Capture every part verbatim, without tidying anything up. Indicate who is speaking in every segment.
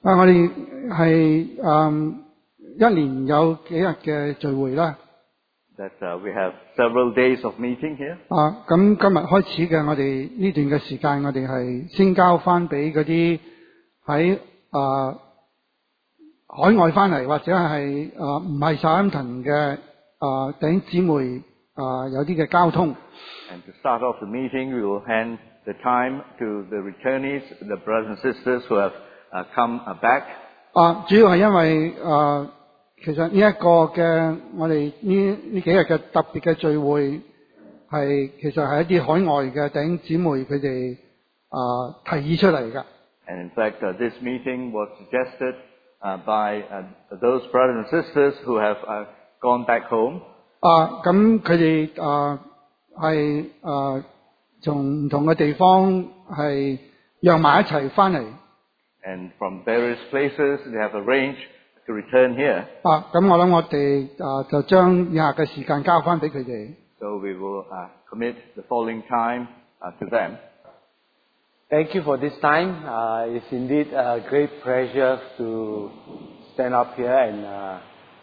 Speaker 1: 啊，我哋係誒一年有幾日嘅聚會啦。
Speaker 2: That uh, we have several days of meeting here.
Speaker 1: 啊，咁今日開始嘅我哋呢段嘅時間，我哋係先交翻俾嗰啲喺啊海外翻嚟或者係啊唔係Southampton嘅啊弟兄姊妹啊有啲嘅交通。
Speaker 2: And to start off the meeting, we will hand the time to the returnees, the brothers and sisters who have uh, come uh, back.
Speaker 1: 啊，主要係因為啊，其實呢一個嘅我哋呢呢幾日嘅特別嘅聚會係其實係一啲海外嘅弟兄姊妹佢哋啊提議出嚟㗎。
Speaker 2: And in fact, uh, this meeting was suggested uh, by uh, those brothers and sisters who have uh, gone back home.
Speaker 1: 啊，咁佢哋啊係啊從唔同嘅地方係約埋一齊翻嚟。
Speaker 2: And from various places, they have arranged to return here.
Speaker 1: 啊，咁我諗我哋啊就將以下嘅時間交翻俾佢哋。
Speaker 2: So we will uh, commit the following time uh, to them.
Speaker 3: Thank you for this time. Uh, it's indeed a great pleasure to stand up here and uh,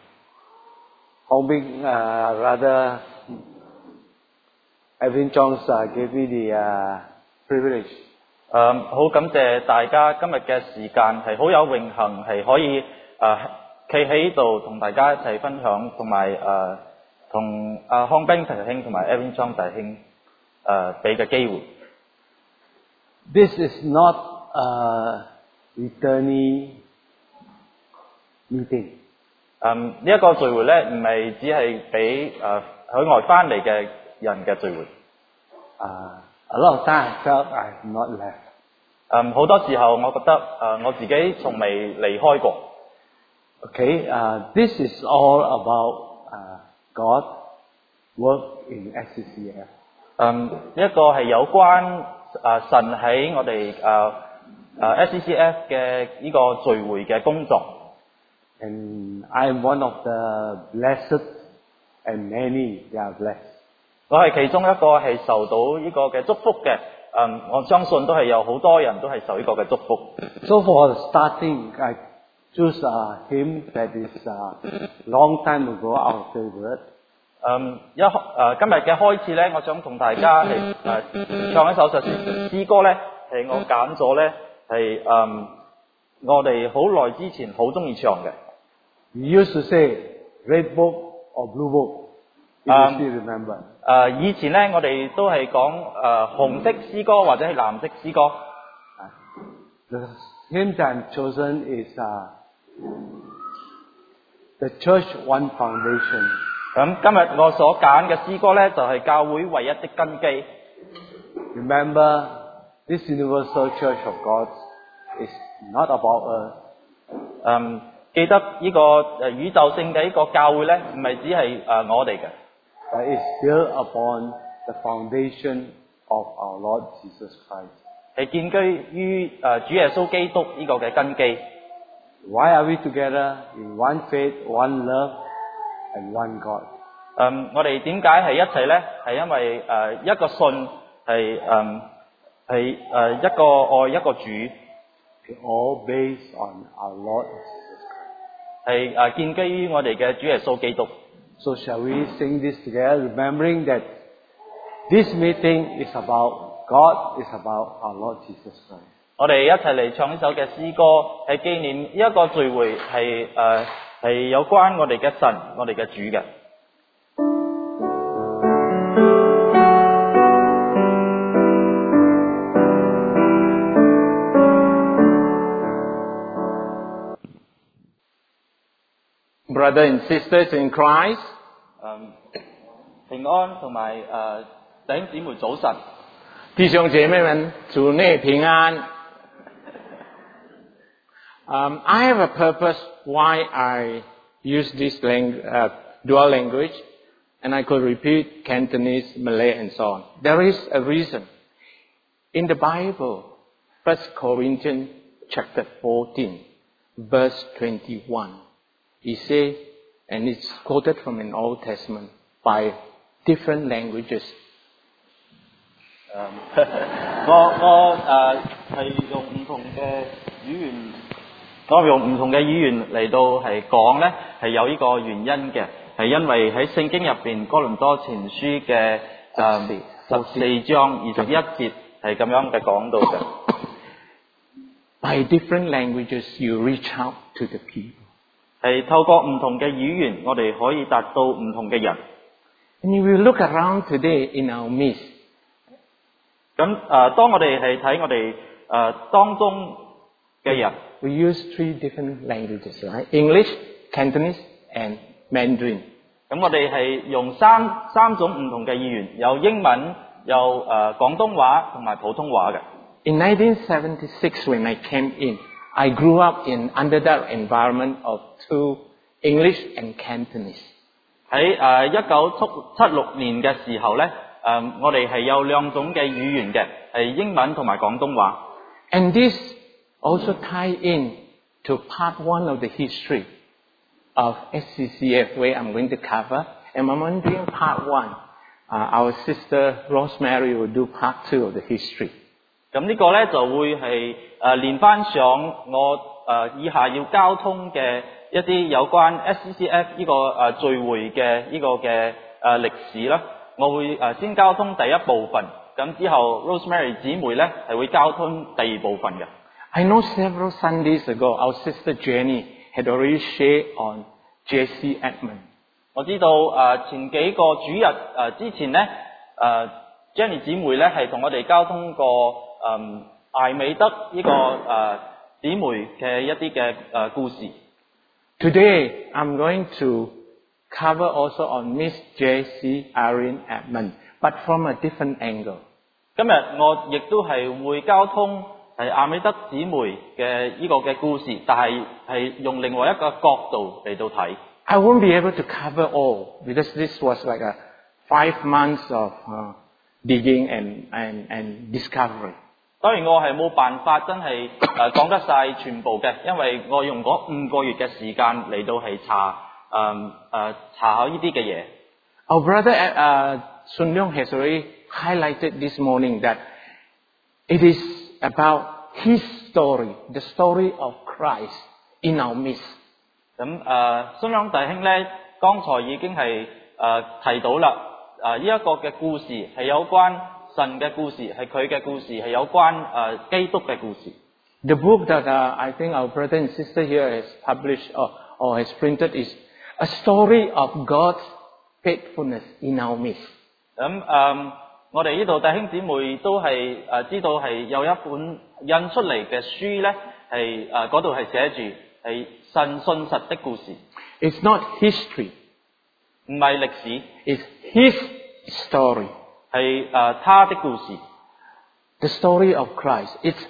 Speaker 3: hoping uh, rather Evan Jones uh, gave me the uh, privilege.
Speaker 4: 誒，好感謝大家今日嘅時間，係好有榮幸係可以誒企喺度同大家一齊分享，同埋誒同阿康兵弟兄同埋 Evan Chong 弟兄誒俾嘅機會。
Speaker 3: This is not a returnee meeting.
Speaker 4: 誒呢一個聚會咧，唔係只係俾誒海外翻嚟嘅人嘅聚會。
Speaker 3: Uh, a lot of time I felt I have not left.
Speaker 4: 誒好多時候，我覺得誒我自己從未離開過。
Speaker 3: Okay, uh, this is all about uh, God work in S C C F.
Speaker 4: 嗯，呢一個係有關誒神喺我哋誒誒 S C C F 嘅呢個聚會嘅工作。
Speaker 3: And I am one of the blessed, and many they are blessed.
Speaker 4: 我係其中一個係受到呢個嘅祝福嘅。嗯，我相信都係有好多人都係受呢個嘅祝福。
Speaker 3: So for starting, I choose a hymn that is a long time ago our favorite.
Speaker 4: 嗯，一誒、呃、今日嘅開始咧，我想同大家係誒、呃、唱一首實詩歌咧，係我揀咗咧係誒我哋好耐之前好中意唱嘅。
Speaker 3: We used to say red book or blue book. If you still remember.
Speaker 4: 誒、呃、以前咧，我哋都係講誒紅色詩歌或者係藍色詩歌。
Speaker 3: The hymn that I've chosen is uh, the Church One Foundation.
Speaker 4: 咁今日我所揀嘅詩歌咧，就係、是、教會唯一的根基。
Speaker 3: Remember, this universal Church of God is not about us.
Speaker 4: 嗯，記得呢個誒宇宙性嘅呢個教會咧，唔係只係誒我哋嘅。
Speaker 3: But it's built upon the foundation of our Lord Jesus Christ.
Speaker 4: 係建基於誒主耶穌基督呢個嘅根基。
Speaker 3: Why are we together in one faith, one love, and one God?
Speaker 4: 嗯，我哋點解係一齊咧？係因為誒一個信係誒係誒一個愛一個主。
Speaker 3: All based on our Lord Jesus Christ.
Speaker 4: 係誒建基於我哋嘅主耶穌基督。
Speaker 3: So shall we sing this together, remembering that this meeting is about God, is about our Lord Jesus Christ.
Speaker 4: 我哋一齊嚟唱呢首嘅詩歌，係紀念呢一個聚會係誒係有關我哋嘅神，我哋嘅主嘅。
Speaker 5: Brothers and sisters in Christ,
Speaker 4: 嗯，平安同埋誒弟兄姊妹早晨，
Speaker 5: 弟兄姐妹們，主內平安。Um, I have a purpose why I use this lang- uh, dual language, and I could repeat Cantonese, Malay, and so on. There is a reason. In the Bible, First Corinthians chapter fourteen, verse twenty-one, he says, and it's quoted from an Old Testament by different languages.
Speaker 4: 誒、我我誒係、用唔同嘅語言我用唔同嘅語言嚟到係講咧，係有呢個原因嘅，係因為喺聖經入邊哥林多前書嘅誒十四章二十一節係咁樣嘅講到嘅。
Speaker 5: By different languages, you reach out to the people.
Speaker 4: 係透過唔同嘅語言，我哋可以達到唔同嘅人。
Speaker 5: And if you look around today in our midst,
Speaker 4: 咁誒、呃，當我哋係睇我哋誒、呃、當中嘅人，
Speaker 5: we use three different languages, right? English, Cantonese, and Mandarin.
Speaker 4: 咁我哋係用三三種唔同嘅語言，有英文、有誒、呃、廣東話同埋普通話嘅。
Speaker 5: In nineteen seventy-six, when I came in, I grew up in under that environment of two English and Cantonese.
Speaker 4: 喺誒一九七六年嘅時候咧，誒、呃、我哋係有兩種嘅語言嘅，係英文同埋廣東話。
Speaker 5: And this also tie in to part one of the history of S C C F, where I'm going to cover. And I'm doing part one. Uh, our sister Rosemary will do part two of the history.
Speaker 4: 咁呢個咧就會係誒連翻上我誒、呃、以下要交通嘅一啲有關 S C C F 呢、這個誒、呃、聚會嘅呢個嘅誒歷史啦。我會誒、呃、先交通第一部分，咁之後 Rosemary 姊妹咧係會交通第二部分嘅。
Speaker 5: I know several Sundays ago, our sister Jenny had already shared on J C Edmund.
Speaker 4: 我知道誒、呃、前幾個主日誒、呃、之前咧誒、呃、Jenny 姊妹咧係同我哋交通過誒艾美德呢、這個誒姊、呃、妹嘅一啲嘅誒故事。
Speaker 5: Today, I'm going to cover also on Miss J C Irene Edmund, but from a different angle.
Speaker 4: 今日我亦都係會交通係艾美德姊妹嘅呢個嘅故事，但係係用另外一個角度嚟到睇。
Speaker 5: I won't be able to cover all because this was like a five months of uh, digging and, and, and discovery.
Speaker 4: 當然我係冇辦法真係誒講得晒全部嘅，因為我用嗰五個月嘅時間嚟到係查誒誒查考呢啲嘅嘢。
Speaker 5: Our brother uh, Sun Leong has already highlighted this morning that it is about his story, the story of Christ in our midst.
Speaker 4: 咁誒，孫兩弟兄咧，剛才已經係誒、呃、提到啦，誒呢一個嘅故事係有關神嘅故事，係佢嘅故事，係有關誒、呃、基督嘅故事。
Speaker 5: The book that uh, I think our brother and sister here has published or, or has printed is a story of God's faithfulness in our midst.
Speaker 4: 咁誒、呃，我哋呢度弟兄姊妹都係誒、呃、知道係有一本印出嚟嘅書咧，係誒嗰度係寫住係神信實的故事。
Speaker 5: It's not history.
Speaker 4: 唔係歷史，
Speaker 5: It's his story.
Speaker 4: 係誒、呃、他的故事。
Speaker 5: The story of Christ. It's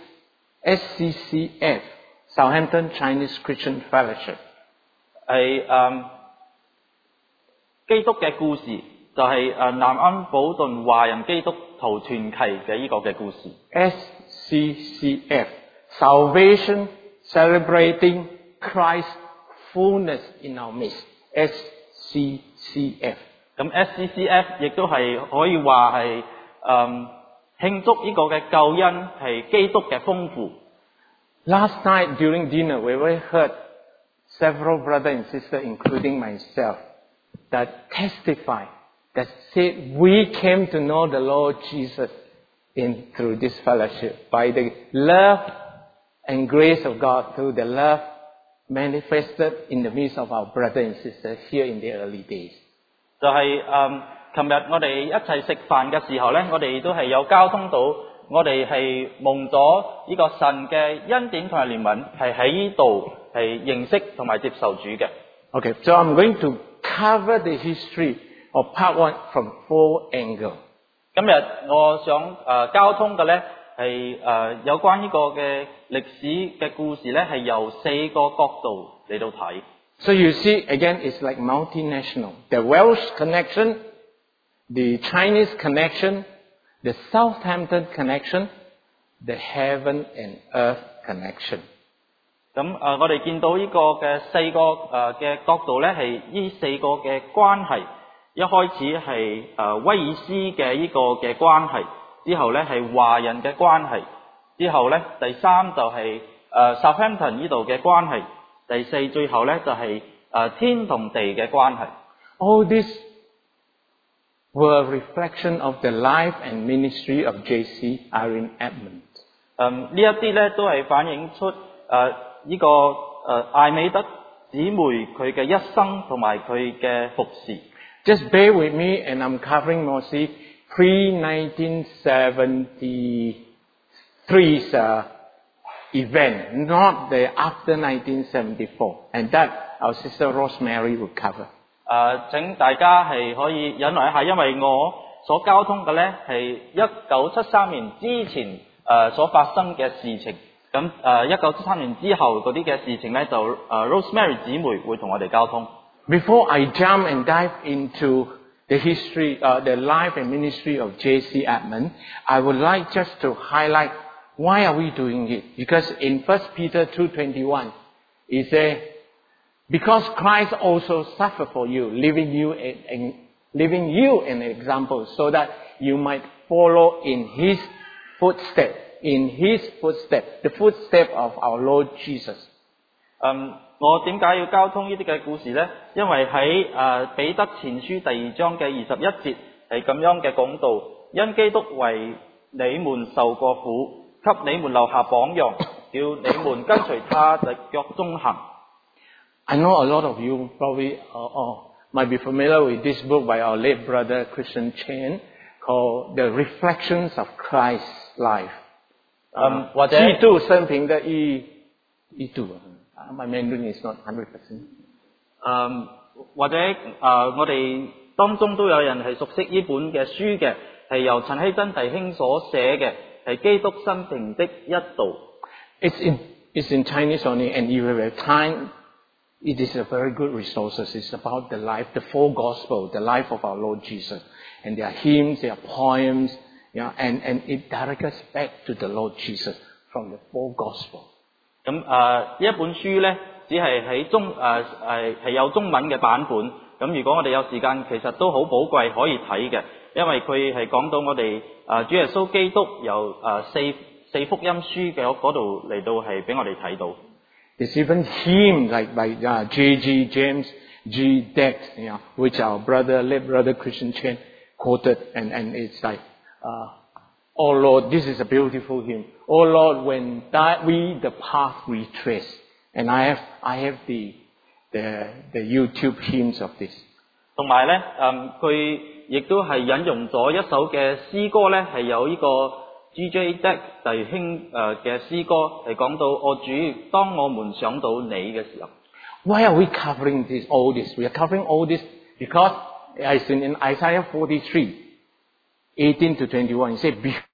Speaker 5: S C C F, Southampton Chinese Christian Fellowship.
Speaker 4: 係誒、呃、基督嘅故事，就係、是、誒南安保頓華人基督徒團契嘅呢個嘅故事。
Speaker 5: S C C F, Salvation Celebrating Christ's Fullness in Our Midst. S C C F.
Speaker 4: 咁 S C C F 亦都係可以話係誒慶祝呢個嘅救恩係基督嘅豐富。
Speaker 5: Last night during dinner, we were heard several brothers and sisters, including myself, that testify, that said we came to know the Lord Jesus in through this fellowship by the love and grace of God, through the love manifested in the midst of our brothers and sisters here in the early days.
Speaker 4: 就係誒，琴日我哋一齊食飯嘅時候咧，我哋都係有交通到，我哋係蒙咗呢個神嘅恩典同埋憐憫，係喺呢度係認識同埋接受主嘅。
Speaker 5: Okay, so I'm going to cover the history of part one from four angles.
Speaker 4: 今日我想誒、呃、交通嘅咧係誒有關呢個嘅歷史嘅故事咧，係由四個角度嚟到睇。
Speaker 5: So you see, again, it's like multinational. The Welsh connection, the Chinese connection, the Southampton connection, the heaven and earth connection.
Speaker 4: 咁誒、呃，我哋見到呢個嘅四個誒嘅角度咧，係呢四個嘅關係。一開始係誒、呃、威爾斯嘅呢個嘅關係，之後咧係華人嘅關係，之後咧第三就係、是、誒、 誒 Southampton 呢度嘅關係，第四最後咧就係、誒、天同地嘅關係。
Speaker 5: All these were a reflection of the life and ministry of J C Irene Edmond.
Speaker 4: 誒呢一啲咧都係反映出誒呢、呃這個誒、呃、艾美德姊妹佢嘅一生同埋佢嘅服侍。
Speaker 5: Just bear with me, and I'm covering mostly pre-nineteen seventy-three's uh, event, not the after nineteen seventy-four, and that our sister Rosemary will cover.
Speaker 4: 誒、呃、請大家係可以忍耐一下，因為我所交通嘅咧係一九七三年之前誒、呃、所發生嘅事情。咁誒一九七三年之後嗰啲嘅事情咧，就誒、呃、Rosemary 姊妹會同我哋交通。
Speaker 5: Before I jump and dive into the history, uh, the life and ministry of J C Edmond, I would like just to highlight why are we doing it? Because in First Peter two twenty-one, it says, because Christ also suffered for you, leaving you a, a, leaving you an example, so that you might follow in His footsteps, in His footsteps, the footsteps of our Lord Jesus.
Speaker 4: 嗯，我點解要交通呢啲嘅故事呢？因為喺誒彼得前書第二章嘅二十一節係咁樣嘅講道，因基督為你們受過苦，給你們留下榜樣，叫你們跟隨他的腳蹤行。
Speaker 5: I know a lot of you probably uh, uh, might be familiar with this book by our late brother Christian Chen called The Reflections of Christ's Life.
Speaker 4: 嗯，或者
Speaker 5: 記錄生平的意意圖。My Mandarin is not one hundred percent.
Speaker 4: 誒、或者誒、呃我哋當中都有人係熟悉呢本嘅書嘅，係由陳希真弟兄所寫嘅，係基督生平的一道。
Speaker 5: It's in, it's in Chinese only, and if you have time, it is a very good resource. It's about the life, the four gospels, the life of our Lord Jesus. And there are hymns, there are poems, yeah, and, and it directs us back to the Lord Jesus from the four gospels.
Speaker 4: 咁誒呢一本書咧，只係喺中誒誒係有中文嘅版本。咁如果我哋有時間，其實都好寶貴可以睇嘅，因為佢係講到我哋誒、呃、主耶穌基督由誒、呃、四四福音書嘅嗰度嚟到係俾我哋睇到。
Speaker 5: There's even hymns like by uh, J G James G Dex, you know, which our brother, late brother Christian Chen quoted, and, and it's like, uh, oh Lord, this is a beautiful hymn. Oh Lord, when that we the path we trace, and I have I have the the the YouTube hymns of this.
Speaker 4: 同埋咧，誒佢亦都係引用咗一首嘅詩歌咧，係有呢個 G J Dex 弟兄誒嘅詩歌，係講到我主，當我們想到你嘅時候。
Speaker 5: Why are we covering this all this? We are covering all this because as in, in Isaiah forty-three, eighteen to twenty-one, it says,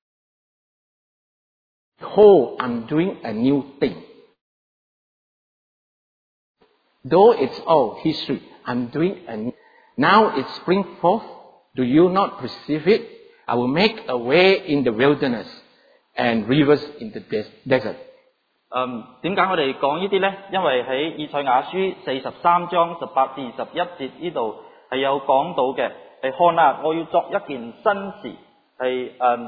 Speaker 5: behold, I'm doing a new thing. Though it's all history, I'm doing a new. Now it springs forth. Do you not perceive it? I will make a way in the wilderness and rivers in the des- desert.
Speaker 4: 嗯，點解我哋講呢啲呢？因為喺以賽亞書四十三章十八至二十一節呢度係有講到嘅，係看啊，我要作一件新事，係誒。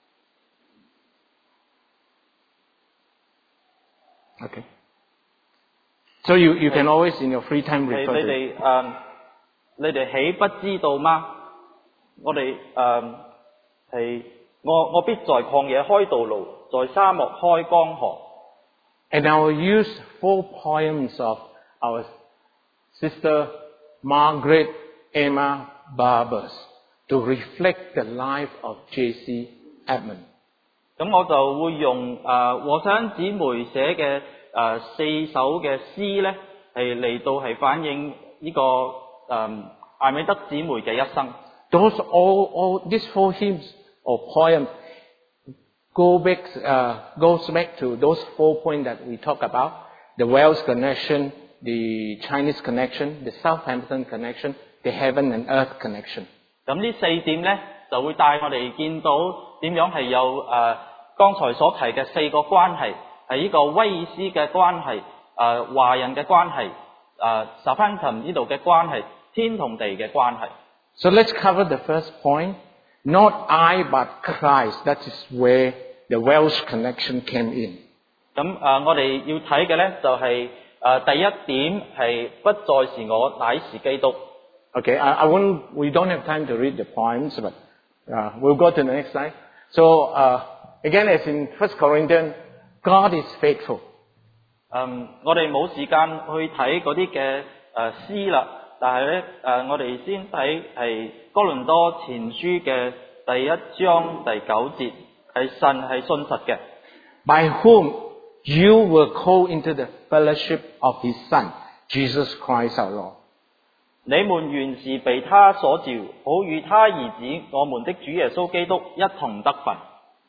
Speaker 5: Okay. So you, you can always in your free time
Speaker 4: 係
Speaker 5: refer
Speaker 4: 你
Speaker 5: to
Speaker 4: 哋誒，你哋豈不知道嗎？我哋誒係我我必在曠野開道路，在沙漠開江河。
Speaker 5: And I will use four poems of our sister Margaret Emma Barbers to reflect the life of J C Edmond.
Speaker 4: 咁我就會用誒和珊姊妹寫嘅誒四首嘅詩咧，係嚟到係反映呢、這個誒、呃、艾美德姊妹嘅一生。
Speaker 5: Those all, all these four hymns or poems go back, uh, goes back to those four points that we talked about: the Wales connection, the Chinese connection, the Southampton connection, the heaven and earth connection.
Speaker 4: 咁呢四點咧，就會帶我哋見到點樣係有誒、呃、剛才所提嘅四個關係，係呢個威爾斯嘅關係、誒、呃、華人嘅關係、誒 Southampton 呢度嘅關係、天同地嘅關係。
Speaker 5: So let's cover the first point. Not I, but Christ. That is where the Welsh connection came in.
Speaker 4: 咁咁誒，我哋要睇嘅咧就係誒第一點係不再是我，乃是基督。
Speaker 5: Okay, I, I won't, we don't have time to read the poems, but uh, we'll go to the next slide. So, uh, again, as in First Corinthians, God is faithful.
Speaker 4: 嗯，我哋冇時間去睇嗰啲嘅誒詩啦，但係咧誒，我哋先睇係哥倫多前書嘅第一章第九節，係神係信實嘅。
Speaker 5: By whom you were called into the fellowship of His Son, Jesus Christ our Lord.
Speaker 4: 你們原是被他所召，好與他兒子我們的主耶穌基督一同得份。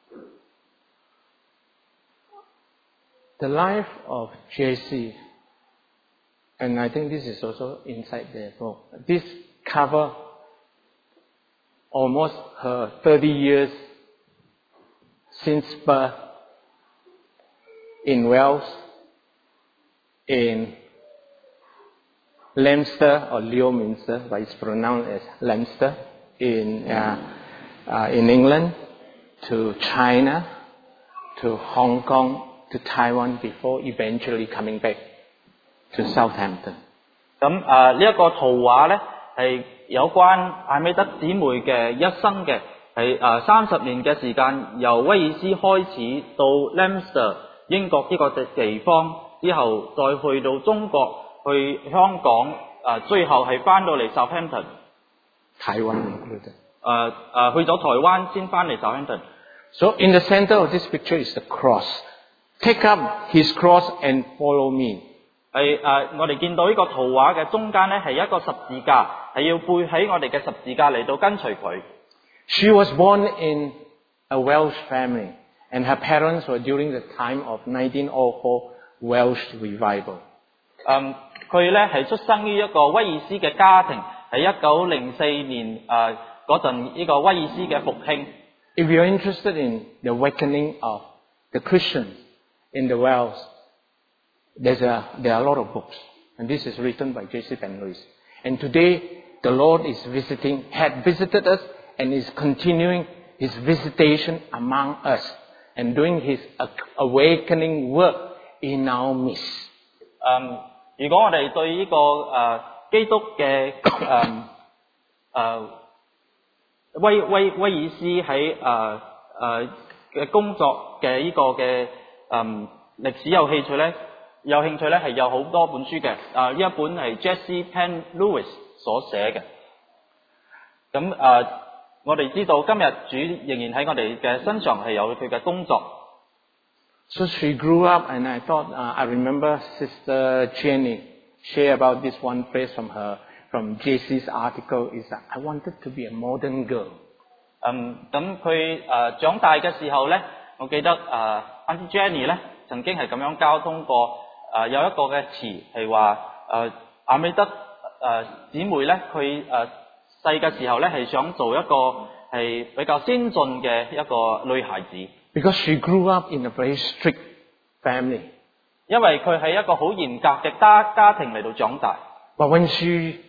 Speaker 5: The life of Jessie, and I think this is also inside the book. This cover almost her thirty years since birth in Wales, in Leominster or Leominster, but it's pronounced as Leominster, in uh, uh, in England, to China, to Hong Kong, to Taiwan before eventually coming back to Southampton.
Speaker 4: 咁誒呢一個圖畫咧係有關艾美德姊妹嘅一生嘅，係誒三十年嘅時間，由威爾斯開始到 Leominster 英國呢個地方，之後再去到中國、去香港，誒最後係翻到嚟 Southampton。
Speaker 5: Taiwan included.
Speaker 4: 誒誒去咗台灣先翻嚟 Southampton。
Speaker 5: So in the center of this picture is the cross. Take up his cross and follow me.
Speaker 4: 係誒，我哋見到呢個圖畫嘅中間咧係一個十字架，係要背起我哋嘅十字架嚟到跟隨佢。
Speaker 5: She was born in a Welsh family, and her parents were during the time of nineteen oh four Welsh revival.
Speaker 4: 嗯，佢咧係出生於一個威爾斯嘅家庭，係一九零四年誒嗰陣呢個威爾斯嘅復興。
Speaker 5: If you're interested in the awakening of the Christians in the Wales, there's a, there are a lot of books, and this is written by J C Van Lewis. And today, the Lord is visiting, had visited us, and is continuing His visitation among us, and doing His awakening work in our midst.
Speaker 4: 嗯，如果我哋對呢、這個誒、呃、基督嘅誒誒威威威爾斯喺誒誒嘅工作嘅呢個嘅嗯歷史有興趣咧，有興趣咧係有好多本書嘅。啊、呃，呢一本係 Jesse Penn Lewis 所寫嘅。咁啊、呃，我哋知道今日主仍然喺我哋嘅身上係有佢嘅工作。
Speaker 5: So she grew up, and I thought, uh, I remember Sister Jenny share about this one phrase from her, from Jesse's article, is that I wanted to be a modern girl.
Speaker 4: 嗯，咁佢誒長大嘅時候咧，我記得誒 Auntie Jenny 咧曾經係咁樣交通過，誒、呃、有一個嘅詞係話誒阿美德誒姊妹咧，佢誒細嘅時候咧係想做一個係比較先進嘅一個女孩子。
Speaker 5: Because she grew up in a very strict family.
Speaker 4: 因為佢係一個好嚴格嘅家家庭嚟到長大。
Speaker 5: But when she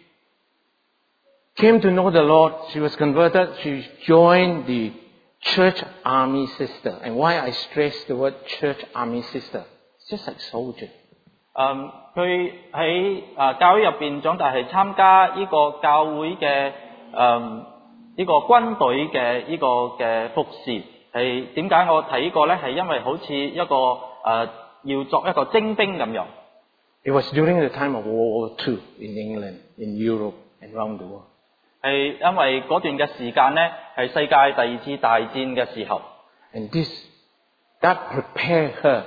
Speaker 5: came to know the Lord, she was converted, she joined the church army sister. And why I stress the word church army sister? It's just like soldier.
Speaker 4: 嗯，佢喺誒教會入邊長大係參加呢個教會嘅誒呢個軍隊嘅呢個嘅服侍。係點解我睇過咧？係因為好似一個誒、呃、要作一個徵兵咁樣。
Speaker 5: It was during the time of World War Two in England, in Europe, and around the world.
Speaker 4: 係因為嗰段嘅時間咧，係世界第二次大戰嘅時候。
Speaker 5: And this, that prepared her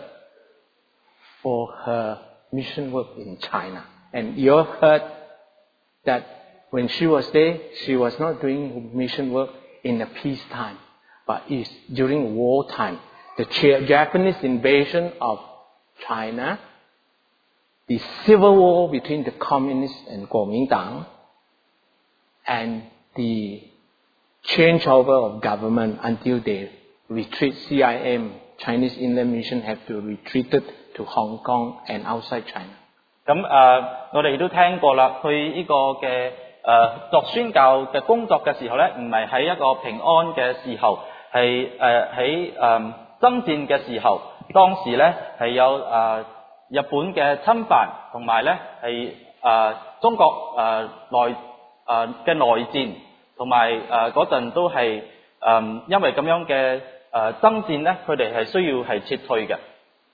Speaker 5: for her mission work in China. And you have heard that when she was there, she was not doing mission work in the peacetime, but is during wartime. The Japanese invasion of China, the civil war between the communists and Kuomintang, and the changeover of government until they retreat. C I M, Chinese Inland Mission, have to retreated to Hong Kong and outside China.
Speaker 4: 咁誒、呃，我哋都聽過啦。佢呢個嘅誒作宣教嘅工作嘅時候咧，唔係喺一個平安嘅時候，係誒喺誒爭戰嘅時候， 當時咧係有誒、呃、日本嘅侵犯，同埋咧係誒中國誒、呃、內誒嘅、呃、內戰，同埋誒嗰陣都係誒、呃、因為咁樣嘅誒爭戰咧，佢哋係需要係撤退嘅。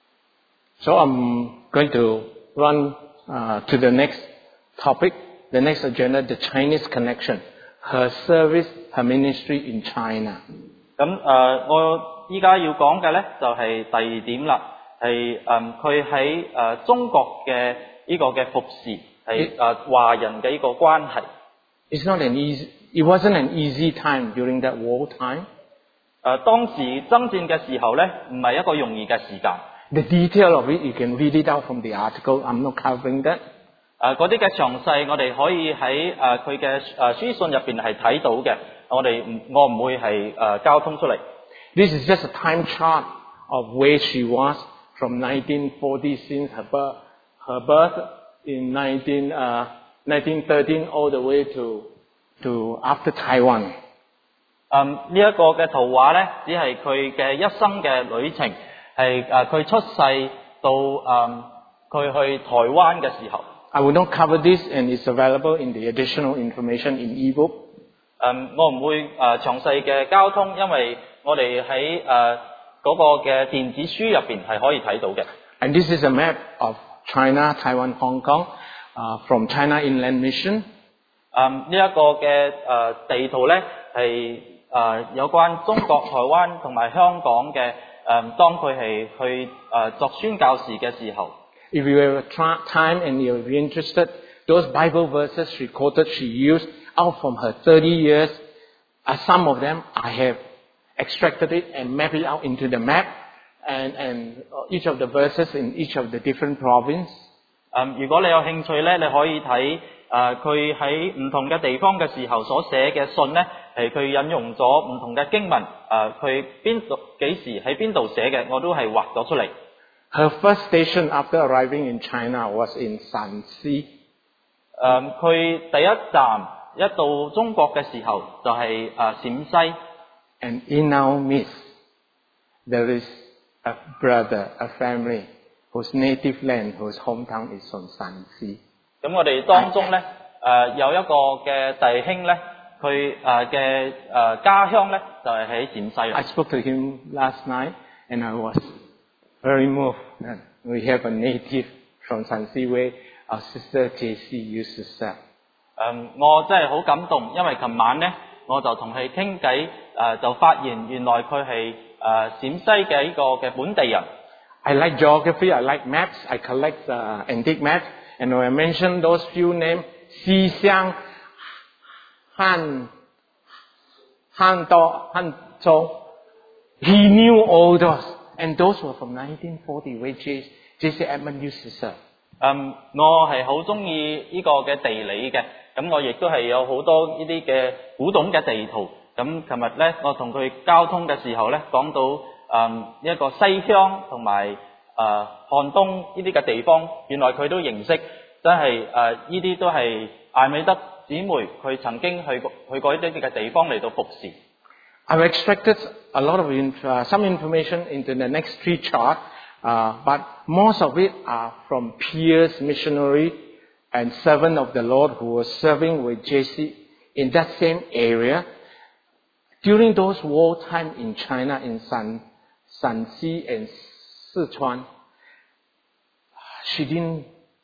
Speaker 5: So I'm going to run uh, to the next topic, the next agenda, the Chinese connection, her service, her ministry in China.
Speaker 4: 咁誒、呃，我依家要講嘅咧就係、是、第二點啦，係誒佢喺誒中國嘅呢個嘅服侍，係誒華人嘅呢個關係。
Speaker 5: It's not an easy, it wasn't an easy time during that war time.
Speaker 4: 誒、呃、當時爭戰嘅時候咧，唔係一個容易嘅時間。
Speaker 5: The detail of it, you can read it out from the article. I'm not covering that.
Speaker 4: 誒嗰啲嘅詳細，我哋可以喺誒佢嘅誒書信入邊係睇到嘅。我哋唔，我唔會係誒、呃、交通出嚟。
Speaker 5: This is just a time chart of where she was from nineteen forty since her birth, her birth in nineteen, uh, nineteen thirteen all the way to, to after Taiwan.
Speaker 4: 嗯，呢一個嘅圖畫咧，只係佢嘅一生嘅旅程，係誒佢出世到誒佢去台灣嘅時候。
Speaker 5: I will not cover this, and it's available in the additional information in ebook.
Speaker 4: 嗯，我唔會誒、呃、詳細嘅交通，因為我哋喺誒嗰個嘅電子書入邊係可以睇到嘅。
Speaker 5: And this is a map of China, Taiwan, Hong Kong, uh, from China Inland Mission.
Speaker 4: 嗯，呢、這、一個嘅誒、呃、地圖咧係誒有關中國、台灣同埋香港嘅誒、呃，當佢係去誒、呃、作宣教士嘅時候。
Speaker 5: If you have a tra- time and you're interested, those Bible verses she quoted, she used out from her thirty years. Uh, some of them I have extracted it and mapped it out into the map, and, and each of the verses in each of the different provinces.
Speaker 4: 嗯，如果你有興趣咧，你可以睇誒佢喺唔同嘅地方嘅時候所寫嘅信咧，係佢引用咗唔同嘅經文，誒佢邊度幾時喺邊度寫嘅，我都係畫咗出嚟。
Speaker 5: Her first station after arriving in China was in Shanxi.
Speaker 4: 誒，佢第一站一到中國嘅時候就係誒陝西。
Speaker 5: And in our midst, there is a brother, a family whose native land, whose hometown is from Shanxi.
Speaker 4: 咁我哋當中咧誒有一個嘅弟兄咧，佢誒嘅誒家鄉咧就係喺陝西啦。
Speaker 5: I spoke to him last night, and I was very moved that we have a native from Shanxi where our sister J C used to serve.
Speaker 4: 誒，我真係好感動，因為琴晚咧，我就同佢傾偈，誒就發現原來佢係誒陝西嘅呢個嘅本地人。
Speaker 5: I like geography, I like maps, I collect uh, antique maps, and when I mentioned those few names, Xixiang, Han, Han Do, Han Zhou, he knew all those, and those were from nineteen forty, where J C Edmund used to serve.
Speaker 4: 嗯，我係好中意呢個嘅地理嘅，咁我亦都係有好多呢啲嘅古董嘅地圖。咁琴日咧，我同佢交通嘅時候咧，講到誒呢一個西鄉同埋誒漢東呢啲嘅地方，原來佢都認識，真係誒呢啲都係艾美德姊妹佢曾經去過去過呢啲嘅地方嚟到服侍。
Speaker 5: I've extracted a lot of inf- uh, some information into the next three charts, uh, but most of it are from peers, missionary, and servant of the Lord who was serving with J C in that same area. During those wartime in China, in Shan, Shanxi and Sichuan, she didn't,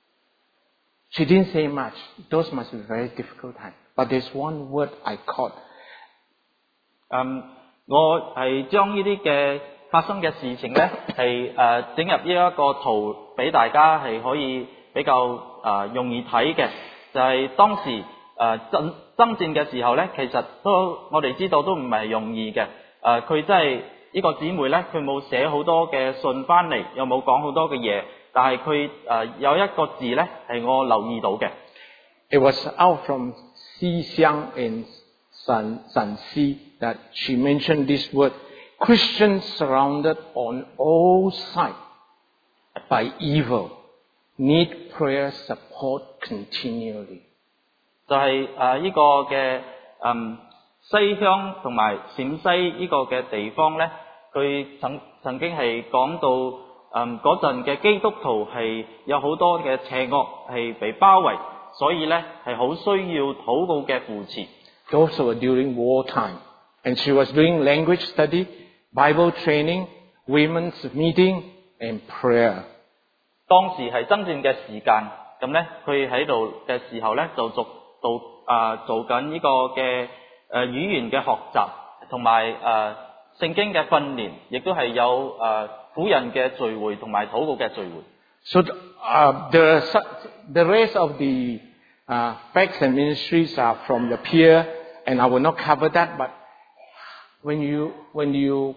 Speaker 5: she didn't say much. Those must be very difficult times. But there's one word I caught.
Speaker 4: 嗯，我係將呢啲嘅發生嘅事情咧，係誒整入呢一個圖俾大家係可以比較誒、呃、容易睇嘅，就係、是、當時誒爭爭戰嘅時候咧，其實都我哋知道都唔係容易嘅。誒、呃，佢真係呢個姊妹咧，佢冇寫好多嘅信翻嚟，又冇講好多嘅嘢，但係佢誒有一個字咧係我留意到嘅。
Speaker 5: It was out from Xixiang in Shan, Shanxi that she mentioned this word. Christians surrounded on all sides by evil need prayer support continually.
Speaker 4: 就係誒呢個嘅嗯西鄉同埋陝西呢個嘅地方咧，佢曾曾經係講到嗯嗰陣嘅基督徒係有好多嘅邪惡係被包圍，所以咧係好需要禱告嘅扶持。
Speaker 5: Those were during wartime. And she was doing language study, Bible training, women's meeting, and prayer.
Speaker 4: 當時係爭戰嘅時間，咁咧佢喺度嘅時候咧就做做啊做緊呢個嘅誒語言嘅學習，同埋誒聖經嘅訓練，亦都係有誒婦人嘅聚會同埋禱告嘅聚會。
Speaker 5: So uh, the the rest of the uh, facts and ministries are from the peer, and I will not cover that. But when you when you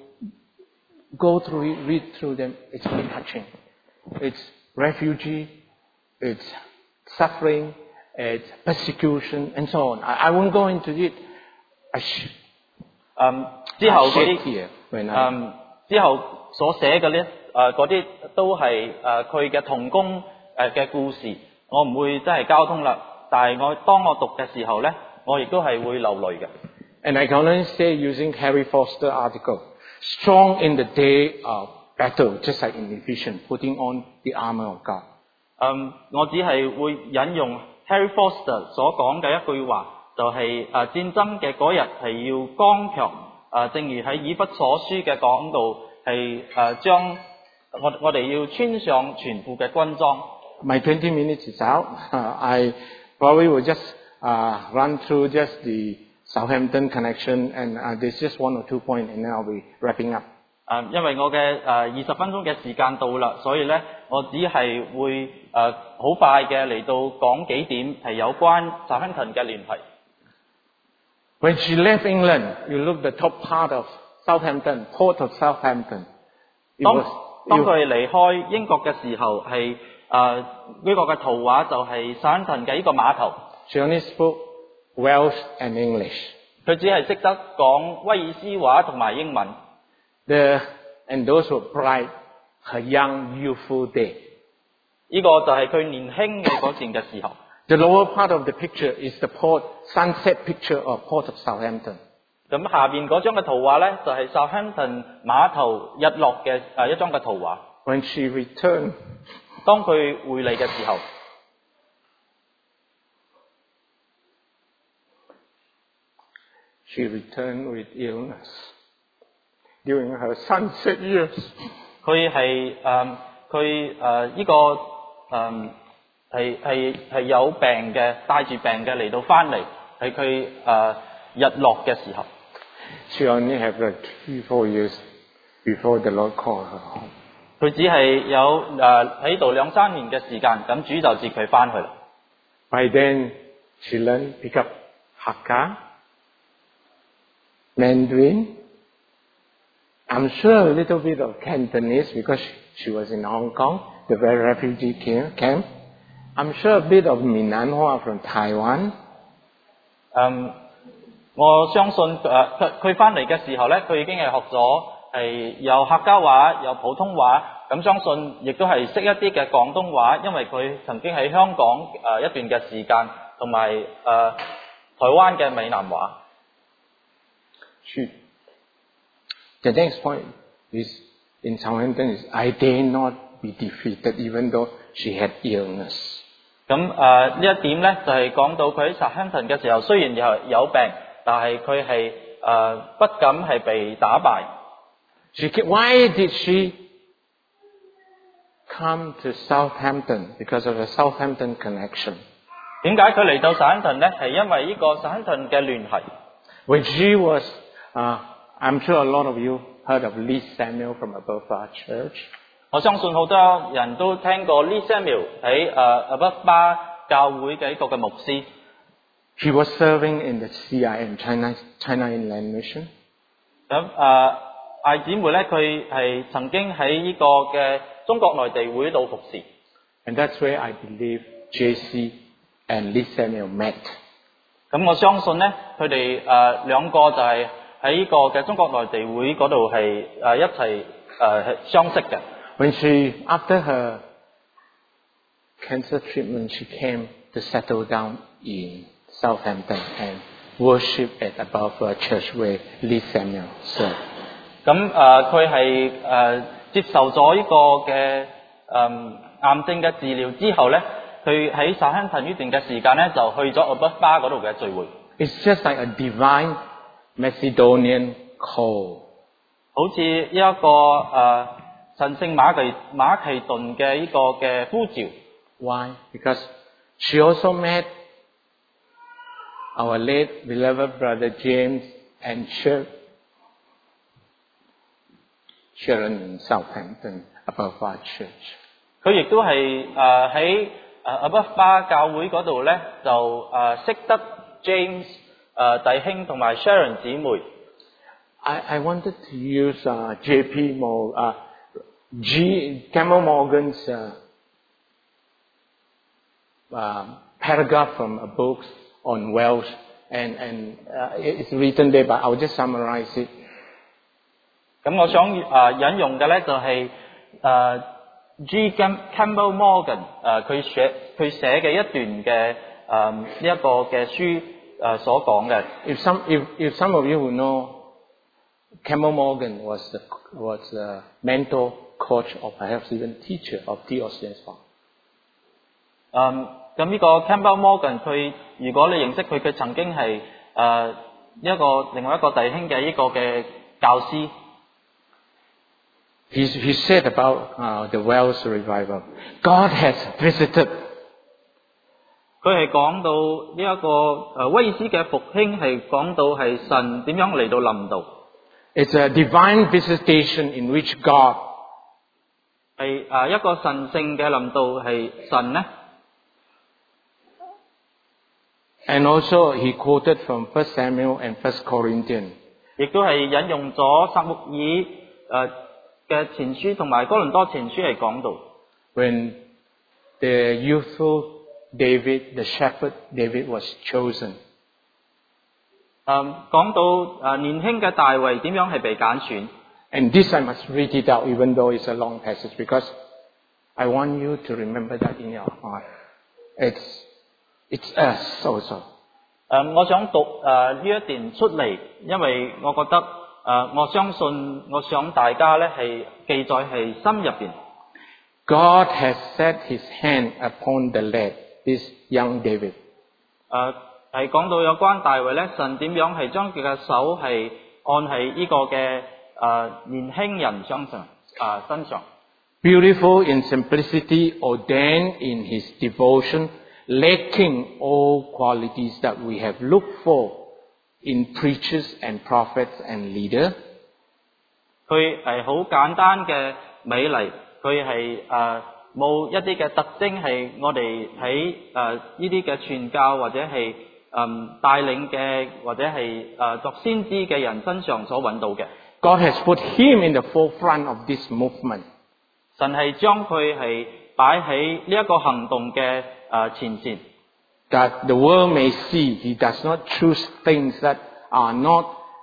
Speaker 5: go through it, read through them, it's very touching. It's refugee, it's suffering, it's persecution, and so on. I, I won't go into it. I sh-
Speaker 4: 嗯，之後嗰
Speaker 5: I
Speaker 4: 啲
Speaker 5: share here when I-
Speaker 4: 嗯之後所寫嘅咧，誒嗰啲都係誒佢嘅同工誒嘅故事，我唔會真係交通啦。但係我當我讀嘅時候咧，我亦都係會流淚嘅。
Speaker 5: And I can only say using Harry Foster article, strong in the day of battle, just like in Ephesians, putting on the armor of God.
Speaker 4: 嗯，我只係會引用 Harry Foster 所講嘅一句話，就係、誒、戰爭嘅嗰日係要剛強。誒、正如喺以弗所書嘅講到，係誒將我我哋要穿上全副嘅軍裝。
Speaker 5: My twenty minutes is out. Uh, I probably will just uh, run through just the Southampton connection, and uh, there's just one or two points, and then I'll be wrapping up.
Speaker 4: 誒、因為我嘅誒二十分鐘嘅時間到啦，所以咧我只係會誒好、快嘅嚟到講幾點係有關 Southampton 嘅聯繫。
Speaker 5: When she left England, you look the top part of Southampton, port of Southampton. It
Speaker 4: 當
Speaker 5: was,
Speaker 4: 當
Speaker 5: it-
Speaker 4: 佢離開英國嘅時候，係誒呢個嘅圖畫就係 Southampton 嘅呢個碼頭。
Speaker 5: she only spoke Welsh and English.
Speaker 4: 佢只係識得講威爾斯話同埋英文。
Speaker 5: The, and those were bright, her young, youthful day.
Speaker 4: 呢、個就係佢年輕嘅嗰陣嘅時候。
Speaker 5: The lower part of the picture is the port, sunset picture of Port of Southampton.
Speaker 4: 咁下邊嗰張嘅圖畫咧，就係 Southampton 碼頭日落嘅誒一張嘅圖畫。
Speaker 5: When she returned,
Speaker 4: 當佢回嚟嘅時候，
Speaker 5: she returned with illness. During her sunset years,
Speaker 4: 佢係誒佢誒呢個誒係係係有病嘅，帶住病嘅嚟到翻嚟，係佢誒日落嘅時候。
Speaker 5: she only had like three, four years before the Lord called her home.
Speaker 4: 佢只係有誒喺度兩三年嘅時間，咁主就接佢翻去啦。
Speaker 5: By then, she learned pick up Hakka, Mandarin. I'm sure a little bit of Cantonese because she was in Hong Kong, the very refugee camp. I'm sure a bit of Minanhua from Taiwan.
Speaker 4: 嗯，我相信誒佢佢翻嚟嘅時候咧，佢已經係學咗係有客家話、有普通話，咁相信亦都係識一啲嘅廣東話，因為佢曾經喺香港誒、呃、一段嘅時間，同埋誒台灣嘅閩南話。
Speaker 5: She, the next point is in Southampton is I dare not be defeated even though she had illness.
Speaker 4: 咁誒呢一點咧，就係、講到佢喺 Southampton 嘅時候，雖然有有病，但係佢係誒不敢係被打敗。
Speaker 5: She, why did she come to Southampton? Because of the Southampton connection.
Speaker 4: 點解佢嚟到 Southampton 咧？係因為呢個 Southampton 嘅聯繫。
Speaker 5: When she was, uh, I'm sure a lot of you heard of Lee Samuel from above our church.
Speaker 4: 我相信好多人都聽過 Lee Samuel 喺誒阿北巴教會嘅一個嘅牧師。
Speaker 5: She was serving in the C I M, China, China Inland Mission.
Speaker 4: 咁誒艾姊妹咧，佢係曾經喺呢個嘅中國內地會度服侍。
Speaker 5: And that's where I believe J C and Lee Samuel met.
Speaker 4: 咁我相信咧，佢哋誒兩個就係喺呢個嘅中國內地會嗰度係誒一齊誒相識嘅。
Speaker 5: When she, after her cancer treatment, she came to settle down in Southampton and worship at above our church where Lee Samuel served.
Speaker 4: 咁誒佢係誒接受咗呢個嘅誒、嗯、癌症嘅治療之後咧，佢喺薩亨頓呢段嘅時間咧就去咗 Above Bar 嗰度嘅聚會。
Speaker 5: It's just like a divine Macedonian call.
Speaker 4: 好似呢一個誒、呃、神聖馬其馬其頓嘅呢個嘅呼召。
Speaker 5: Why? Because she also met our late beloved brother James and Sharon in Southampton, Above Bar Church.
Speaker 4: 佢亦都係誒喺誒 Above Bar 教會嗰度咧，就誒、呃、識得 James 誒、呃、弟兄同埋 Sharon 姊妹。
Speaker 5: I, I wanted to use uh, J P Mo, uh, G. Campbell Morgan's uh, uh, paragraph from a book on Welsh, and, and uh, it's written there, but I'll just summarize it.
Speaker 4: 咁我想誒、呃、引用嘅咧就係、是、誒、呃、G. Campbell Morgan 誒佢寫佢寫嘅一段嘅誒呢一個嘅書誒、呃、所講嘅。
Speaker 5: If some if, if some of you who know, Campbell Morgan was the was the mentor, coach, or perhaps even teacher of T. Osborne.
Speaker 4: 嗯，咁呢個 Campbell Morgan 佢，如果你認識佢，佢曾經係誒一個另外一個弟兄嘅呢個嘅教師。
Speaker 5: He, he said about uh, the Welsh revival, God has visited.
Speaker 4: 佢係講到呢一個誒威爾斯嘅復興係講到係神點樣嚟到臨道。
Speaker 5: It's a divine visitation in which God
Speaker 4: 係誒一個神聖嘅臨道係神呢。
Speaker 5: And also he quoted from First Samuel and First Corinthians.
Speaker 4: 亦都係引用咗撒母耳誒嘅前書同埋哥倫多前書嚟講到。
Speaker 5: When the youthful David, the shepherd David was chosen.
Speaker 4: 誒講到誒年輕嘅大衛點樣係被揀選。
Speaker 5: And this I must read it out even though it's a long passage because I want you to remember that in your heart. It's, it's us also.
Speaker 4: 誒我想讀誒呢一段出嚟，因為我覺得誒我相信我想大家咧係記載係心入邊。
Speaker 5: God has set his hand upon the lad, this young David.
Speaker 4: 誒係講到有關大衛咧，神點樣係將佢嘅手係按喺呢個嘅誒年輕人身上啊身上。
Speaker 5: Beautiful in simplicity, ordained in his devotion, lacking all qualities that we have looked for in preachers and prophets and leaders.
Speaker 4: 佢係好簡單嘅美麗，佢係誒冇一啲嘅特徵係我哋喺誒呢啲嘅傳教或者係誒帶領嘅或者係誒作先知嘅人身上所揾到嘅。
Speaker 5: God has put him in the forefront of this movement.
Speaker 4: 神係將佢係擺喺呢一個行動嘅誒前線。
Speaker 5: That the world may see he does not choose things that are not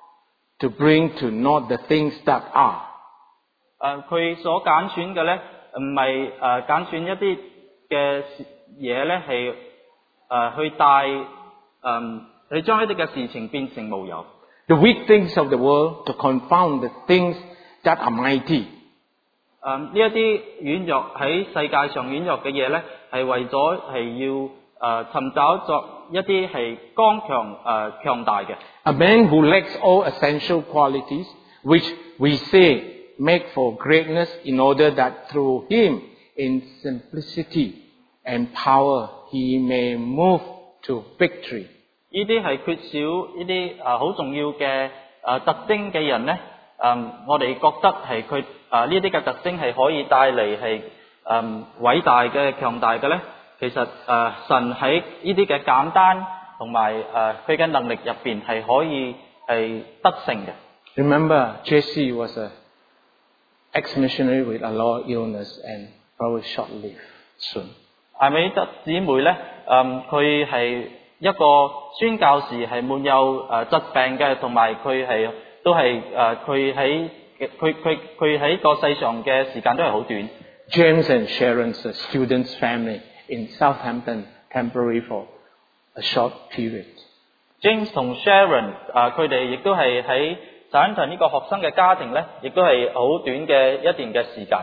Speaker 5: to bring to naught the things that are.
Speaker 4: 誒佢所揀選嘅咧，唔係誒揀選一啲嘅嘢咧，係誒去帶誒去將一啲嘅事情變成無有。
Speaker 5: The weak things of the world to confound the things that are mighty.
Speaker 4: 誒呢一啲軟弱喺世界上軟弱嘅嘢咧，係為咗係要誒、呃、尋找作一啲係剛強誒、呃、強大嘅。
Speaker 5: A man who lacks all essential qualities, which we say make for greatness, in order that through him, in simplicity and power, he may move to victory.
Speaker 4: 呢啲係缺少呢啲誒好重要嘅誒、呃、特徵嘅人咧，誒、呃、我哋覺得係佢誒呢啲嘅特徵係可以帶嚟係誒偉大嘅強大嘅咧。其實誒、呃、神喺呢啲嘅簡單同埋誒佢嘅能力入邊係可以係得勝嘅。
Speaker 5: Remember, Jesse was a ex-missionary with a lot of illness and probably short-lived soon.
Speaker 4: 艾美德姊妹咧，誒佢係一個宣教士，係滿有誒疾病嘅，同埋佢係都係誒佢喺佢佢佢喺個世上嘅時間都係好短。
Speaker 5: James and Sharon's a student's family in Southampton, temporary for a short period.
Speaker 4: James 同 Sharon 誒佢哋亦都係喺 Southampton 呢個學生嘅家庭咧，亦都係好短嘅一段嘅時間。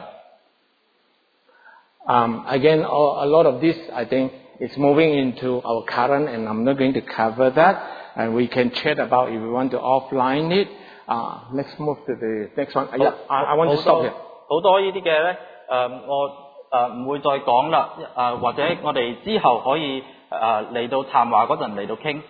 Speaker 5: Um, again, a lot of this, I think, is moving into our current, and I'm not going to cover that. And we can chat about if we want to offline it. Uh, let's move to the next one. Yeah, I, I want to stop here.
Speaker 4: 好多呢啲嘅咧，誒我誒唔會再講啦，誒或者我哋之後可以誒嚟到談話嗰陣嚟到傾。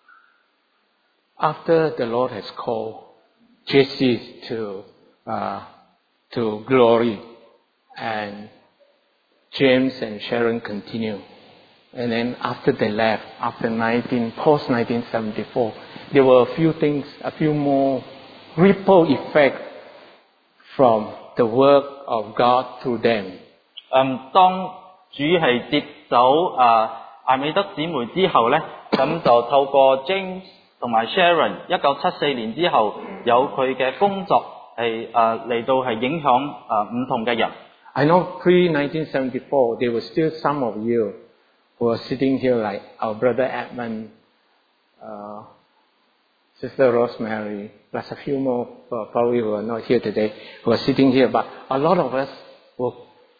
Speaker 5: After the Lord has called Jesse to uh, to glory, and James and Sharon continue. And then after they left, after nineteen, post nineteen seventy-four, there were a few things, a few more ripple effect from the work of God through them.
Speaker 4: 嗯，當主係接走誒艾美德姊妹之後咧，咁就透過 James 同埋 Sharon， 一九七四年之後有佢嘅工作係誒嚟到係影響誒唔同嘅人。
Speaker 5: I know pre nineteen seventy-four, there were still some of you who are sitting here like our brother Edmund, uh, Sister Rosemary, plus a few more uh, probably who are not here today, who are sitting here. But a lot of us will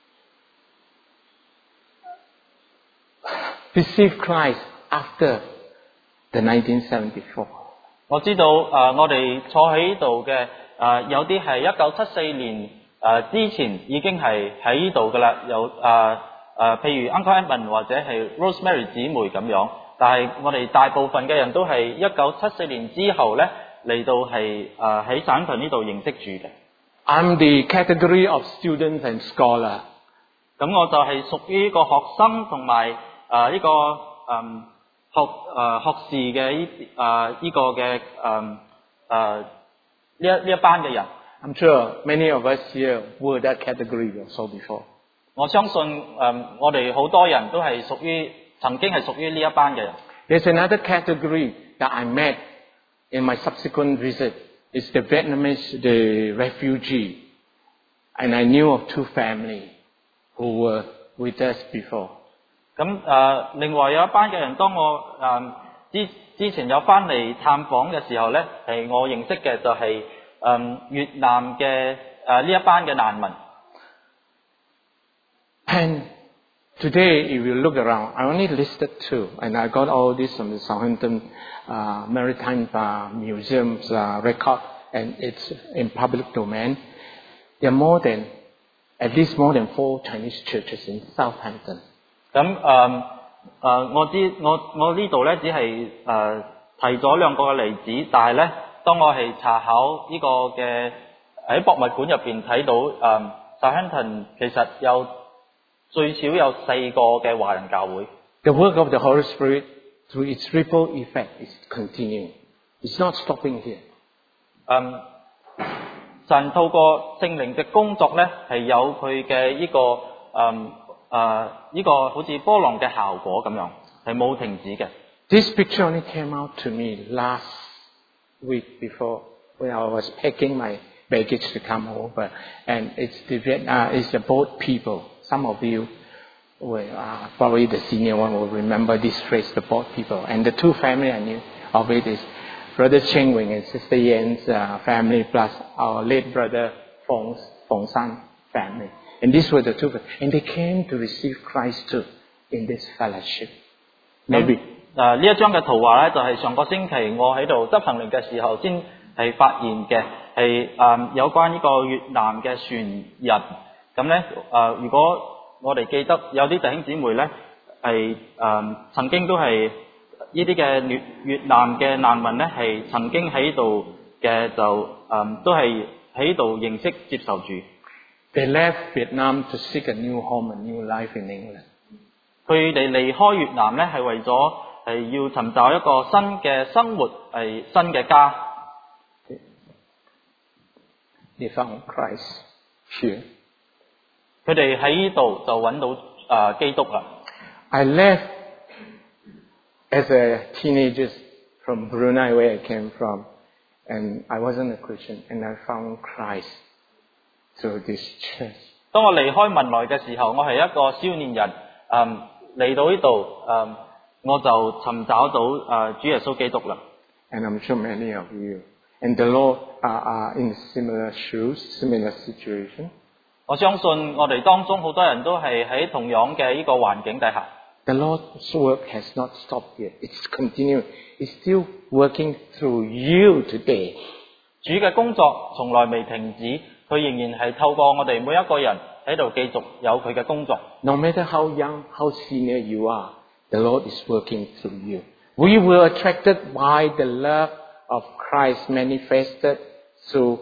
Speaker 5: receive Christ after the nineteen seventy-four.
Speaker 4: 我知道誒、呃，我哋坐喺度嘅誒，有啲係一九七四年誒、呃、之前已經係喺呢度噶啦，有誒誒、呃呃，譬如 Uncle Edmund 或者係 Rosemary 姊妹咁樣。但係我哋大部分嘅人都係一九七四年之後咧嚟到係誒喺省群呢度認識主嘅。
Speaker 5: I'm the category of students and scholar.
Speaker 4: 咁我就係屬於呢個學生同埋誒呢個誒、嗯、學誒、呃、學士嘅呢誒呢個嘅誒誒呢一呢一班嘅人。
Speaker 5: I'm sure many of us here were that category also before.
Speaker 4: 我相信誒、嗯、我哋好多人都係屬於曾經係屬於呢一班嘅人。
Speaker 5: There's another category that I met in my subsequent visit. It's the Vietnamese, the refugee. And I knew of two families who were with us before.
Speaker 4: 咁誒、呃，另外有一班嘅人，當我誒、呃、之之前有翻嚟探訪嘅時候咧，係我認識嘅就係、是、誒、呃、越南嘅誒呢一班嘅難民。
Speaker 5: And today, if you look around, I only listed two, and I got all this from the Southampton uh, Maritime uh, Museum's uh, record, and it's in public domain. There are more than, at least more than four Chinese churches in Southampton.
Speaker 4: 咁誒誒，我知我我呢度咧只係誒、呃、提咗兩個嘅例子，但係咧，當我係查考呢個嘅喺博物館入邊睇到誒 Southampton 其實有最少有四個嘅華人教會。
Speaker 5: The work of the Holy Spirit through its ripple effect is continuing. It's not stopping here.
Speaker 4: 嗯，神透過聖靈嘅工作咧，係有佢嘅呢個誒誒呢個好似波浪嘅效果咁樣，係冇停止嘅。
Speaker 5: This picture only came out to me last week before when I was packing my baggage to come over, and it's the uh, it's the boat people. Some of you, will, uh, probably the senior one, will remember this phrase, the boat people. And the two family I knew of it is Brother Cheng Wing and Sister Yen's uh, family, plus our late brother Fong's Fong San family. And these were the two, and they came to receive Christ too in this fellowship. Maybe.
Speaker 4: 誒呢一張嘅圖畫咧，就係、是、上個星期我喺度執行令嘅時候先係發現嘅，係誒、呃、有關呢個越南嘅船人。咁咧誒，如果我哋記得有啲弟兄姊妹咧係誒曾經都係呢啲嘅越越南嘅難民咧，係曾經喺度嘅就誒、呃、都係喺度認識接受主。
Speaker 5: They left Vietnam to seek a new home, a new life in England.
Speaker 4: 佢哋離開越南咧，係為咗係要尋找一個新嘅生活，係新嘅家。
Speaker 5: They found Christ here.
Speaker 4: 佢哋喺呢度就揾到誒、呃、基督啦。
Speaker 5: I left as a teenager from Brunei, where I came from, and I wasn't a Christian, and I found Christ through this church.
Speaker 4: 當我離開文萊嘅時候，我係一個少年人，誒嚟到呢度，誒我就尋找到誒主耶穌基督啦。
Speaker 5: And I'm sure many of you. And the Lord are, are in similar shoes, similar situation.
Speaker 4: 我相信我哋當中好多人都係喺同樣嘅呢個環境底下。
Speaker 5: The Lord's work has not stopped yet. It's continuing. It's still working through you today.
Speaker 4: 主嘅工作從來未停止，佢仍然係透過我哋每一個人喺度繼續有佢嘅工作。
Speaker 5: No matter how young, how senior you are, the Lord is working through you. We were attracted by the love of Christ manifested through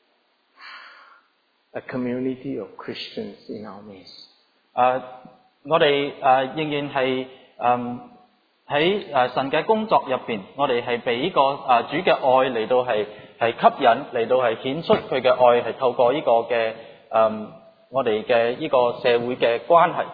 Speaker 5: a community of Christians in our midst.
Speaker 4: 誒、我哋誒、仍然係誒喺誒神嘅工作入邊，我哋係被呢個誒、主嘅愛嚟到係係吸引，嚟到係顯出佢嘅愛，係透過呢個嘅誒、我哋嘅呢個社會嘅關係。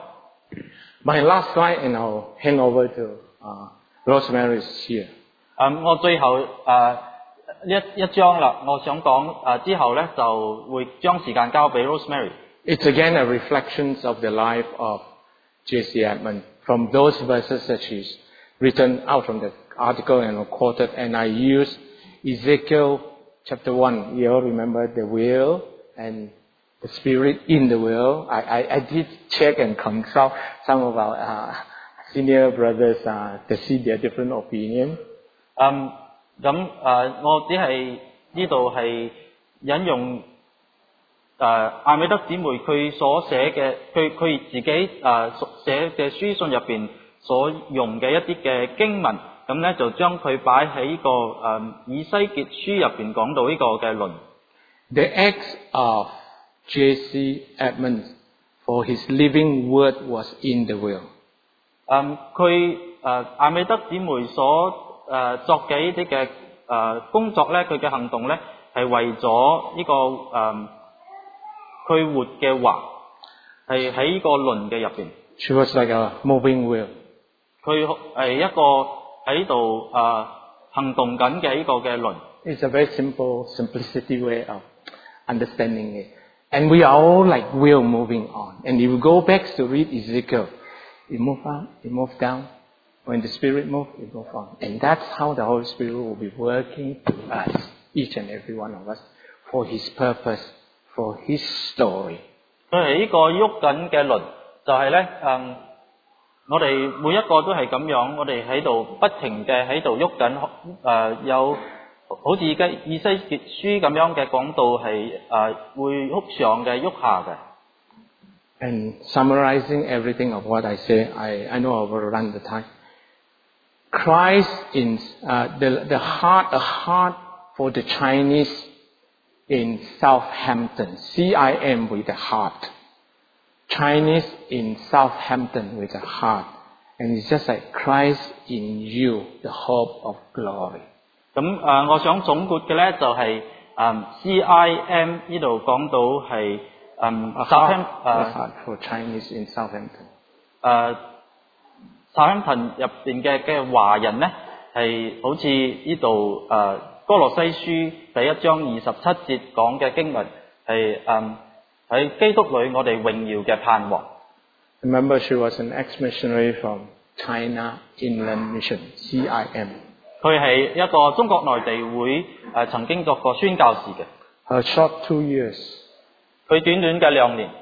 Speaker 5: My last slide, and I'll hand over to uh, Rosemary here.
Speaker 4: 誒、我最後誒、一一章啦，我想講誒、之後咧就會將時間交俾 Rosemary。
Speaker 5: It's again a reflection of the life of J C Edmund from those verses that she's written out from the article and quoted. And I used Ezekiel chapter one. You all remember the will and the spirit in the will. I, I, I did check and consult some of our uh, senior brothers uh, to see their different opinion.
Speaker 4: 嗯，咁誒、我只係呢度係引用誒、艾美德姊妹佢所寫嘅，佢佢自己誒、所寫嘅書信入邊所用嘅一啲嘅經文，咁咧就將佢擺喺呢個誒、以西結書入邊講到呢個嘅論。
Speaker 5: The acts of J C Edmund for his living word was in the will.
Speaker 4: 嗯，佢誒、艾美德姊妹所誒、作嘅呢啲嘅誒工作咧，佢嘅行動咧係為咗呢個誒佢活嘅話，係喺呢個論嘅入邊。
Speaker 5: She was like a moving will.
Speaker 4: 佢係一個喺度誒行動緊嘅呢個嘅論。
Speaker 5: It's a very simple, simplicity way of understanding it. And we are all like will moving on. And if you go back to read Ezekiel, it moves up, it moves down. When the Spirit moves, it moves on. And that's how the Holy Spirit will be working through us, each and every one of us, for His purpose, for His story.
Speaker 4: 佢係呢個喐緊嘅論，就係咧誒，我哋每一個都係咁樣，我哋喺度不停嘅喺度喐緊誒，有好似而家以西結書咁樣嘅講道係誒會喐上嘅喐下嘅。
Speaker 5: And summarizing everything of what I say, I, I know I will run the time. Christ in uh, the the heart, a heart for the Chinese in Southampton, C I M with a heart. Chinese in Southampton with a heart, and it's just like Christ in you, the hope of glory.
Speaker 4: 咁誒、呃我想總括嘅咧就係、誒 C I M 呢度講到係誒
Speaker 5: A
Speaker 4: Southampton
Speaker 5: heart, a
Speaker 4: 誒
Speaker 5: heart for Chinese in Southampton.
Speaker 4: 誒 Southampton 入邊嘅嘅華人咧係好似呢度誒哥羅西書第一章二十七節講嘅經文係誒喺基督裏我哋榮耀嘅盼望。
Speaker 5: Remember, she was an ex-missionary from China Inland Mission, C I M.
Speaker 4: 佢係一個中國內地會誒曾經作過宣教士嘅，
Speaker 5: Her short two years.
Speaker 4: 佢短短嘅兩年。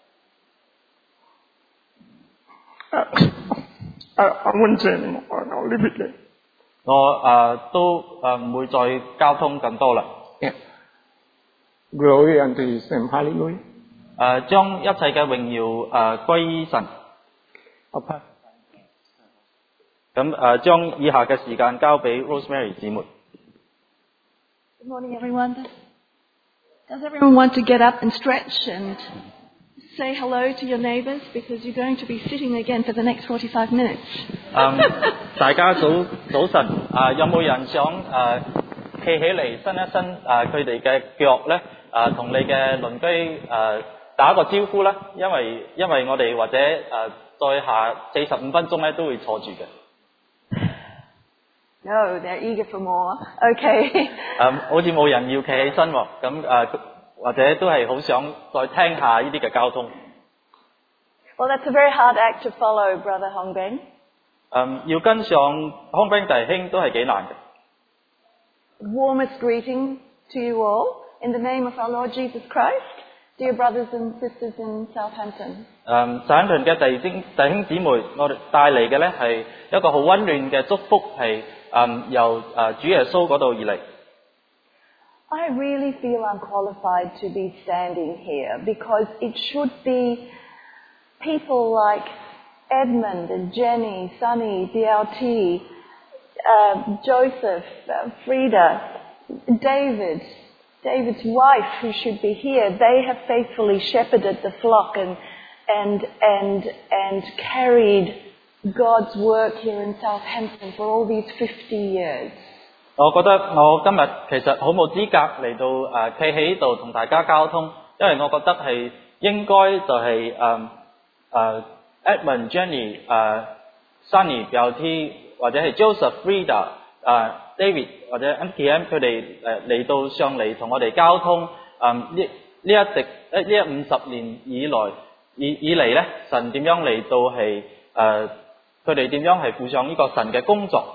Speaker 5: I, I won't say anymore. I'll leave it there.
Speaker 4: 我誒、呃都誒唔會再交通更多啦。
Speaker 5: Yeah. Glory unto His name. Hallelujah.
Speaker 4: 誒、將一切嘅榮耀誒歸於神。
Speaker 5: I'll pass.
Speaker 4: 咁誒將以下嘅時間交俾 Rosemary 姊妹。
Speaker 6: Good morning, everyone. Does everyone want to get up and stretch and say hello to your neighbours because you're going to be sitting again for the next forty-five minutes?
Speaker 4: 嗯，大家早早晨，啊、有冇人想誒企、起嚟伸一伸誒佢哋嘅腳咧？誒、同你嘅鄰居誒、打個招呼啦，因為因為我哋或者誒、再下四十五分鐘咧都會坐住嘅。
Speaker 6: No, they're eager for more. Okay.
Speaker 4: 誒、好似冇人要企起身喎，咁誒、或者都係好想再聽下呢啲嘅交通。
Speaker 6: Well, that's a very hard act to follow, Brother Hongbin.
Speaker 4: 誒、要跟上康兵弟兄都係幾難嘅。
Speaker 6: warmest greeting to you all in the name of our Lord Jesus Christ, dear brothers and sisters in Southampton.
Speaker 4: 誒省頓嘅弟兄弟兄姊妹，我哋帶嚟嘅咧係一個好溫暖嘅祝福，係誒由誒主耶穌嗰度而嚟。
Speaker 6: I really feel unqualified to be standing here because it should be people like Edmund and Jenny, Sonny, D L T, uh, Joseph, uh, Frida, David, David's wife who should be here. They have faithfully shepherded the flock and and and and carried God's work here in Southampton for all these fifty years.
Speaker 4: 我覺得我今日其實好冇資格嚟到誒企喺度同大家交通，因為我覺得係應該就係誒誒 Edmund、Jenny、誒 Sunny、表 T 或者係 Joseph、Frida、誒 David 或者 M K M 佢哋誒嚟到上嚟同我哋交通，誒呢呢一直呢一五十年以來以以嚟咧，神點樣嚟到係誒佢哋點樣係負上呢個神嘅工作。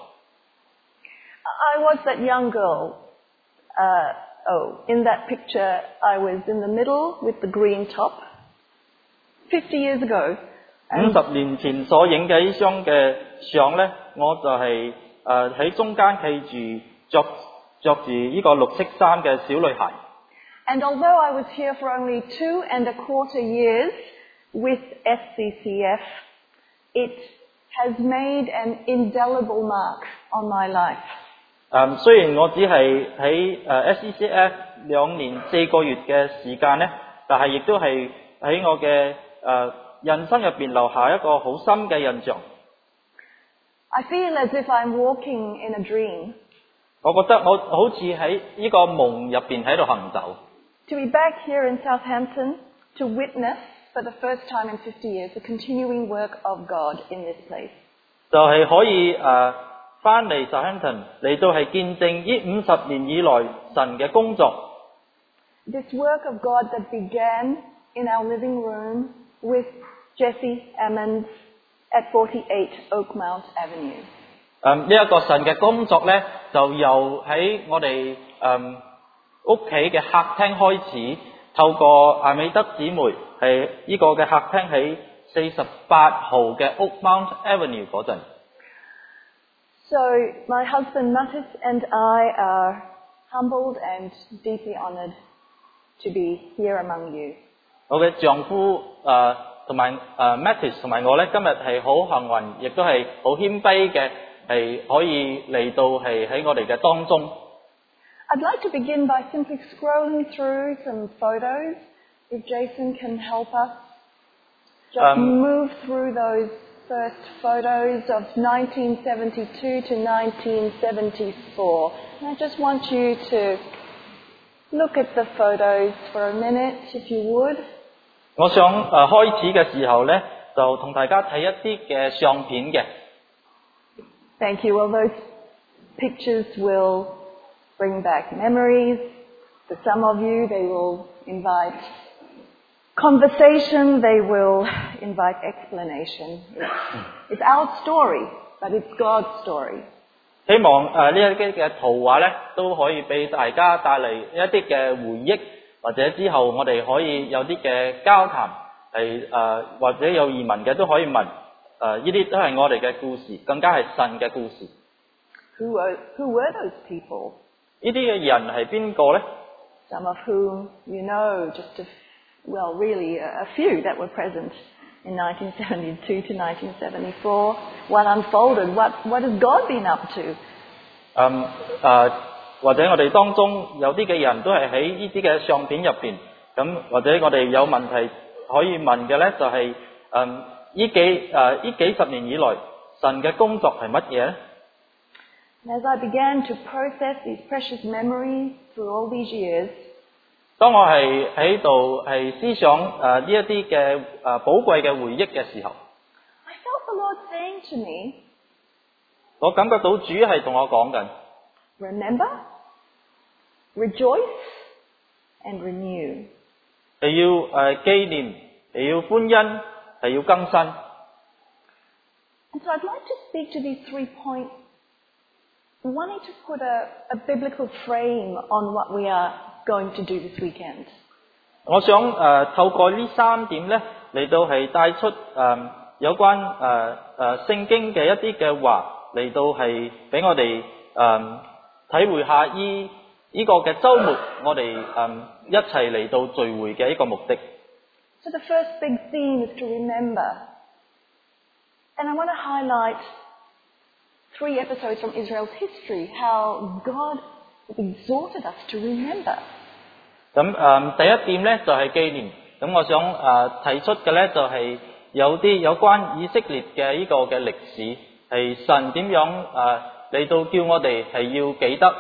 Speaker 6: I was that young girl. Uh, oh, in that picture, I was in the middle with the green top. Fifty years ago.
Speaker 4: 五十年前所影嘅呢張嘅相咧，我就係誒喺中間企住着着住呢個綠色衫嘅小女孩。
Speaker 6: And although I was here for only two and a quarter years with S C C F, it has made an indelible mark on my life.
Speaker 4: 誒雖然我只係喺誒 S C C F 兩年四個月嘅時間咧，但係亦都係喺我嘅誒人生入邊留下一個好深嘅印象。
Speaker 6: I feel as if I'm walking in a dream.
Speaker 4: 我覺得我好似喺呢個夢入邊喺度行走。
Speaker 6: To be back here in Southampton to witness for the first time in fifty years the continuing work of God in this place.
Speaker 4: 就係可以誒翻嚟 Southampton 嚟到係見證呢五十年以來神嘅工作。
Speaker 6: This work of God that began in our living room with Jesse Ammons at forty-eight Oakmount Avenue.
Speaker 4: 誒呢一個神嘅工作咧，就由喺我哋誒屋企嘅客廳開始，透過艾美德姊妹係呢個嘅客廳喺四十八號嘅 Oakmount Avenue 嗰陣。
Speaker 6: So my husband Mattis and I are humbled and deeply honoured to be here among you.
Speaker 4: 我嘅丈夫誒同埋誒 Mattis 同埋我咧，今日係好幸運，亦都係好謙卑嘅，係可以嚟到係喺我哋嘅當中。
Speaker 6: I'd like to begin by simply scrolling through some photos, if Jason can help us. Just
Speaker 4: Um,
Speaker 6: move through those first photos of nineteen seventy-two to nineteen seventy-four. And I just want you to look at the photos for a minute, if you would.
Speaker 4: 我想誒、呃、開始嘅時候咧，就同大家睇一啲嘅相片嘅。
Speaker 6: Thank you. Well, those pictures will bring back memories. For some of you, they will invite conversation. They will invite explanation. It's, it's our story, but it's God's story.
Speaker 4: 希望誒呢一啲嘅圖畫咧，都可以俾大家帶嚟一啲嘅回憶，或者之後我哋可以有啲嘅交談，係誒、呃、或者有疑問嘅都可以問。誒呢啲都係我哋嘅故事，更加係神嘅故事。
Speaker 6: Who were, who were those people?
Speaker 4: 呢啲嘅人係邊個咧？
Speaker 6: Some of whom you know, just a, well, really a, a few that were present in nineteen seventy-two to nineteen seventy-four. What unfolded? What, what has God been up to?
Speaker 4: 嗯誒、呃，或者我哋當中有啲嘅人都係喺呢啲嘅相片入邊，咁或者我哋有問題可以問嘅咧，就係誒呢幾誒呢幾十年以來神嘅工作係乜嘢咧？
Speaker 6: And as I began to process these precious memories through all these years,
Speaker 4: 當我係喺度係思想誒呢一啲嘅誒寶貴嘅回憶嘅時候，
Speaker 6: I felt the Lord saying to me,
Speaker 4: 我感覺到主係同我講緊，
Speaker 6: remember, rejoice, and renew.
Speaker 4: 係要誒紀念，係要歡欣，係要更新。
Speaker 6: And so I'd like to speak to these three points wanting to put a, a biblical frame on what we are going to do this weekend.
Speaker 4: 我想誒、呃、透過呢三點咧嚟到係帶出誒、呃、有關誒誒聖經嘅一啲嘅話嚟到係俾我哋誒、呃、體會下依呢個嘅週末我哋誒、呃、一齊嚟到聚會嘅一個目的。
Speaker 6: So the first big theme is to remember. And I want to highlight three episodes from Israel's history, how God exhorted us to remember.
Speaker 4: 咁誒、呃、第一點咧就係、是、紀念，咁我想誒、呃、提出嘅咧就係、是、有啲有關以色列嘅呢個嘅歷史，係神點樣誒嚟到叫我哋係要記得。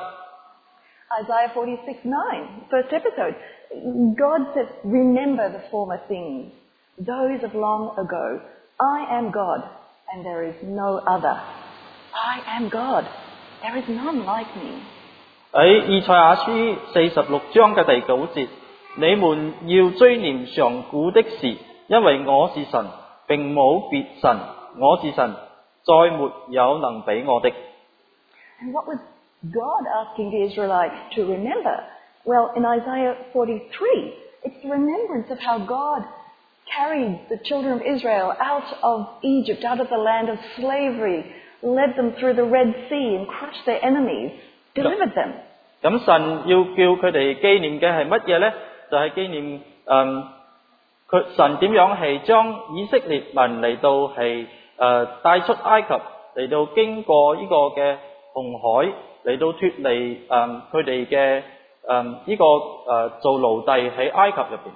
Speaker 6: Isaiah forty-six nine, first episode, God says, remember the former things, those of long ago. I am God, and there is no other. I am God, there is none like me.
Speaker 4: 喺以賽亞書四十六章嘅第九節，你們要追念上古的事，因為我是神，並冇別神，我是神，再沒有能比我的。
Speaker 6: And what was God asking the Israelites to remember? Well, in Isaiah forty-three, it's the remembrance of how God carried the children of Israel out of Egypt, out of the land of slavery, led them through the Red Sea and crushed their enemies, delivered them.
Speaker 4: 咁神要叫佢哋紀念嘅係乜嘢呢？就係、是、紀念誒佢神點樣係將以色列民嚟到係誒帶出埃及，嚟到經過呢個嘅紅海，嚟到脫離誒佢哋嘅誒呢個誒做奴隸喺埃及入邊。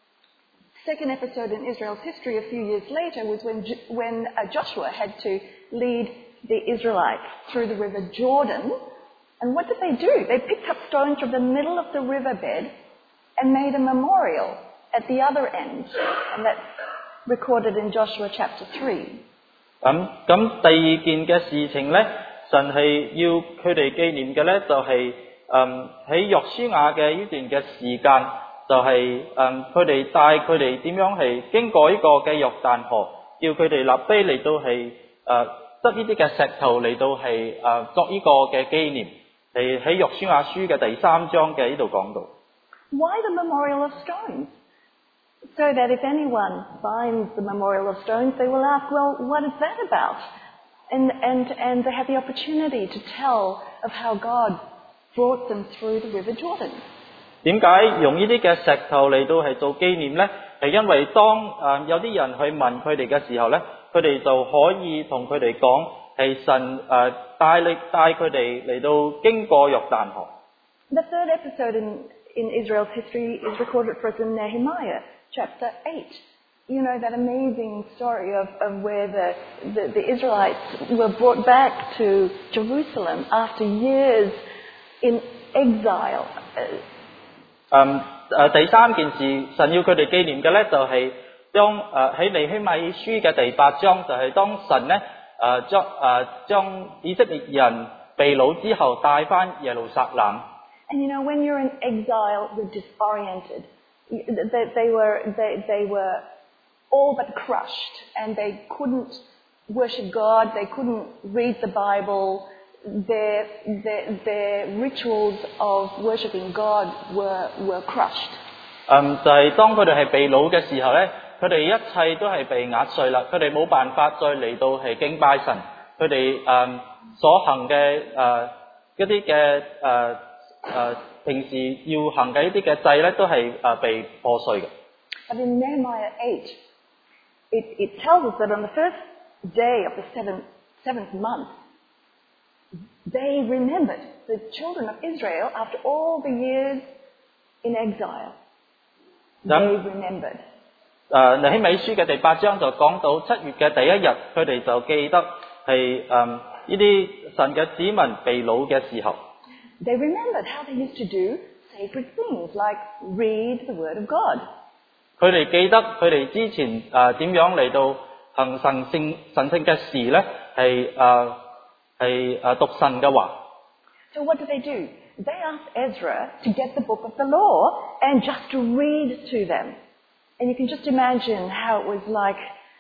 Speaker 6: Second episode in Israel's history a few years later was when when uh, Joshua had to lead the Israelites through the river Jordan. And what did they do? They picked up stones from the middle of the riverbed and made a memorial at the other end. And that's recorded in Joshua chapter three.
Speaker 4: 咁咁第二件嘅事情咧，神係要佢哋紀念嘅咧，就係誒喺約書亞嘅呢段嘅時間，就係誒佢哋帶佢哋點樣係經過呢個嘅約旦河，叫佢哋立碑嚟到係誒得呢啲嘅石頭嚟到係誒作呢個嘅紀念。係喺約書亞書嘅第三章嘅呢度講到。
Speaker 6: Why the memorial of stones? So that if anyone finds the memorial of stones, they will ask, well, what is that about? And, and, and they have the opportunity to tell of how God brought them through the river Jordan.
Speaker 4: 點解用呢啲嘅石頭嚟到係做紀念呢？係因為當誒、呃、有啲人去問佢哋嘅時候呢，佢哋就可以同佢哋講。係神誒帶領帶佢哋嚟到經過約旦河。
Speaker 6: The third episode in, in Israel's history is recorded for us in Nehemiah chapter eight. You know, that amazing story of, of where the, the, the Israelites were brought back to Jerusalem after years in exile.
Speaker 4: 嗯誒第三件事，神要佢哋紀念嘅咧，就係當誒喺尼希米書嘅第八章，就係當神咧。誒將誒將以色列人被擄之後帶返耶路撒冷。
Speaker 6: And you know, when you're in exile, you're disoriented. They, they were they, they were all but crushed, and they couldn't worship God. They couldn't read the Bible. Their their their rituals of worshiping God were were crushed.
Speaker 4: 嗯，就係當佢哋係被擄嘅時候咧。佢哋一切都係被壓碎啦，佢哋冇辦法再嚟到係敬拜神，佢哋誒所行嘅誒一啲嘅誒誒平時要行嘅一啲嘅祭咧，都係誒被破碎嘅。
Speaker 6: But in Nehemiah eight, it, it tells us that on the first day of the seventh seventh month, they remembered the children of Israel after all the years in exile. They remembered.
Speaker 4: 誒尼希米書嘅第八章就講到七月嘅第一日，佢哋就記得係誒呢啲神嘅子民被擄嘅時候。
Speaker 6: They remembered how they used to do sacred things like read the word of God.
Speaker 4: 佢哋記得佢哋之前誒點樣嚟到行神聖神聖嘅事咧，係誒係誒讀神嘅話。
Speaker 6: So what did they do? They asked Ezra to get the book of the law and just to read to them. And you can just imagine how it was like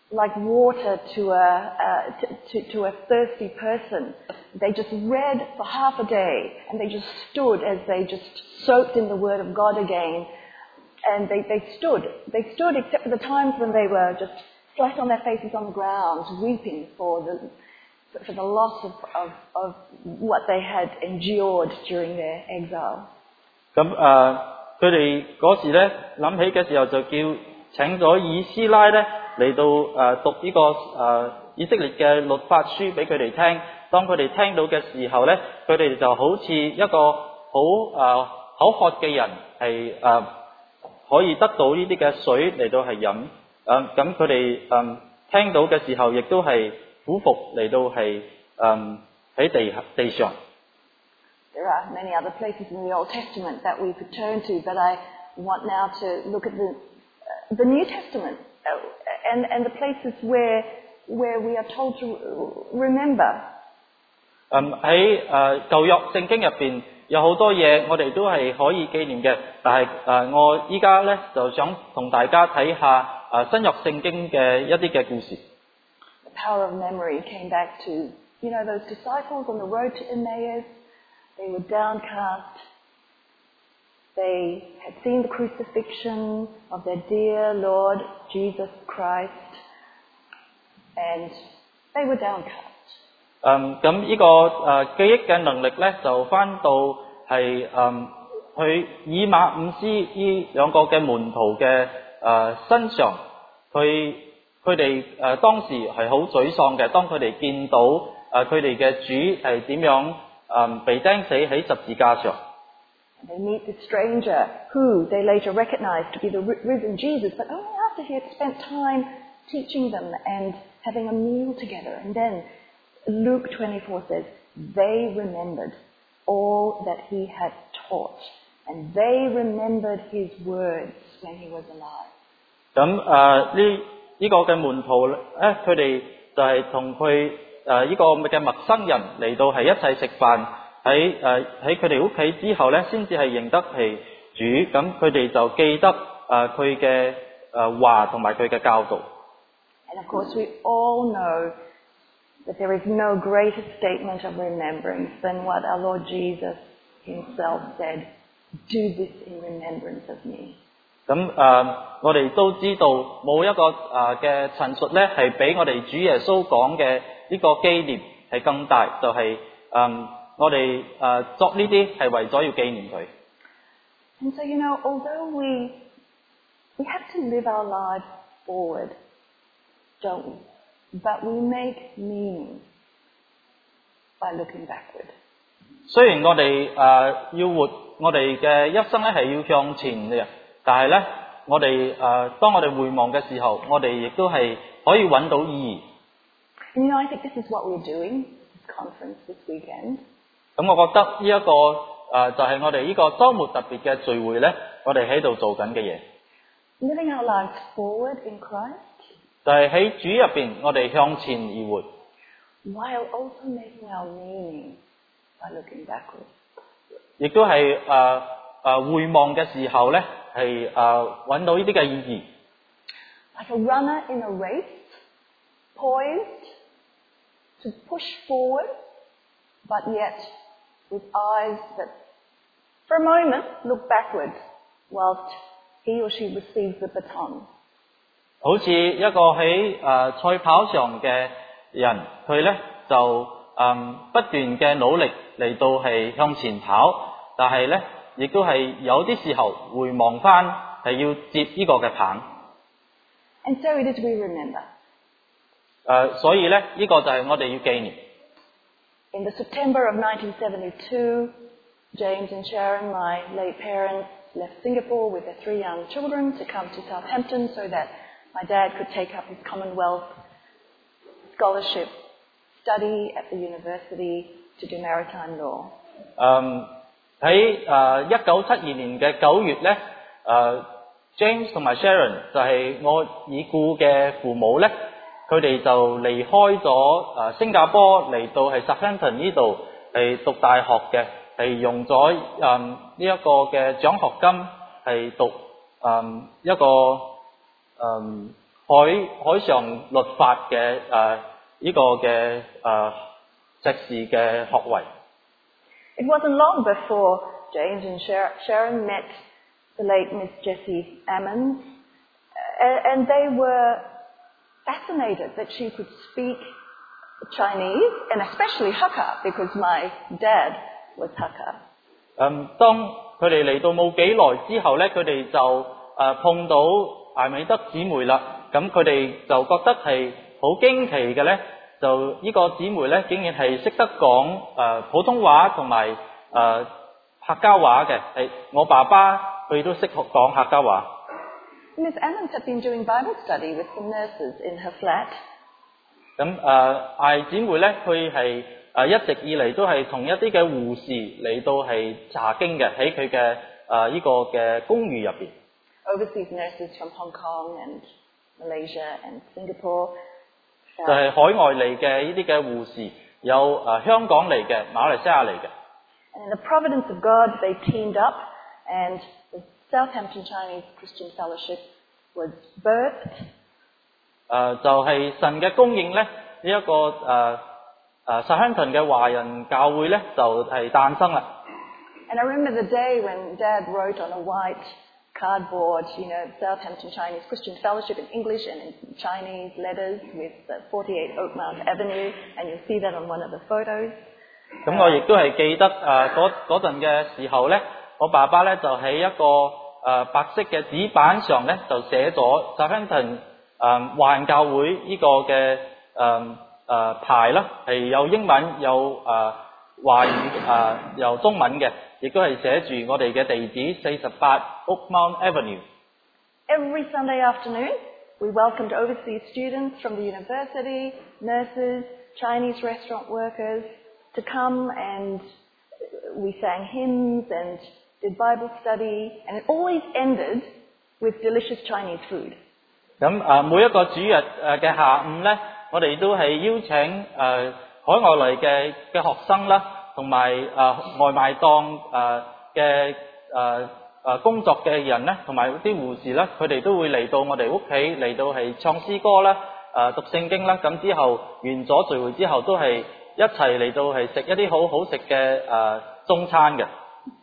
Speaker 6: like water to a, uh, to, to, to a thirsty person. They just read for half a day and they just stood as they just soaked in the Word of God again. And they, they stood. They stood except for the times when they were just flat on their faces on the ground, weeping for the, for the loss of, of, of what they had endured during their exile.
Speaker 4: 咁誒，佢哋嗰時咧諗起嘅時候就叫請咗以斯拉咧嚟到誒讀呢個誒以色列嘅律法書俾佢哋聽。當佢哋聽到嘅時候咧，佢哋就好似一個好誒口渴嘅人係誒可以得到呢啲嘅水嚟到係飲。誒咁佢哋誒聽到嘅時候，亦都係俯伏嚟到係誒喺地地上。
Speaker 6: There are many other places in the Old Testament that we could turn to, but I want now to look at the uh, the New Testament uh, and and the places where where we are told to remember.
Speaker 4: 嗯喺誒舊約聖經入邊有好多嘢，我哋都係可以紀念嘅。但係誒、呃、我依家咧就想同大家睇下誒、呃、新約聖經嘅一啲嘅故事。
Speaker 6: The power of memory came back to, you know, those disciples on the road to Emmaus. They were downcast. They had seen the crucifixion of their dear Lord Jesus Christ, and they were downcast.
Speaker 4: 嗯，咁呢、這個誒、呃、記憶嘅能力咧，就翻到係誒去以馬忤斯呢兩個嘅門徒嘅誒、呃、身上，佢佢哋誒當時係好沮喪嘅。當佢哋見到誒佢哋嘅主係點樣誒被釘死喺十字架上。
Speaker 6: They meet the stranger who they later recognized to be the risen Jesus, but only after he had spent time teaching them and having a meal together. And then Luke twenty-four says, they remembered all that he had taught, and they remembered his words when he was alive.
Speaker 4: 咁誒呢呢個嘅門徒咧，佢哋就係同佢誒呢個嘅陌生人嚟到係一齊食飯，喺誒喺佢哋屋企之後咧，先至係認得係主。咁佢哋就記得誒佢嘅誒話同埋佢嘅教導。
Speaker 6: And of course, we all know that there is no greater statement of remembrance than what our Lord Jesus himself said, "Do this in remembrance of me."
Speaker 4: 咁誒、呃，我哋都知道冇一個誒嘅陳述咧，係比我哋主耶穌講嘅呢個紀念係更大，就係、是、誒、呃、我哋誒、呃、作呢啲係為咗要紀念佢。
Speaker 6: And so, you know, although we we have to live our lives forward, don't we? But we make meaning by looking backward.
Speaker 4: 雖然我哋誒、呃、要活我哋嘅一生咧係要向前嘅，但係咧我哋誒、呃、當我哋回望嘅時候，我哋亦都係可以揾到意義。
Speaker 6: And you know, I think this is what we're doing this conference this weekend.
Speaker 4: 咁我覺得呢、這、一個誒、呃、就係、是、我哋呢個週末特別嘅聚會咧，我哋喺度做緊嘅嘢。
Speaker 6: Living our lives forward in Christ.
Speaker 4: 就係喺主入邊，我哋向前而活。
Speaker 6: While also making our meaning by looking backward.
Speaker 4: 亦都係誒誒回望嘅時候咧，係誒揾到呢啲嘅意義。
Speaker 6: Like a runner in a race, poised to push forward, but yet with eyes that, for a moment, look backward, whilst he or she receives the baton.
Speaker 4: 好似一個喺誒、呃、賽跑上嘅人，佢咧就誒、嗯、不斷嘅努力嚟到係向前跑，但係咧亦都係有啲時候回望翻係要接呢個嘅棒。
Speaker 6: And so it is we remember.
Speaker 4: 誒、呃，所以咧呢、這個就係我哋要紀念。
Speaker 6: In the September of nineteen seventy-two, James and Sharon, my late parents, left Singapore with their three young children to come to Southampton so that my dad could take up his Commonwealth scholarship study at the university to do maritime law.
Speaker 4: 嗯，喺誒一九七二年嘅九月咧，誒、呃、James 同埋 Sharon 就係我已故嘅父母咧，佢哋就離開咗誒新加坡嚟到係 Southampton 呢度係讀大學嘅，係用咗誒呢一個嘅獎學金係讀誒、嗯、一個。嗯， 海海上律法嘅誒呢個嘅誒碩士嘅學位。
Speaker 6: It wasn't long before James and Sharon met the late Miss Jessie Ammons, and they were fascinated that she could speak Chinese, and especially Hakka, because my dad was Hakka.
Speaker 4: 嗯，當佢哋嚟到冇幾耐之後咧，佢哋就誒、呃、碰到艾美德姊妹啦。咁佢哋就覺得係好驚奇嘅咧，就呢個姊妹咧竟然係識得講誒、呃、普通話同埋誒客家話嘅。係我爸爸佢都識講客家話。
Speaker 6: Miss Ammons had been doing Bible study with some nurses in her flat.
Speaker 4: 咁誒艾姊妹咧，佢係誒一直以嚟都係同一啲嘅護士嚟到係查經嘅，喺佢嘅誒呢個嘅公寓入邊。
Speaker 6: Overseas nurses from Hong Kong and Malaysia and Singapore.
Speaker 4: 就係海外嚟嘅呢啲嘅護士，有誒、呃、香港嚟嘅、馬來西亞嚟嘅。
Speaker 6: And in the providence of God, they teamed up, and the Southampton Chinese Christian Fellowship was birthed.
Speaker 4: 誒、呃、就係、是、神嘅供應咧，呢、這、一個誒誒 Southampton 嘅華人教會咧就係、是、誕生啦。
Speaker 6: And I remember the day when Dad wrote on a white cardboard, you know, Southampton Chinese Christian Fellowship in English and in Chinese letters with uh, forty-eight Oakmount Avenue, and you'll see that on one of the photos.
Speaker 4: 咁我亦都係記得誒嗰嗰陣嘅時候咧，我爸爸咧就喺一個誒、呃、白色嘅紙板上咧就寫咗 Southampton 誒華人教會呢個嘅誒誒牌啦，係有英文有誒華語誒有中文嘅。亦都係寫住我哋嘅地址四十八 Oakmount Avenue。
Speaker 6: Every Sunday afternoon, we welcomed overseas students from the university, nurses, Chinese restaurant workers to come, and we sang hymns and did Bible study, and it always ended with delicious Chinese food.
Speaker 4: 咁誒每一個主日誒嘅下午咧，我哋都係邀請誒、呃、海外嚟嘅嘅學生啦。同埋誒外賣檔誒嘅誒誒工作嘅人咧，同埋啲護士咧，佢哋都會嚟到我哋屋企嚟到係唱詩歌啦、誒、呃、讀聖經啦，咁之後完咗聚會之後，都係一齊嚟到係食一啲好好食嘅誒中餐嘅。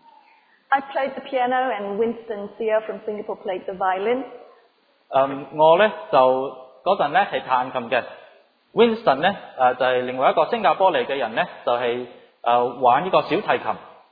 Speaker 6: I played the piano and Winston Sear from Singapore played the violin.
Speaker 4: 誒我咧就嗰陣咧係彈琴嘅 ，Winston 咧誒就係、是、另外一個新加坡嚟嘅人咧，就係、是。誒玩呢個小提琴。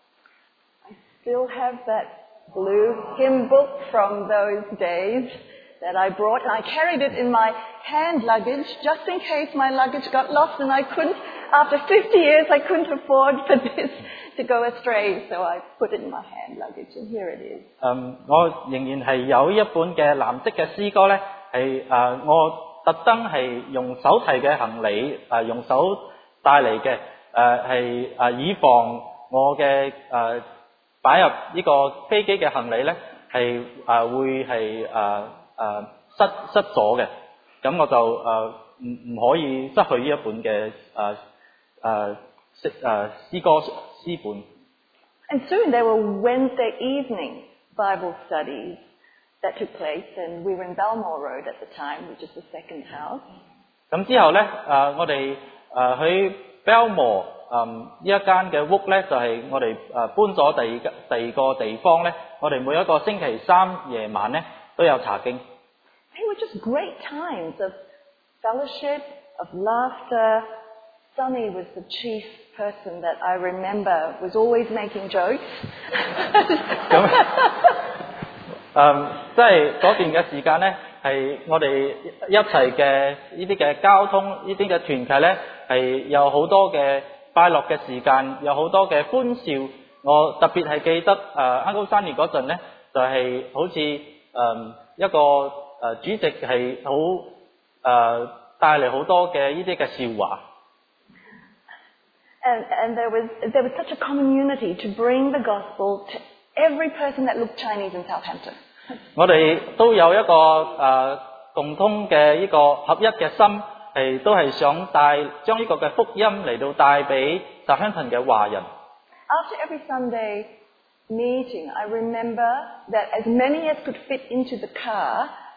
Speaker 6: I still have that blue hymn book from those days that I brought, and I carried it in my hand luggage just in case my luggage got lost, and I couldn't, after fifty years, I couldn't afford for this to go astray, so I put it in my hand luggage, and here it is.
Speaker 4: 嗯，我仍然係有一本嘅藍色嘅詩歌咧，係誒我特登係用手提嘅行李誒用手帶嚟嘅。誒係誒以防我嘅誒擺入呢個飛機嘅行李咧，係誒、呃、會係誒誒失失咗嘅，咁我就誒唔唔可以失去呢一本嘅誒誒詩誒詩歌詩本。
Speaker 6: And soon there were Wednesday evening Bible studies that took place, and we were in Belmore Road at the time, which is the second house. 咁之後咧，誒、呃、我哋誒喺 Belmore 誒呢一間嘅屋咧，就係、是、我哋誒搬咗第二第二個地方咧。我哋每一個星期三夜晚咧都有查經。They were just great times of fellowship, of laughter. Sonny was the chief person that I remember was always making jokes. 咁誒，即係嗰段嘅時間咧，係我哋一齊嘅呢啲嘅交通，呢啲嘅團契咧，係有好多嘅快樂嘅時間，有好多嘅歡笑。我特別係記得誒 Uncle Sunny 嗰陣咧，就係、是、好似誒、呃、一個誒、呃、主席係好誒帶嚟好多嘅呢啲嘅笑話。And, and there was there was such a common unity to bring the gospel to every person that looked Chinese in Southampton. 我哋都有一個誒、呃、共通嘅呢個合一嘅心，係都係想帶將呢個嘅福音嚟到帶俾 Southampton 嘅華人。After every Sunday meeting, I remember that as many as could fit into the car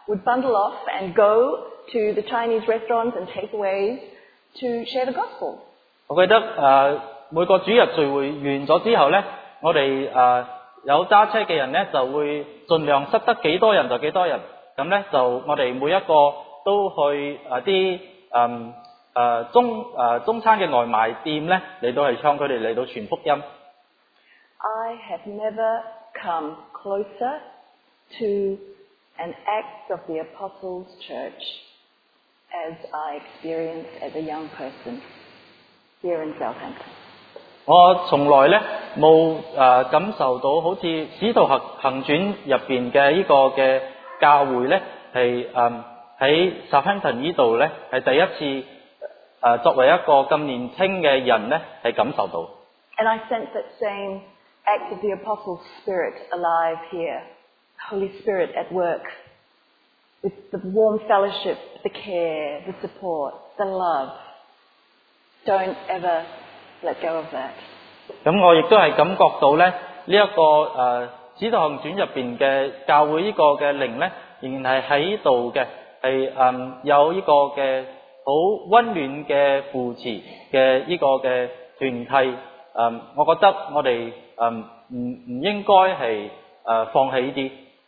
Speaker 6: would bundle off and go to the Chinese restaurants and takeaways to share the gospel.
Speaker 4: 我記得誒、呃、每個主日聚會完咗之後咧，我哋誒、呃、有揸車嘅人咧就會盡量塞得幾多人就幾多人，咁咧就我哋每一個都去誒啲誒誒中誒、呃、中餐嘅外賣店咧嚟到係唱佢哋嚟到傳福音。
Speaker 6: I have never come closer to an Acts of the Apostles church as I experienced as a young person here in Southampton.
Speaker 4: 我從來咧冇誒感受到好似《使徒行行傳》入邊嘅呢個嘅教會咧係誒喺 Southampton 呢度咧係第一次誒、呃、作為一個咁年輕嘅人咧係感受到。
Speaker 6: And I sense that same Acts of the Apostles spirit alive here, Holy Spirit at work, with the warm fellowship, the care, the support, the love. Don't ever let go of that.
Speaker 4: 咁我亦都係感覺到咧呢一、這個誒《使徒行傳》入邊嘅教會呢個嘅靈咧，仍然係喺度嘅，係誒、嗯、有呢個嘅好溫暖嘅扶持嘅呢個嘅團契。誒、嗯，我覺得我哋誒唔唔應該係誒放棄呢啲。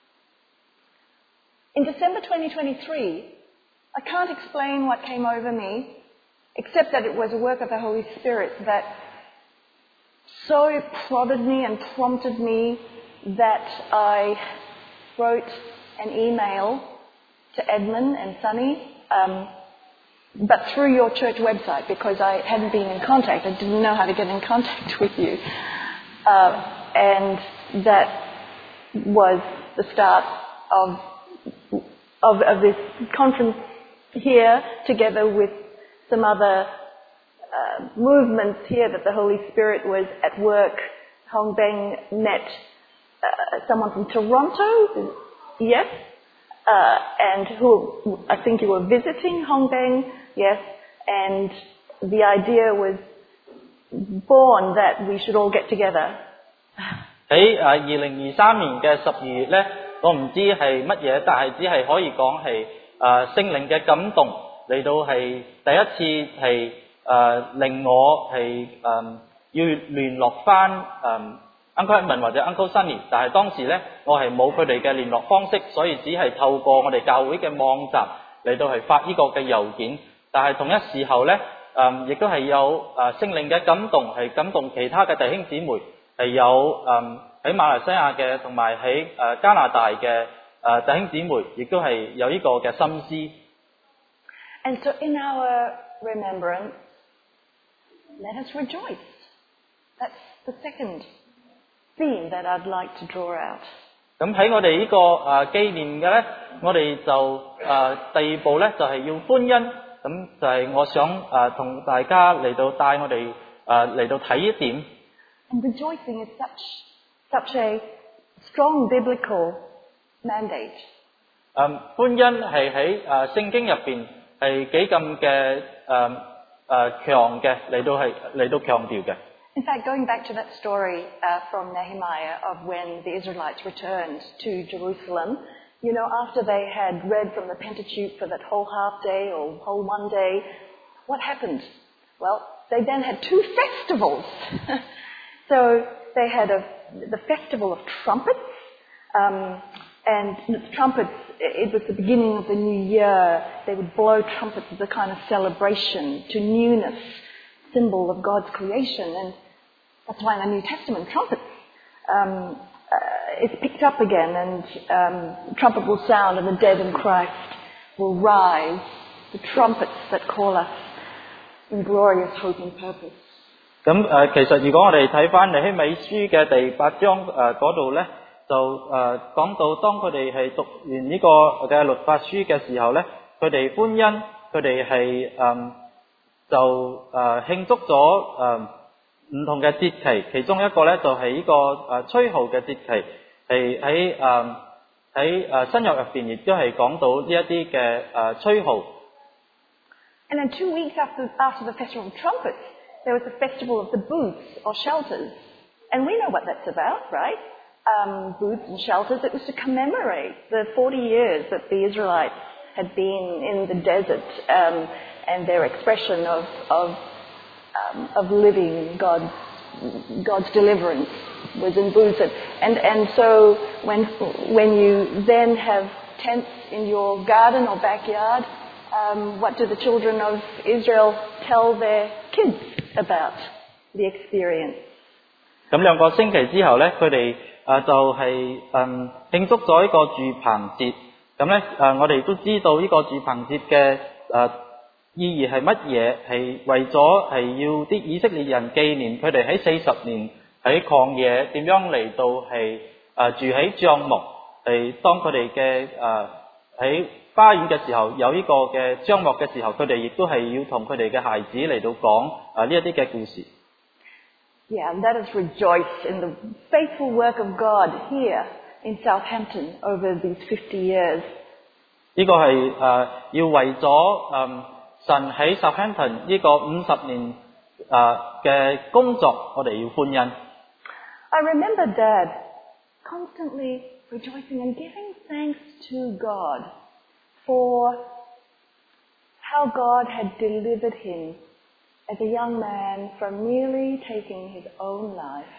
Speaker 6: In December twenty twenty-three, I can't explain what came over me, except that it was a work of the Holy Spirit that so prodded me and prompted me that I wrote an email to Edmund and Sunny, um, but through your church website, because I hadn't been in contact. I didn't know how to get in contact with you. Uh, and that was the start of, of, of this conference here, together with some other uh, movements here that the Holy Spirit was at work. Hong Beng met uh, someone from Toronto, yes, uh, and who I think you were visiting Hong Beng, yes, and the idea was born that we should all get together.
Speaker 4: 喺誒二零二三年嘅十二月咧，我唔知係乜嘢，但係只係可以講係誒聖靈嘅感動嚟到係第一次係誒、呃、令我係誒、呃、要聯絡翻誒、呃、Uncle Edmund 或者 Uncle Sunny， 但係當時咧我係冇佢哋嘅聯絡方式，所以只係透過我哋教會嘅網站嚟到係發呢個嘅郵件。但係同一時候咧誒亦都係有誒聖靈嘅感動，係感動其他嘅弟兄姊妹。係有誒喺馬來西亞嘅同埋喺誒加拿大嘅誒弟兄姊妹，亦都係有呢個嘅心思。
Speaker 6: And so in our remembrance, let us rejoice. That's the second theme that I'd like to draw out.
Speaker 4: 咁喺我哋呢個誒紀念嘅咧，我哋就誒第二步咧就係要歡欣。咁就係我想誒同大家嚟到帶我哋誒嚟到睇一點。
Speaker 6: And rejoicing is such, such a strong biblical mandate.
Speaker 4: 誒歡欣係喺誒聖經入邊係幾咁嘅誒誒強嘅嚟到係嚟到強調嘅。
Speaker 6: In fact, going back to that story uh, from Nehemiah of when the Israelites returned to Jerusalem, you know, after they had read from the Pentateuch for that whole half day or whole one day, what happened? Well, they then had two festivals. So they had a, the festival of trumpets, um, and trumpets, it was the beginning of the new year. They would blow trumpets as a kind of celebration to newness, symbol of God's creation. And that's why in the New Testament, trumpets um, uh, is picked up again, and um, the trumpet will sound and the dead in Christ will rise, the trumpets that call us in glorious hope and purpose.
Speaker 4: 咁誒、呃，其實如果我哋睇翻尼希米書嘅第八章誒嗰度咧，就誒、呃、講到當佢哋係讀完呢個嘅律法書嘅時候咧，佢哋歡欣，佢哋係誒就誒、呃、慶祝咗誒唔同嘅節期，其中一個咧就係、是、呢、這個誒吹號嘅節期，係喺誒喺誒新約入邊亦都係講到呢一啲嘅誒吹號。
Speaker 6: And then two weeks after after the festival of trumpets, there was the festival of the booths or shelters. And we know what that's about, right? um, booths and shelters. It was to commemorate the forty years that the Israelites had been in the desert um, and their expression of of, um, of living God's God's deliverance was in booths. And and so when when you then have tents in your garden or backyard, um, what do the children of Israel tell their kids about the experience?
Speaker 4: 咁兩個星期之後咧，佢哋誒就係誒慶祝咗呢個住棚節。咁咧誒，我哋都知道呢個住棚節嘅誒意義係乜嘢？係為咗係要啲以色列人紀念佢哋喺四十年喺曠野點樣嚟到係誒住喺帳幕，係當佢哋嘅誒喺花園嘅時候有呢個嘅帳幕嘅時候，佢哋亦都係要同佢哋嘅孩子嚟到講誒呢一啲嘅故事。
Speaker 6: Yeah, and let us rejoice in the faithful work of God here in Southampton over these fifty years.
Speaker 4: 呢個係誒要為咗誒神喺 Southampton 呢個五十年誒嘅工作，我哋要歡欣。
Speaker 6: I remember Dad constantly rejoicing and giving thanks to God for how God had delivered him as a young man from nearly taking his own life.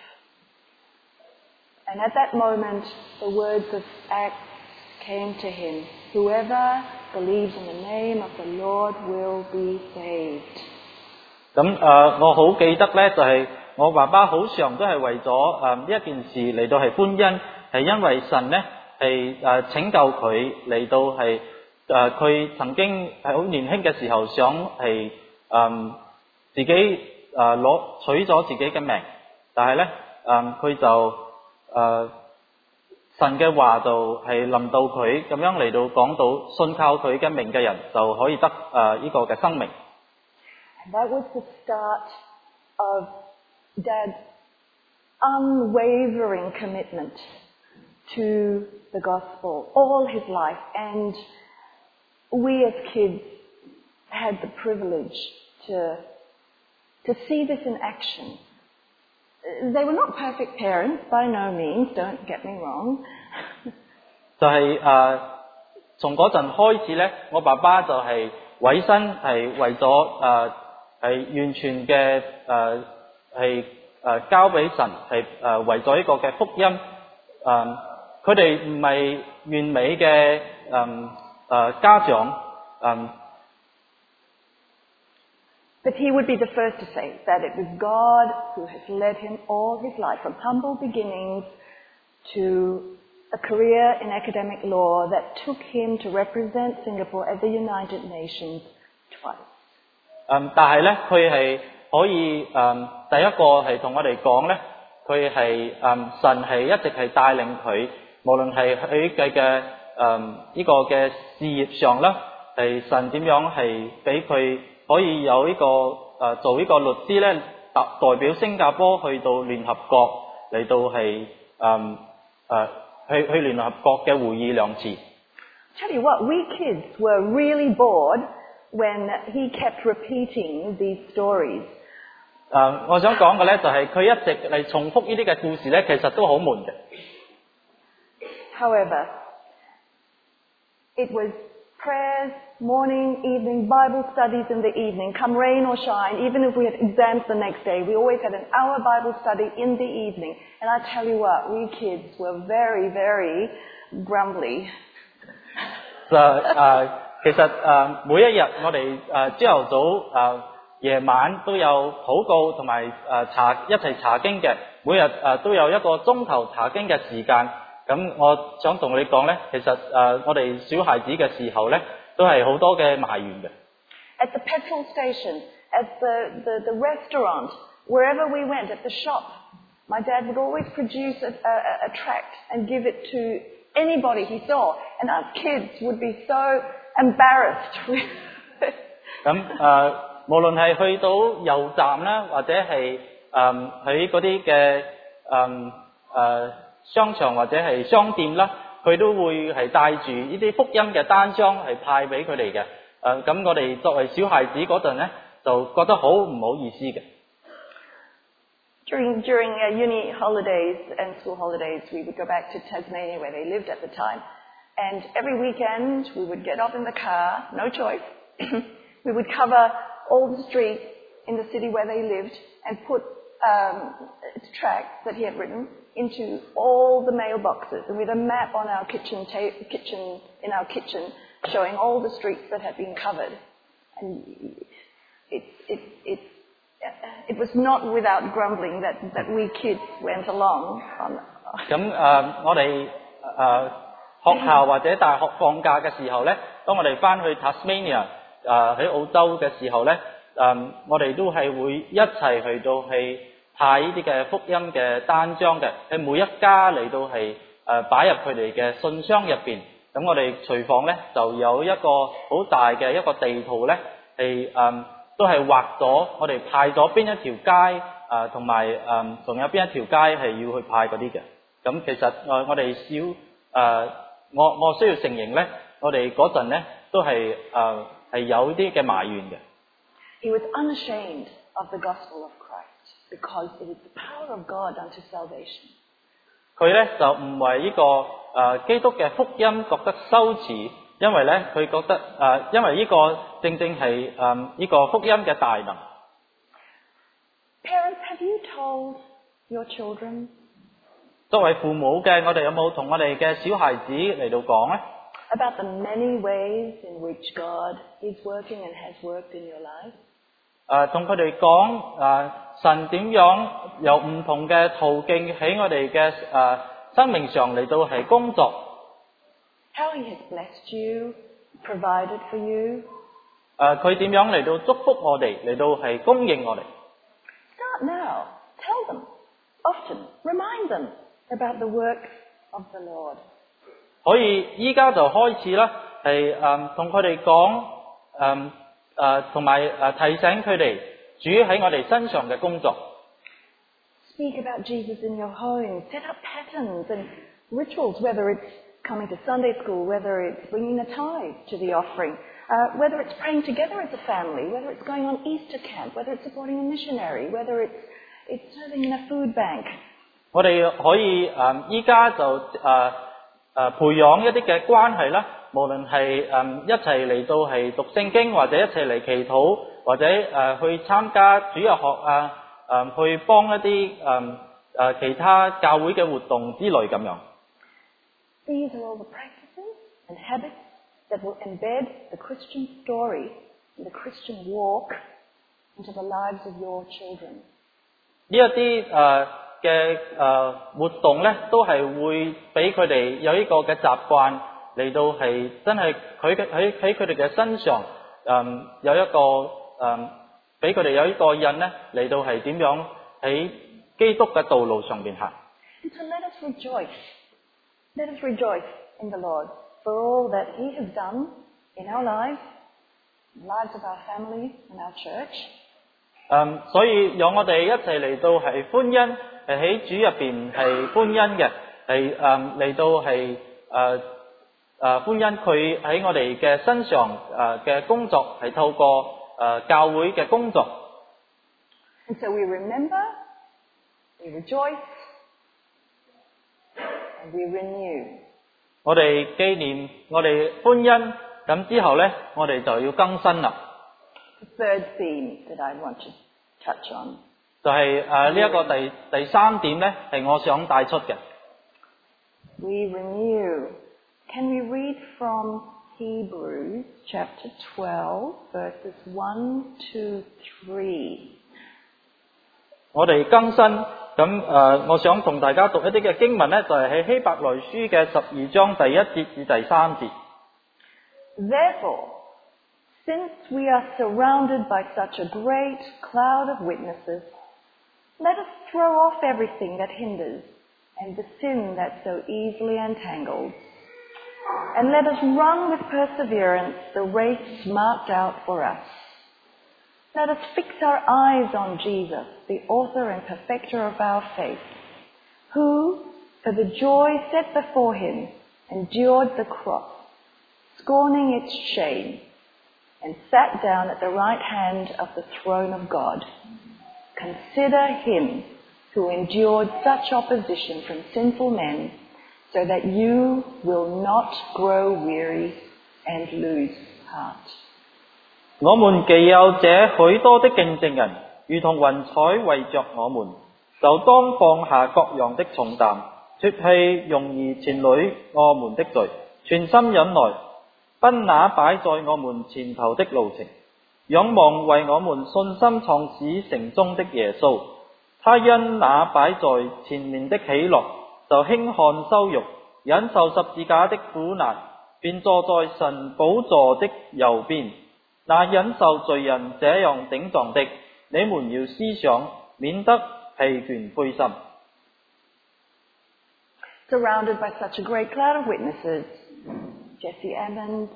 Speaker 6: And at that moment, the words of Acts came to him, "Whoever believes in the name of the Lord will be saved."
Speaker 4: 咁誒，我好記得咧，就係我爸爸好常都係為咗誒呢一件事嚟到係歡欣，係因為神咧係誒拯救佢嚟到係誒佢曾經係好年輕嘅時候想係誒。自己誒攞取咗自己嘅命，但係咧誒佢就誒、呃、神嘅話就係臨到佢咁樣嚟到講到信靠佢嘅命嘅人就可以得誒呢、呃這個嘅生命。
Speaker 6: And that was the start of Dad's unwavering commitment to the gospel all his life, and we as kids had the privilege to to see this in action. They were not perfect parents, by no means, don't get me wrong.
Speaker 4: 就係誒從嗰陣開始咧，我爸爸就係委身係為咗誒係完全嘅誒係誒交俾神，係誒為咗呢個嘅福音。誒佢哋唔係完美嘅誒誒家長誒。
Speaker 6: But he would be the first to say that it was God who has led him all his life, from humble beginnings to a career in academic law that took him to represent Singapore at the United Nations twice.
Speaker 4: 嗯，但係咧，佢係可以誒第一個係同我哋講咧，佢係誒神係一直係帶領佢，無論係喺佢嘅誒呢個嘅事業上啦，係神點樣係俾佢。可以有呢、這個誒、呃、做呢個律師咧，代代表新加坡去到聯合國嚟到係誒誒去去聯合國嘅會議兩次。
Speaker 6: Tell you what, we kids were really bored when he kept repeating these stories.
Speaker 4: 誒、呃，我想講嘅咧就係、是、佢一直嚟重複呢啲嘅故事咧，其實都好悶嘅。
Speaker 6: However, it was prayers, morning, evening, Bible studies in the evening, come rain or shine. Even if we had exams the next day, we always had an hour Bible study in the evening. And I tell you what, we kids were very, very grumbly.
Speaker 4: 就誒，其實誒每一日我哋誒朝頭早誒夜晚都有禱告同埋誒查一齊查經嘅，每日誒都有一個鐘頭查經嘅時間。咁我想同你講咧，其實誒、呃、我哋小孩子嘅時候咧，都係好多嘅埋怨嘅。
Speaker 6: At the petrol station, at the, the, the restaurant, wherever we went, at the shop, my dad would always produce a, a, a tract and give it to anybody he saw, and us kids would be so embarrassed.
Speaker 4: 咁誒、呃，無論係去到油站啦，或者係誒喺嗰啲嘅誒誒商場或者係商店啦，佢都會係帶住呢啲福音嘅單張係派俾佢哋嘅。誒、呃，咁我哋作為小孩子嗰陣咧，就覺得好唔好意思嘅。
Speaker 6: During, during uh, uni holidays and school holidays, we would go back to Tasmania where they lived at the time. And every weekend, we would get off in the car, no choice. We would cover all the streets in the city where they lived and put um, tracts that he had written into all the mailboxes, and with a map on our kitchen, ta- kitchen in our kitchen, showing all the streets that had been covered. And it, it, it, it was not without grumbling that, that we kids went along. On,
Speaker 4: 咁誒、呃，我哋誒、呃、學校或者大學放假嘅時候咧，當我哋翻去 Tasmania 誒喺澳洲嘅時候咧，誒、呃、我哋都係會一齊去到係派呢啲嘅福音嘅單張嘅，喺每一家嚟到係誒擺入佢哋嘅信箱入邊。咁我哋廚房咧就有一個好大嘅一個地圖咧，係誒、呃、都係畫咗我哋派咗邊一條街誒，同埋誒仲有邊一條街係要去派嗰啲嘅。咁其實誒我哋少誒我我需要承認咧，我哋嗰陣咧都係誒係有啲嘅埋怨嘅。
Speaker 6: He was unashamed of the gospel of Christ because it is the power of God unto salvation.
Speaker 4: 佢咧就唔為呢個誒、呃、基督嘅福音覺得羞恥，因為咧佢覺得誒、呃，因為呢個正正係誒呢個福音嘅大能。
Speaker 6: Parents, have you told your children
Speaker 4: 作為父母嘅，我哋有冇同我哋嘅小孩子嚟到講咧
Speaker 6: about the many ways in which God is working and has worked in your life?
Speaker 4: 誒同佢哋講誒神點樣由唔同嘅途徑喺我哋嘅誒生命上嚟到係工作。
Speaker 6: How He has blessed you, provided for you.
Speaker 4: 誒佢點樣嚟到祝福我哋，嚟到係供應我哋。
Speaker 6: Start now. Tell them, often, remind them about the works of the Lord.
Speaker 4: 可以依家就開始啦，係誒同佢哋講誒誒同埋誒提醒佢哋主喺我哋身上嘅工作。
Speaker 6: Speak about Jesus in your home. Set up patterns and rituals, whether it's coming to Sunday school, whether it's bringing a tithe to the offering, uh, whether it's praying together as a family, whether it's going on Easter camp, whether it's supporting a missionary, whether it's it's serving in a food bank.
Speaker 4: 我哋可以誒依家就誒誒、呃、培養一啲嘅關係啦，無論係誒、呃、一齊嚟到係讀聖經，或者一齊嚟祈禱，或者誒、呃、去參加主日學啊，誒、呃、去幫一啲誒誒其他教會嘅活動之類咁樣。
Speaker 6: These are all the practices and habits that will embed the Christian story and the Christian walk into the lives of your children.
Speaker 4: 呢一啲誒嘅誒活動咧，都係會俾佢哋有呢個嘅習慣嚟到係真係佢嘅喺喺佢哋嘅身上誒、呃、有一個誒俾佢哋有呢個印咧嚟到係點樣喺基督嘅道路上邊行。
Speaker 6: And so let us rejoice. Let us rejoice in the Lord for all that He has done in our lives, in the lives of our family and our church.
Speaker 4: 嗯，所以讓我哋一齊嚟到係歡欣，係喺主入邊係歡欣嘅，係誒嚟到係誒誒歡欣佢喺我哋嘅身上誒嘅工作，係透過誒、呃、教會嘅工作。
Speaker 6: And so we remember, we rejoice, and we renew.
Speaker 4: 我哋紀念，我哋歡欣，咁之後咧，我哋就要更新啦。
Speaker 6: The third theme that I want to touch on.
Speaker 4: 就係誒呢一個第第三點咧，係我想帶出嘅。
Speaker 6: We renew. Can we read from Hebrews chapter twelve, verses one to three?
Speaker 4: 我哋更新，咁誒、呃，我想同大家讀一啲嘅經文咧，就係、是、喺希伯來書嘅十二章第一節至第三節。
Speaker 6: Therefore, since we are surrounded by such a great cloud of witnesses, let us throw off everything that hinders and the sin that so easily entangles, and let us run with perseverance the race marked out for us. Let us fix our eyes on Jesus, the author and perfecter of our faith, who, for the joy set before him, endured the cross, scorning its shame, and sat down at the right hand of the throne of God. Consider him who endured such opposition from sinful men, so that you will not grow weary and lose heart.
Speaker 4: 我們既有這許多的見證人，如同雲彩圍着我們，就當放下各樣的重擔，脱去容易纏累我們的罪，全心忍耐，奔那擺在我們前頭的路程，仰望為我們信心創始成終的耶穌。他因那擺在前面的喜樂，就輕看羞辱，忍受十字架的苦難，便坐在神寶座的右邊。那忍受罪人這樣頂撞的，你們要思想，免得疲倦灰心。
Speaker 6: Surrounded by such a great cloud of witnesses, Jesse Edmonds,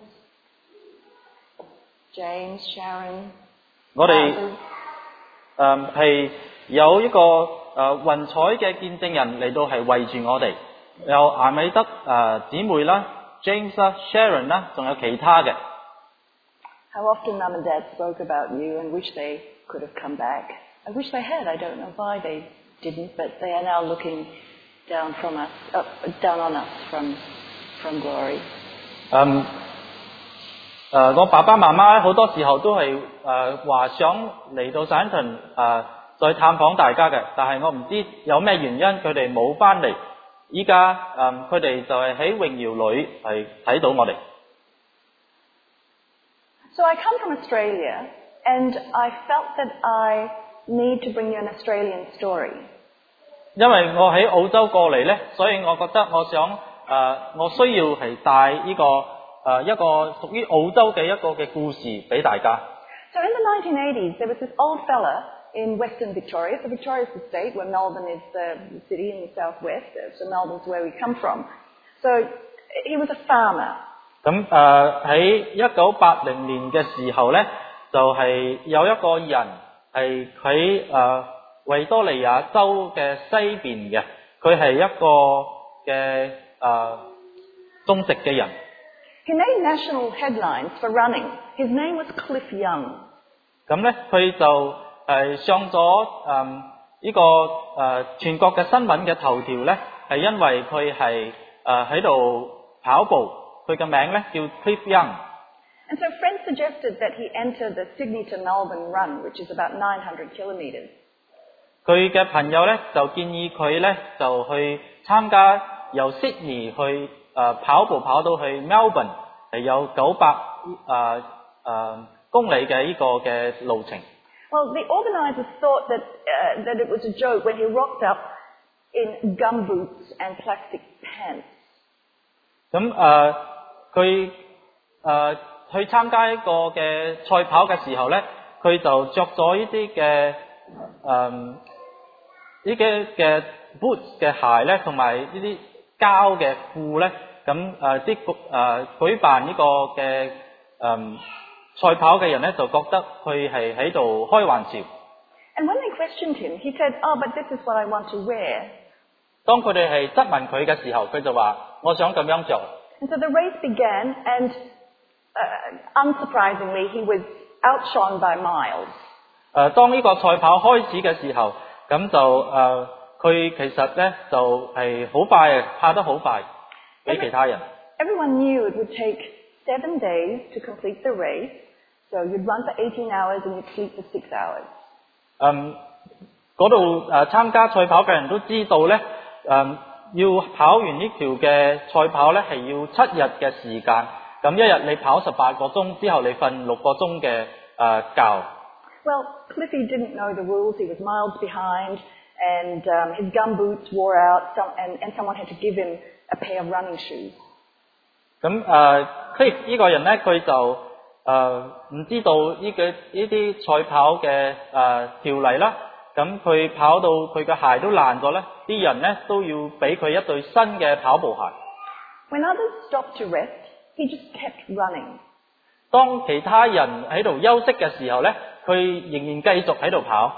Speaker 6: James, Sharon,
Speaker 4: 我哋
Speaker 6: others,
Speaker 4: 誒係有一個誒雲彩嘅見證人嚟到係圍住我哋，有艾美德誒姊妹啦、James 啦、Sharon 啦，仲有其他嘅。
Speaker 6: How often Mum and Dad spoke about you and wish they could have come back. I wish they had. I don't know why they didn't, but they are now looking down from us, uh, down on us from from glory.
Speaker 4: 嗯誒，我爸爸媽媽好多時候都係誒話想嚟到省屯誒再探訪大家嘅，但係我唔知有咩原因佢哋冇翻嚟。依家誒佢哋就係喺榮耀裏係睇到我哋。
Speaker 6: So I come from Australia, and I felt that I need to bring you an Australian story.
Speaker 4: 因為我喺澳洲過嚟呢，所以我覺得我想誒、呃，我需要係帶呢、這個誒、呃、一個屬於澳洲嘅一個嘅故事俾大家。
Speaker 6: So in the nineteen eighties, there was this old fella in Western Victoria. So Victoria's the state, where Melbourne is the city in the southwest. So Melbourne's where we come from. So he was a farmer.
Speaker 4: 咁誒喺一九八零年嘅時候呢，就係、是、有一個人係喺誒維多利亞州嘅西邊嘅，佢係一個嘅誒、呃、種植嘅人。
Speaker 6: He made national headlines for running. His name was Cliff Young.
Speaker 4: 咁咧，佢就誒上咗誒呢個誒、呃、全國嘅新聞嘅頭條咧，係因為佢係誒喺度跑步。佢嘅名咧叫 Cliff Young。
Speaker 6: And so friends suggested that he enter the Sydney to Melbourne run, which is about nine hundred kilometres.
Speaker 4: 佢嘅朋友咧就建議佢咧就去參加由 Sydney 去誒、呃、跑步跑到去 Melbourne 係有九百誒誒公里嘅呢個嘅路程。
Speaker 6: Well, the organisers thought that uh, that it was a joke when he rocked up in gumboots and plastic pants.
Speaker 4: 咁誒佢誒去參加一個嘅賽跑嘅時候咧，佢就着咗呢啲嘅誒呢啲嘅 boots 嘅鞋咧，同埋呢啲膠嘅褲咧，咁誒啲誒舉辦呢個嘅誒賽跑嘅人咧，就覺得佢係喺度開玩笑。
Speaker 6: And when they questioned him, he said, "Oh, but this is what I want to wear."
Speaker 4: 當佢哋係質問佢嘅時候，佢就話：我想咁樣做。
Speaker 6: And so the race began, and uh, unsurprisingly, he was outshone by miles.
Speaker 4: 誒，當呢個賽跑開始嘅時候，咁就誒，佢、呃、其實咧就係、是、好快嘅，跑得好快，比其他人。
Speaker 6: Everyone knew it would take seven days to complete the race, so you'd run for eighteen hours and you'd sleep for six hours.
Speaker 4: 嗯，嗰度誒參加賽跑嘅人都知道咧，誒、呃、要跑完呢條嘅賽跑咧係要七日嘅時間，咁一日你跑十八個鐘之後，你瞓六個鐘嘅誒覺。
Speaker 6: Well, Cliffy didn't know the rules. He was miles behind, and um, his gum boots wore out, some, and, and someone had to give him a pair of running shoes.
Speaker 4: 咁誒 Cliff 呢個人咧，佢就誒唔、呃、知道呢個呢啲賽跑嘅誒、呃、條例啦。咁佢跑到佢嘅鞋都爛咗咧，啲人咧都要俾佢一對新嘅跑步鞋。
Speaker 6: When others stopped to rest, he just kept running.
Speaker 4: 當其他人喺度休息嘅時候咧，佢仍然繼續喺度跑。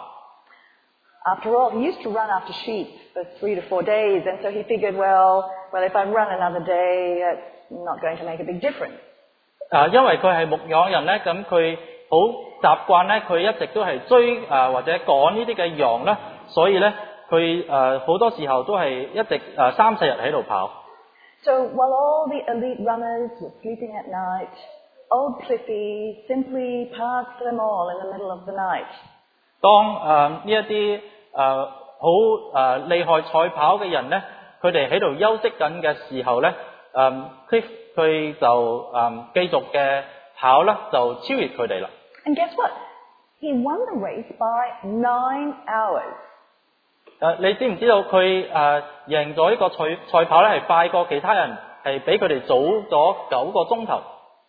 Speaker 6: After all, he used to run after sheep for three to four days, and so he figured, well, well, if I run another day, it's not going to make a big difference.
Speaker 4: 啊，因為佢係牧羊人咧，咁佢好習慣咧，佢一直都係追啊或者趕呢啲嘅羊啦，所以咧佢誒好多時候都係一直誒三四日喺度跑。
Speaker 6: So while all the elite runners were sleeping at night, old Cliffy simply passed them all in the middle of the night.
Speaker 4: 當誒呢一啲誒好誒厲害賽跑嘅人咧，佢哋喺度休息緊嘅時候咧，誒 Cliff 佢就誒繼續嘅跑啦，就超越佢哋啦。
Speaker 6: And guess what? He won the race by nine hours.
Speaker 4: 誒，你知唔知道佢誒贏咗呢個賽賽跑咧，係快過其他人，係比佢哋早咗九個鐘頭。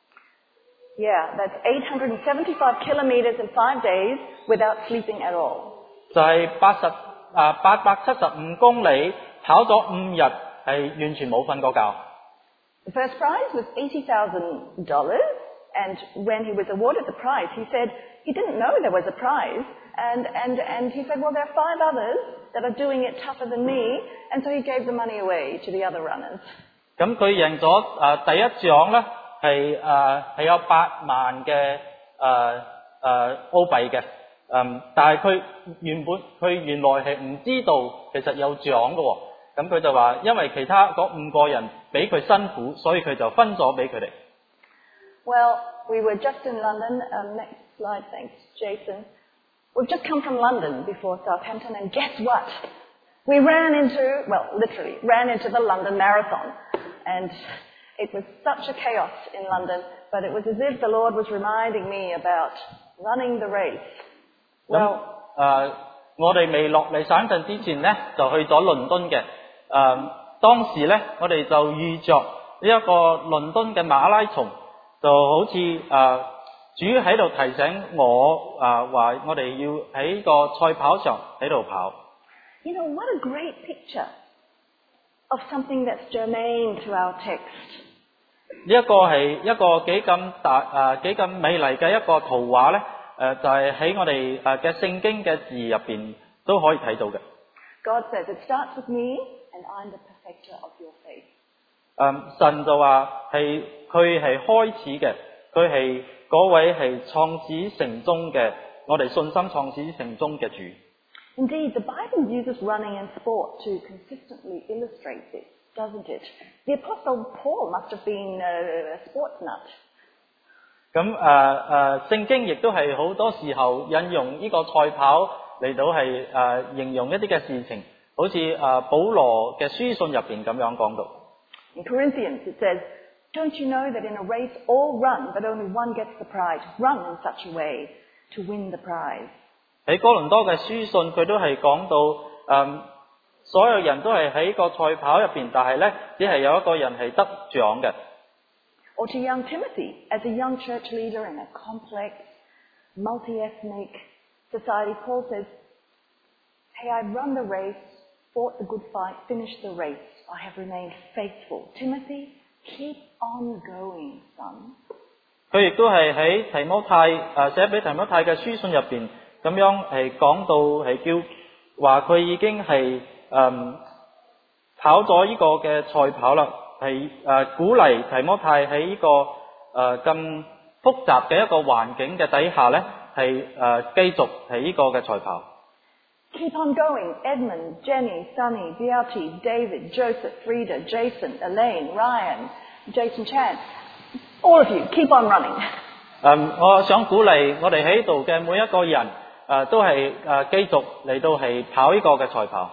Speaker 6: Yeah, that's eight hundred seventy-five kilometers in five days without sleeping at all.
Speaker 4: 就係八十啊八百七十五公里，跑咗五日，係完全冇瞓過覺。
Speaker 6: The first prize was eighty thousand dollars, and when he was awarded the prize, he said he didn't know there was a prize, and, and, and he said, well, there are five others that are doing it tougher than me, and so he gave the money away to the other runners.
Speaker 4: 咁佢贏咗誒第一獎咧，係誒係有八萬嘅誒誒澳幣嘅，嗯，但係佢原本佢原來係唔知道其實有獎嘅喎，咁佢就話因為其他嗰五個人比佢辛苦，所以佢就分咗俾佢哋。
Speaker 6: Well, we were just in London. Um, next slide, thanks, Jason. We've just come from London before Southampton, and guess what? We ran into, well, literally, ran into the London Marathon. And it was such a chaos in London, but it was as if the Lord was reminding me about running the race.
Speaker 4: 咁
Speaker 6: Well,
Speaker 4: 誒，我哋未落嚟省鎮之前咧，就去咗倫敦嘅。誒，當時咧，我哋就遇着呢一個倫敦嘅馬拉松，就好似誒主喺度提醒我誒話，我哋要喺個賽跑上喺度跑。
Speaker 6: you know, what a great picture of something that's germane to our text.
Speaker 4: 呢一個係一個幾咁大誒幾咁美麗嘅一個圖畫咧，誒就係喺我哋誒嘅聖經嘅字入邊都可以睇到嘅。
Speaker 6: God says, it starts with me, and I'm the perfecter of your faith.
Speaker 4: 誒神就話係佢係開始嘅，佢係嗰位係創始成終嘅，我哋信心創始成終嘅主。
Speaker 6: Indeed, the Bible uses running and sport to consistently illustrate this, doesn't it? The Apostle Paul must have been a sports nut.
Speaker 4: 咁誒誒，聖經亦都係好多時候引用呢個賽跑嚟到係誒形容一啲嘅事情，好似誒保羅嘅書信入邊咁樣講到。
Speaker 6: In Corinthians, it says, "Don't you know that in a race all run, but only one gets the prize? Run in such a way to win the prize."
Speaker 4: 喺哥倫多嘅書信，佢都係講到誒、嗯，所有人都係喺個賽跑入邊，但係咧只係有一個人係得獎嘅。
Speaker 6: Or to young Timothy, as a young church leader in a complex, multi-ethnic society, Paul says, "Hey, I've run the race, fought the good fight, finished the race. I have remained faithful. Timothy, keep on going, son."
Speaker 4: 佢亦都係喺提摩太誒寫俾提摩太嘅書信入邊咁樣係講到係叫話佢已經係誒、嗯、跑咗呢個嘅賽跑啦，係誒、呃、鼓勵提摩太喺呢、這個誒咁、呃、複雜嘅一個環境嘅底下咧，係誒、呃、繼續係呢個嘅賽跑。
Speaker 6: Keep on going, Edmund, Jenny, Sunny, Beatty, David, Joseph, Frida, Jason, Elaine, Ryan, Jason Chan, all of you, keep on running.
Speaker 4: 嗯，我想鼓勵我哋喺度嘅每一個人，誒、呃、都係誒繼續嚟到係跑呢個嘅賽跑。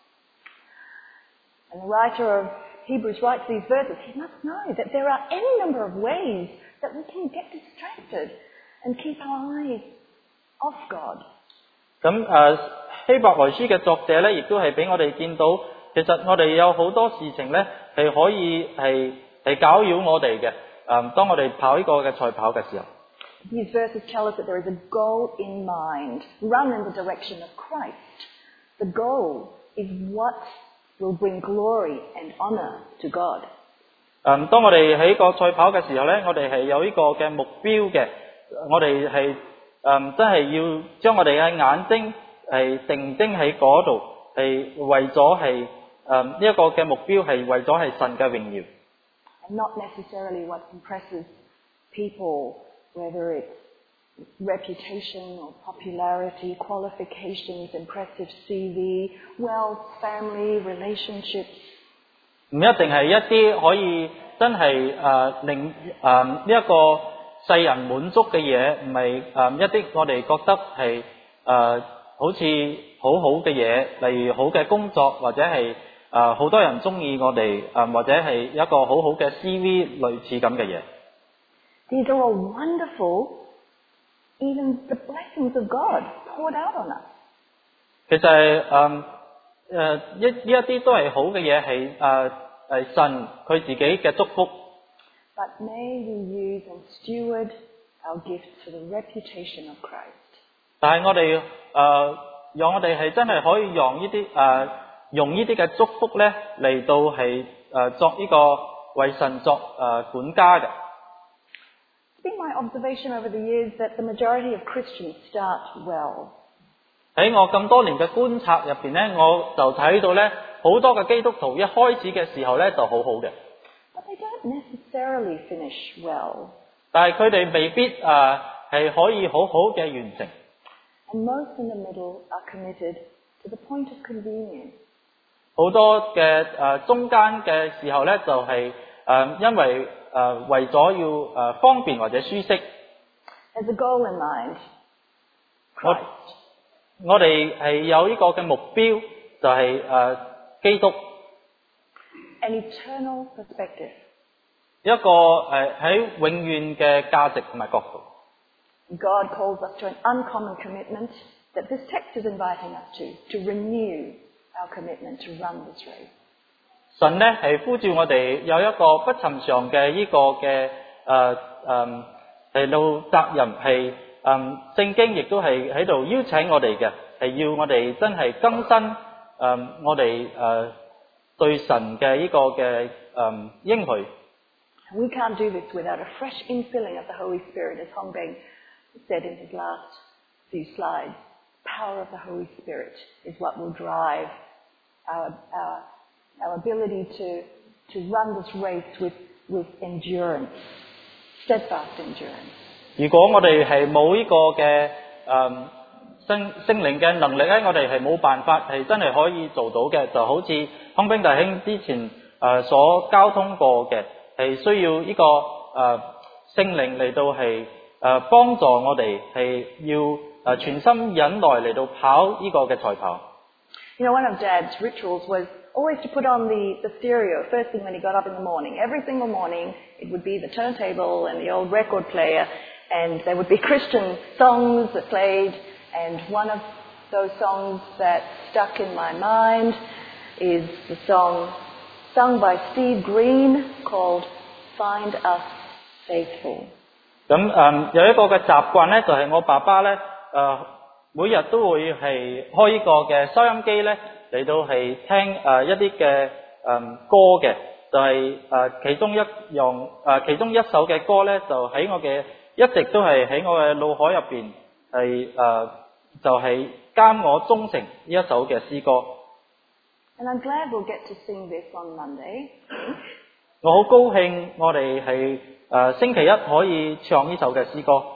Speaker 6: And the writer of Hebrews writes these verses. He must know that there are any number of ways that we can get distracted and keep our eyes off God.
Speaker 4: 咁誒、呃、希伯來書嘅作者咧，亦都係俾我哋見到，其實我哋有好多事情咧係可以係係攪擾我哋嘅。誒、呃，當我哋跑呢個嘅賽跑嘅時候。
Speaker 6: These verses tell us that there is a goal in mind. Run in the direction of Christ. The goal is what will bring glory and honor to God.
Speaker 4: 嗯，當我哋喺個賽跑嘅時候咧，我哋係有呢個嘅目標嘅，我哋係嗯真係要將我哋嘅眼睛係定睛喺嗰度，係為咗係嗯呢一個嘅目標係為咗係神嘅榮耀。
Speaker 6: And not necessarily what impresses people, whether it's reputation or popularity, qualifications, impressive C V, wealth, family, relationships.
Speaker 4: 唔一定係一啲可以真係誒令誒呢一個世人滿足嘅嘢，唔係誒一啲我哋覺得係誒、呃、好似好好嘅嘢，例如好嘅工作，或者係誒好多人中意我哋誒、呃，或者係一個好好嘅 C V 類似咁嘅嘢。
Speaker 6: These are all wonderful, even the blessings of God poured out on us.
Speaker 4: 其實係誒誒一呢一啲都係好嘅嘢，係誒係神佢自己嘅祝福。
Speaker 6: But may we use and steward our gifts for the reputation of Christ.
Speaker 4: 但係我哋誒、呃、讓我哋係真係可以用呢啲誒用呢啲嘅祝福咧嚟到係誒、呃、作呢個為神作誒、呃、管家嘅。
Speaker 6: It's been my observation over the years that the majority of Christians start well.
Speaker 4: 喺我咁多年嘅觀察入邊咧，我就睇到咧好多嘅基督徒一開始嘅時候咧就好好嘅。
Speaker 6: But they don't necessarily finish well.
Speaker 4: 但係佢哋未必誒係、呃、可以好好嘅完成。
Speaker 6: And most in the middle are committed to the point of convenience.
Speaker 4: 好多嘅誒、呃、中間嘅時候咧，就係、是、誒、呃、因為誒、呃、為咗要誒、呃、方便或者舒適。
Speaker 6: There's a goal in mind.
Speaker 4: 我
Speaker 6: Christ.
Speaker 4: 我哋係有呢個嘅目標，就係、是、誒、呃、基督
Speaker 6: An eternal perspective.
Speaker 4: 一個誒喺、呃、永遠嘅價值同埋角度。
Speaker 6: God calls us to an uncommon commitment that this text is inviting us to, to renew our commitment to run this race.
Speaker 4: 神咧係呼召我哋有一個不尋常嘅呢個嘅誒誒係到責任係誒聖經亦都係喺度邀請我哋嘅，係要我哋真係更新誒、呃、我哋誒、呃、對神嘅呢個嘅誒應許。
Speaker 6: We can't do this without a fresh infilling of the Holy Spirit, as Hong Beng said in his last few slides. Power of the Holy Spirit is what will drive our, our, our ability to, to run this race with, with endurance, steadfast endurance.
Speaker 4: 如果我哋係冇呢個嘅誒聖聖靈嘅能力咧，我哋係冇辦法係真係可以做到嘅，就好似康兵弟兄之前誒、呃、所交通過嘅，係需要呢、這個誒、呃、聖靈嚟到係誒幫助我哋係要誒、呃、全心忍耐嚟到跑呢個嘅賽跑。
Speaker 6: You know, one of Dad's rituals was always to put on the, the stereo first thing when he got up in the morning. Every single morning it would be the turntable and the old record player, and there would be Christian songs that played, and one of those songs that stuck in my mind is the song sung by Steve Green called Find Us Faithful.
Speaker 4: 咁誒、呃、有一個嘅習慣咧，就係、是、我爸爸咧誒、呃、每日都會係開呢個嘅收音機咧嚟到係聽誒、呃、一啲嘅誒歌嘅，就係、是、誒、呃、其中一樣誒、呃、其中一首嘅歌咧，就喺我嘅一直都係喺我嘅腦海入邊係誒就係、是、監我忠誠呢一首嘅詩歌。
Speaker 6: And I'm glad we'll get to sing this on Monday.
Speaker 4: 我好高興我哋係誒星期一可以唱呢首嘅詩歌。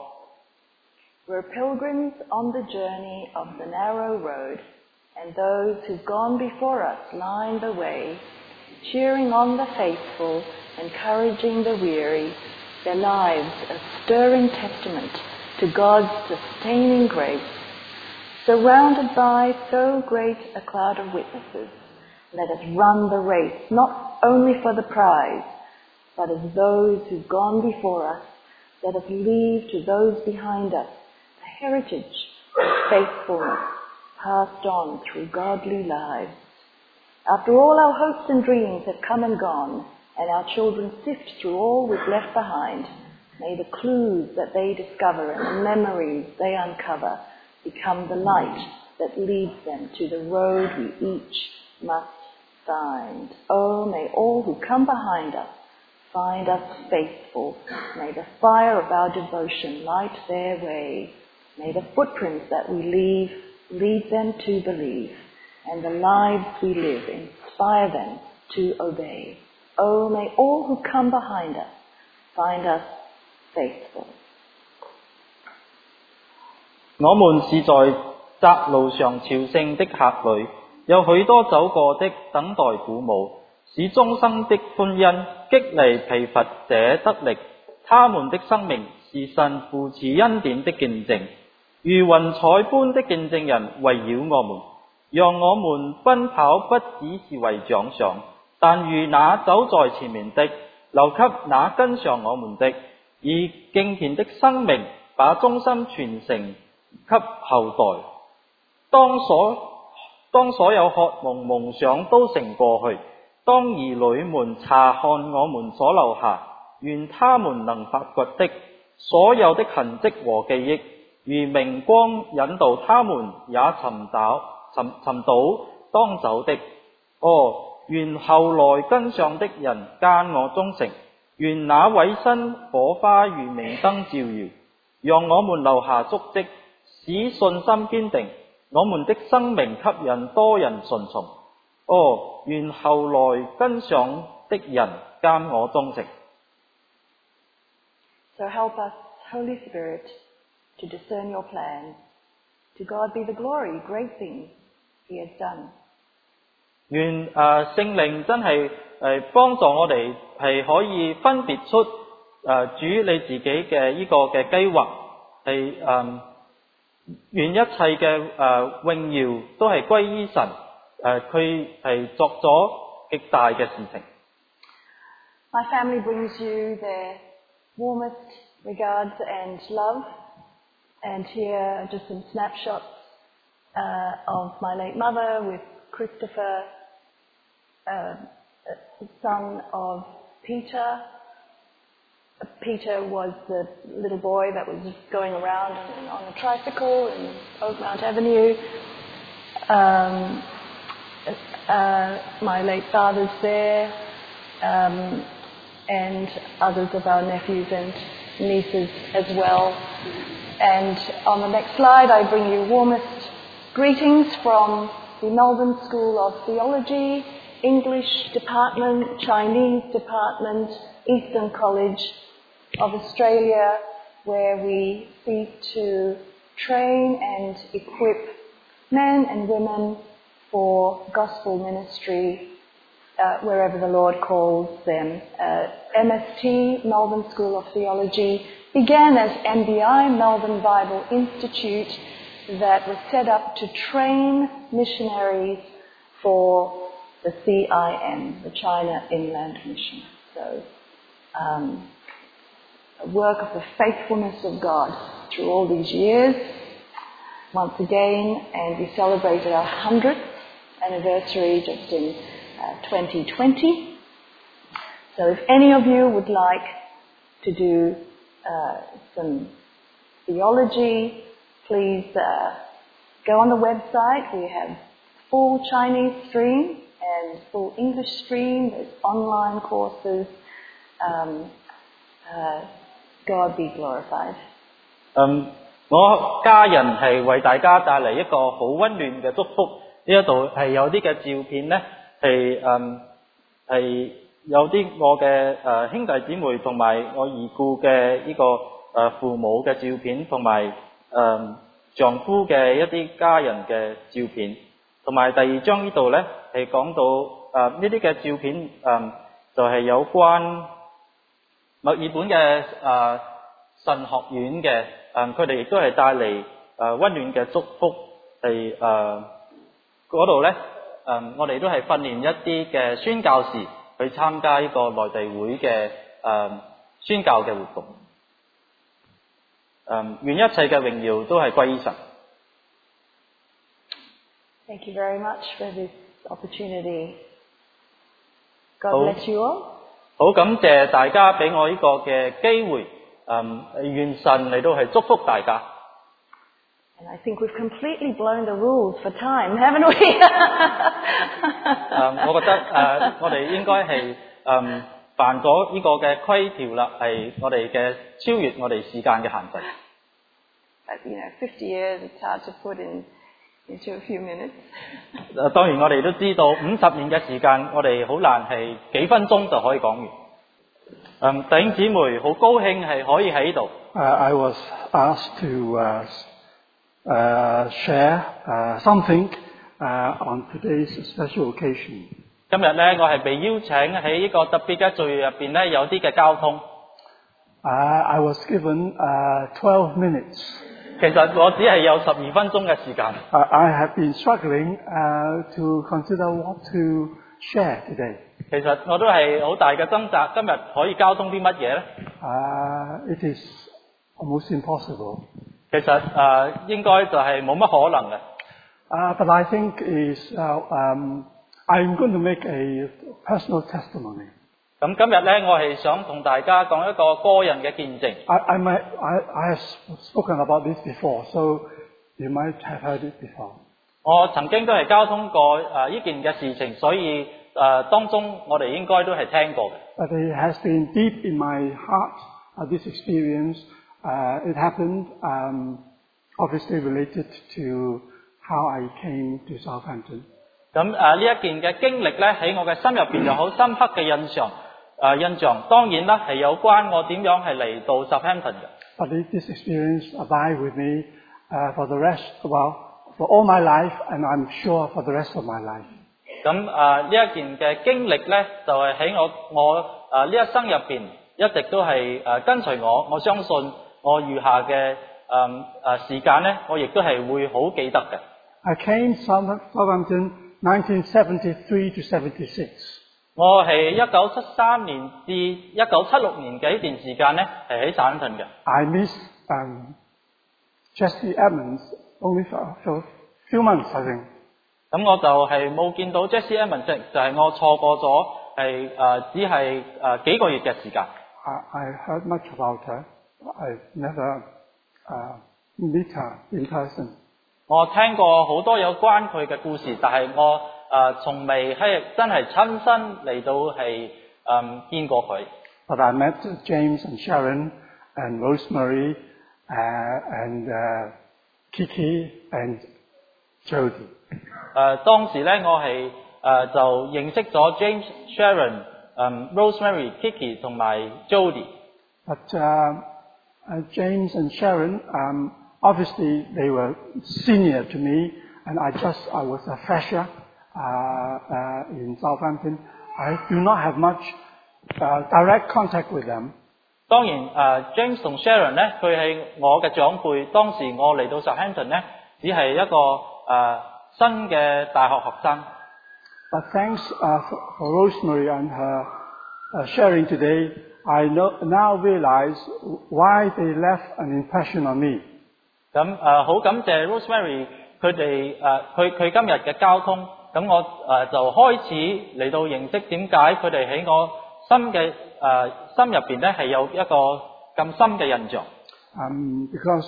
Speaker 6: We're pilgrims on the journey of the narrow road, and those who've gone before us line the way, cheering on the faithful, encouraging the weary, their lives a stirring testament to God's sustaining grace. Surrounded by so great a cloud of witnesses, let us run the race, not only for the prize, but as those who've gone before us, let us leave to those behind us the heritage of faithfulness passed on through godly lives. After all our hopes and dreams have come and gone, and our children sift through all we've left behind, may the clues that they discover and the memories they uncover become the light that leads them to the road we each must find. Oh, may all who come behind us find us faithful. May the fire of our devotion light their way. May the footprints that we leave lead them to believe, and the lives we live inspire them to obey. Oh, may all who come behind us find us faithful.
Speaker 4: 我們是在窄路上朝聖的客旅，有許多走過的等待鼓舞，使終生的歡欣激勵疲乏者得力。他們的生命是神扶持恩典的見證，如雲彩般的見證人圍繞我們，讓我們奔跑不只是為獎賞，但如那走在前面的，留給那跟上我們的，以敬虔的生命把忠心傳承給後代。當所當所有渴望夢想都成過去，當兒女們查看我們所留下，願他們能發掘的所有的痕跡和記憶，如明光引導他們也尋找尋尋到當走的。哦，願後來跟上的人間我忠誠，願那委身火花如明燈照耀，讓我們留下足跡，使信心堅定，我們的生命吸引多人順從。哦，願後來跟上的人間我忠誠。
Speaker 6: So help us, Holy Spirit, to discern your plans. To God be the glory, great things He has done.
Speaker 4: 願誒、呃、聖靈真係誒幫助我哋係可以分別出誒、呃、主你自己嘅呢個嘅計劃，係誒願一切嘅誒、呃、榮耀都係歸於神，誒佢係作咗極大嘅事情。
Speaker 6: My family brings you their warmest regards and love, and here are just some snapshots uh, of my late mother with Christopher, uh, son of Peter. Peter was the little boy that was going around on a tricycle in Oakmount Avenue. Um, uh, my late father's there, um, and others of our nephews and nieces as well. And on the next slide I bring you warmest greetings from the Melbourne School of Theology, English Department, Chinese Department, Eastern College of Australia, where we seek to train and equip men and women for gospel ministry uh, wherever the Lord calls them. Uh, M S T, Melbourne School of Theology, began as M B I, Melbourne Bible Institute, that was set up to train missionaries for the C I M, the China Inland Mission. So, um, a work of the faithfulness of God through all these years. Once again, and we celebrated our hundredth anniversary just in uh, twenty twenty. So if any of you would like to do uh, some theology, please uh, go on the website. We have full Chinese stream and full English stream. There's online courses. Um, uh, God be glorified.
Speaker 4: Um, 我家人係為大家帶嚟一個好溫暖嘅祝福。呢一度係有啲嘅照片咧，係誒係有啲我嘅誒、呃、兄弟姊妹同埋我已故嘅呢個誒、呃、父母嘅照片，同埋誒丈夫嘅一啲家人嘅照片。同埋第二張呢度咧係講到誒呢啲嘅照片誒、呃、就係、是、有關墨爾本嘅誒、呃、神學院嘅。誒佢哋亦都係帶嚟誒溫暖嘅祝福，係誒嗰度咧誒我哋都係訓練一啲嘅宣教士去參加呢個內地會嘅誒、呃、宣教嘅活動。誒願一切嘅榮耀都係歸於神。
Speaker 6: Thank you very much for this opportunity. God bless you all.
Speaker 4: 好感謝大家俾我呢個嘅機會。Um, 願神嚟到係祝福大家。
Speaker 6: And I think we've completely blown the rules for time, haven't we?
Speaker 4: um, 我覺得誒、uh, 我哋應該係誒犯咗呢個嘅規條啦，係我哋嘅超越我哋時間嘅限制。
Speaker 6: But, you know, fifty years it's hard to put in into a few minutes.
Speaker 4: 誒當然我哋都知道五十年嘅時間，我哋好難係幾分鐘就可以講完。嗯，弟兄姊妹，好高興係可以喺度。
Speaker 1: Uh, I was asked to uh,
Speaker 7: uh, share uh, something uh, on today's special occasion.
Speaker 4: 今日咧，我係被邀請喺呢個特別嘅聚會入邊咧，有啲嘅交通。
Speaker 7: Uh, I was given uh, twelve minutes.
Speaker 4: 其實我只係有十二分鐘嘅時間。
Speaker 7: Uh, I have been struggling uh, to consider what to share today.
Speaker 4: 其實我都係好大嘅掙扎，今日可以交通啲乜嘢咧？
Speaker 7: Uh, it is almost impossible.
Speaker 4: 其實誒、呃、應該就係冇乜可能嘅。
Speaker 7: Uh, but I think is uh, um, I'm going to make a personal testimony.
Speaker 4: 咁今日咧，我係想同大家講一個個人嘅見證。
Speaker 7: I, I might I, I have spoken about this before, so you might have heard it before.
Speaker 4: 我曾經都係交通過誒呢、呃、件嘅事情，所以誒、呃、當中我哋應該都係聽過嘅。
Speaker 7: But it has been deep in my heart, uh, this experience. Uh, it happened, um, obviously related to how I came to Southampton.
Speaker 4: 咁誒呢一件嘅經歷咧，喺我嘅心入邊有好深刻嘅印象。誒、呃、印象當然啦，係有關我點樣係嚟到 Southampton 嘅。
Speaker 7: But this experience abide with me uh, for the rest, well, for all my life, and I'm sure for the rest of my life.
Speaker 4: 咁誒呢一件嘅經歷咧，就係、是、喺我我誒呢、呃、一生入邊一直都係誒、呃、跟隨我，我相信我餘下嘅誒誒時間咧，我亦都係會好記得嘅。
Speaker 7: I came to Southampton nineteen seventy-three to seventy-six.
Speaker 4: 我係一九七三年至一九七六年嘅呢段時間咧，係喺 Southampton 嘅。
Speaker 7: I missed um, Jesse Edmonds only for, for a few months, I think.
Speaker 4: 咁我就係冇見到 Jesse Edmonds，就係我錯過咗係誒只係誒幾個月嘅時間。
Speaker 7: I, I heard much about her. I've never uh, met her in person.
Speaker 4: 我聽過好多有關佢嘅故事，但係我誒、呃、從未係真係親身嚟到係誒、嗯、見過佢。
Speaker 7: But I met James and Sharon and Rosemary uh, and uh, Kiki and Jody.
Speaker 4: 誒、呃、當時咧，我係誒、呃、就認識咗 James、Sharon、嗯 Rosemary、Kiki 同埋 Jody。
Speaker 7: But uh, uh, James and Sharon, um, obviously they were senior to me, and I just I was a fresher uh, uh, in Southampton. I do not have much uh, direct contact with them.
Speaker 4: 當然誒、呃、James 同 Sharon 咧，佢係我嘅長輩。當時我嚟到 Southampton 咧，只係一個誒、呃、新嘅大學學生。
Speaker 7: But thanks uh, for, for Rosemary and her uh, sharing today, I know, now realize why they left an impression on me.
Speaker 4: 咁誒好感謝 Rosemary 佢哋誒佢佢今日嘅交通，咁我誒、呃、就開始嚟到認識點解佢哋喺我心嘅誒、呃、心入邊咧係有一個咁深嘅印象。
Speaker 7: Um, because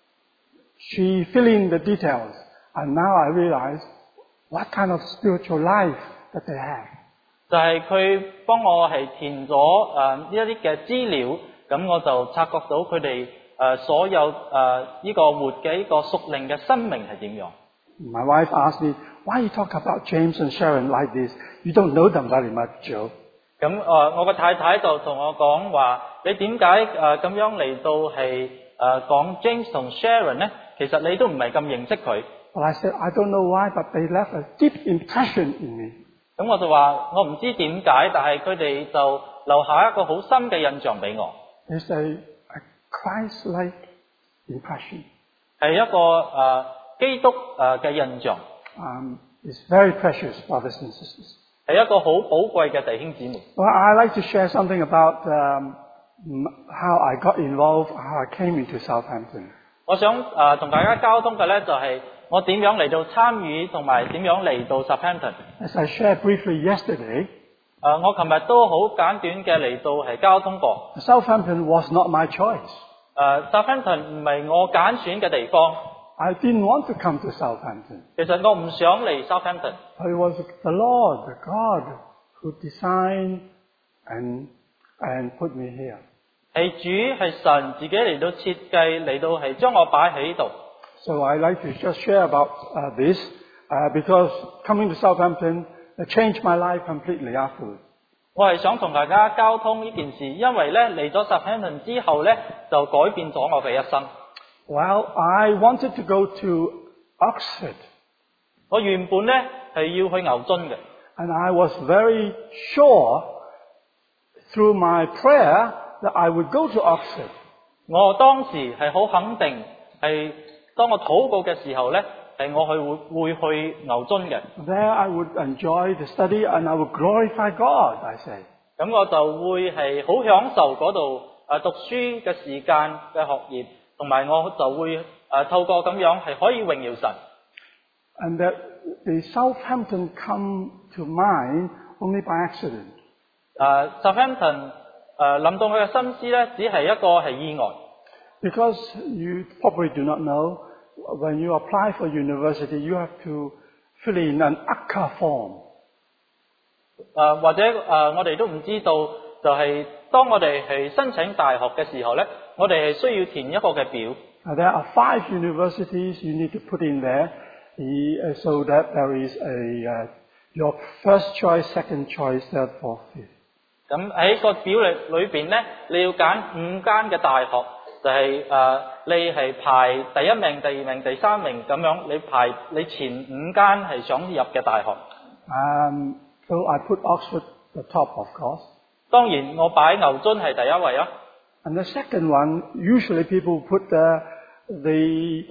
Speaker 7: she fill in the details, and now I realize what kind of spiritual life that they have.
Speaker 4: 就係佢幫我係填咗誒呢一啲嘅資料，咁我就察覺到佢哋誒所有誒呢個活嘅呢個屬靈嘅生命係點樣。
Speaker 7: My wife asked me, why you talk about James and Sharon like this? You don't know them very much, Joe.
Speaker 4: 咁誒、呃，我個太太就同我講話：你點解誒咁樣嚟到係誒講 James 同 Sharon 咧？其實你都唔係咁認識佢。
Speaker 7: Well, I said, I don't know why, but they left a deep impression in me.
Speaker 4: 咁我就話：我唔知點解，但係佢哋就留下一個好深嘅印象俾我。
Speaker 7: It's a, a Christ-like impression.
Speaker 4: 係一個誒、呃、基督誒嘅印象。
Speaker 7: Um, it's very precious, brothers and sisters.
Speaker 4: 係一個好寶貴嘅弟兄姊妹。
Speaker 7: Well, I like to share something about um, how I got involved, how I came into Southampton.
Speaker 4: 我想誒同、呃、大家交通嘅咧，就係、是、我點樣嚟到參與，同埋點樣嚟到 Southampton。
Speaker 7: As I shared briefly yesterday,
Speaker 4: 誒、呃，我琴日都好簡短嘅嚟到係交通過。
Speaker 7: Southampton was not my choice.
Speaker 4: 誒、呃、Southampton 唔係我揀選嘅地方。
Speaker 7: I didn't want to come to Southampton.
Speaker 4: 其實我唔想嚟 Southampton。
Speaker 7: It was the Lord, the God, who designed and and put me here.
Speaker 4: 係主係神自己嚟到設計，嚟到係將我擺喺度。
Speaker 7: So I like to just share about uh, this uh, because coming to Southampton uh, changed my life completely afterwards.
Speaker 4: 我係想同大家交通呢件事，因為咧嚟咗 Southampton 之後咧，就改變咗我嘅一生。
Speaker 7: Well, I wanted to go to Oxford,
Speaker 4: 我原本咧係要去牛津嘅，
Speaker 7: and I was very sure through my prayer that I would go to Oxford.
Speaker 4: 我當時係好肯定係當我禱告嘅時候咧，係我去會會去牛津嘅。
Speaker 7: There I would enjoy the study and I would glorify God, I say.
Speaker 4: 咁我就會係好享受嗰度誒讀書嘅時間嘅學業，同埋我就會誒、呃、透過咁樣係可以榮耀神。
Speaker 7: And that the Southampton come to mind only by accident.
Speaker 4: 誒 Southampton 誒諗到佢嘅心思咧，只係一個係意外。
Speaker 7: Because you probably do not know, when you apply for university, you have to fill in an A C C A form.
Speaker 4: 誒、或者誒、我哋都唔知道，就係、當我哋係申請大學嘅時候咧，我哋係需要填一個嘅表。
Speaker 7: Now, there are five universities you need to put in there, the- uh, so that there is a uh, your first choice, second choice, third, fourth, fifth.
Speaker 4: 咁喺個表裏裏邊咧，你要揀五間嘅大學，就係、誒、你係排第一名、第二名、第三名咁樣，你排你前五間係想入嘅大學。
Speaker 7: Um, so I put Oxford the top, of course.
Speaker 4: 當然我擺牛津係第一位啊。
Speaker 7: And the second one, usually people put the, the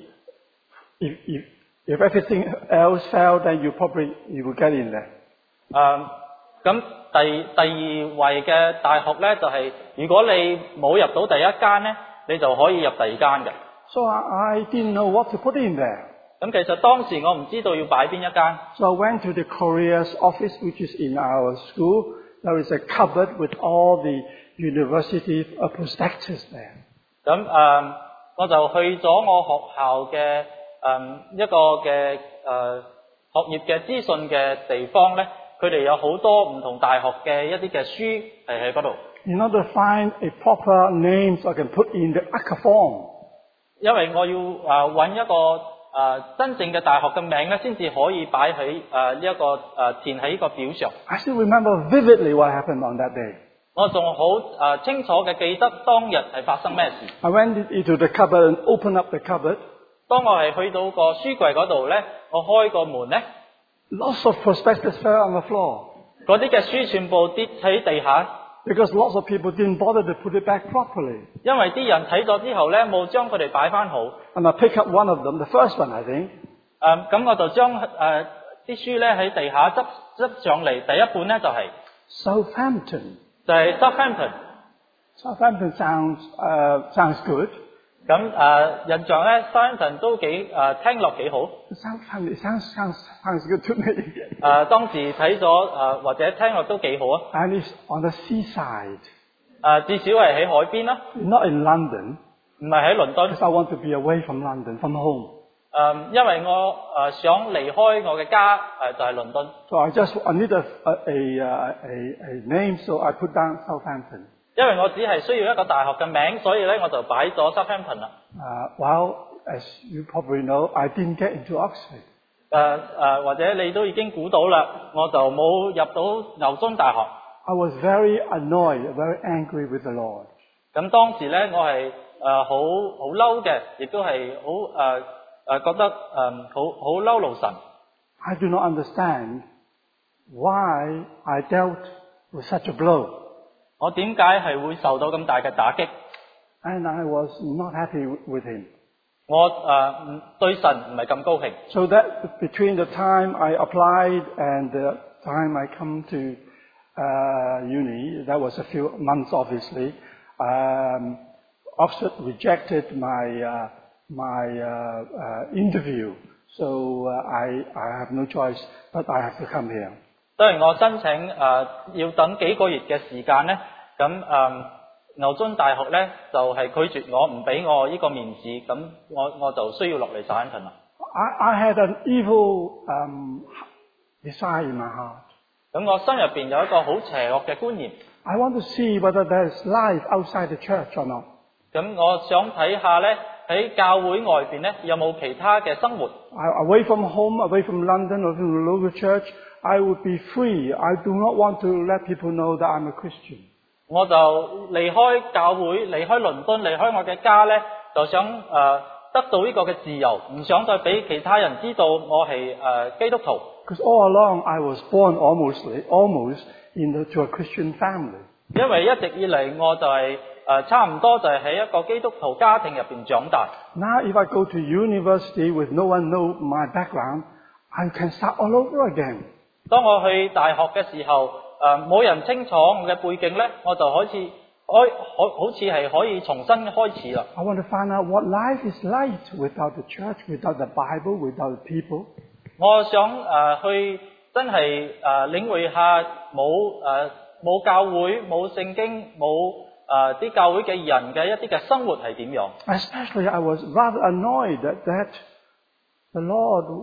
Speaker 7: if, if, if everything else failed, then you probably you will get in there.
Speaker 4: 誒、咁第第二位嘅大學咧，就係、如果你冇入到第一間咧，你就可以入第二間嘅。
Speaker 7: So I, I didn't know what to put in there.
Speaker 4: 咁其實當時我唔知道要擺邊一間，
Speaker 7: So I went to the courier's office, which is in our school. There is a cupboard with all the university uh, prospectus there.
Speaker 4: 咁誒、我就去咗我學校嘅誒、一個嘅誒、學業嘅資訊嘅地方咧，佢哋有好多唔同大學嘅一啲嘅書係喺嗰度。
Speaker 7: In order to find a proper name so I can put in the A C C A form.
Speaker 4: 因為我要誒揾、一個誒、真正嘅大學嘅名咧，先至可以擺喺誒呢一個誒、填喺個表上。
Speaker 7: I still remember vividly what happened on that day.
Speaker 4: 我仲好誒清楚嘅記得當日係發生咩事。
Speaker 7: I went into the cupboard and opened up the cupboard.
Speaker 4: 當我係去到個書櫃嗰度咧，我開個門咧，
Speaker 7: Lots of prospectus fell on the floor
Speaker 4: 嗰啲嘅書全部跌喺地下，
Speaker 7: because lots of people didn't bother to put it back properly.
Speaker 4: 因為啲人睇咗之後咧，冇將佢哋擺翻好。
Speaker 7: And I picked up one of them, the first one, I think.
Speaker 4: 誒咁、我就將誒啲書咧喺地下執執上嚟，第一本咧就係、
Speaker 7: Southampton.
Speaker 4: 就係、Southampton。
Speaker 7: Southampton sounds uh, sounds good.
Speaker 4: 咁誒、印象咧 ，Southampton 都幾誒、聽落幾好。
Speaker 7: Southampton sounds sounds sounds good to me.
Speaker 4: 誒、當時睇咗誒或者聽落都幾好啊。
Speaker 7: And it's on the seaside,
Speaker 4: 誒、至少係喺海邊啦，
Speaker 7: not in London,
Speaker 4: 唔係喺倫敦。
Speaker 7: because I want to be away from London, from home.
Speaker 4: 誒、因為我誒、想離開我嘅家，誒、就係、倫敦。
Speaker 7: So I just I need a a a, uh, a a name, so I put down Southampton.
Speaker 4: 因為我只係需要一個大學嘅名，所以咧我就擺咗 Southampton 啦。
Speaker 7: Uh, well, as you probably know, I didn't get into Oxford.
Speaker 4: 誒、誒、或者你都已經估到啦，我就冇入到牛津大學。
Speaker 7: I was very annoyed, very angry with the Lord.
Speaker 4: 咁當時咧，我係誒好好嬲嘅，亦都係好誒誒覺得誒、好好嬲怒神。
Speaker 7: I do not understand why I dealt with such a blow.
Speaker 4: 我點解係會受到咁大嘅打擊？
Speaker 7: And I was not happy with him.
Speaker 4: 我誒唔對神唔係咁高興。
Speaker 7: So that between the time I applied and the time I come to uh, uni, that was a few months obviously, um, Oxford rejected my, uh, my uh, uh, interview. So uh, I, I have no choice, but I have to come here.
Speaker 4: 當然我申請誒、要等幾個月嘅時間咧，咁誒、牛津大學咧就係、拒絕我，唔俾我呢個面試，咁我我就需要落嚟Southampton啦。
Speaker 7: I, I had an evil um, desire in my heart.
Speaker 4: 咁我心入邊有一個好邪惡嘅觀念，
Speaker 7: I want to see whether there's life outside the church or not.
Speaker 4: 咁我想睇下咧喺教會外邊咧有冇其他嘅生活。
Speaker 7: I, away from home, away from London, away from the local church, I would be free. I do not want to let people know that I'm a Christian.
Speaker 4: 我就離開教會，離開倫敦，離開我嘅家咧，就想誒、 得到呢個嘅自由，唔想再俾其他人知道我係誒、呃、基督徒。
Speaker 7: Because all along I was born almost, almost into a Christian family.
Speaker 4: 因為一直以嚟我就係、是、誒、呃、差唔多就係喺一個基督徒家庭入邊長大。
Speaker 7: Now if I go to university with no one know my background, I can start all over again.
Speaker 4: 當我去大學嘅時候，誒、冇人清楚我嘅背景咧，我就開始可可好似係可以重新開始啦。
Speaker 7: I want to find out what life is like without the church, without the Bible, without the people.
Speaker 4: 我想誒、呃、去真係誒、呃、領會下冇誒冇教會、冇聖經、冇誒啲教會嘅人嘅一啲嘅生活係點樣。
Speaker 7: Especially I was rather annoyed that, that the Lord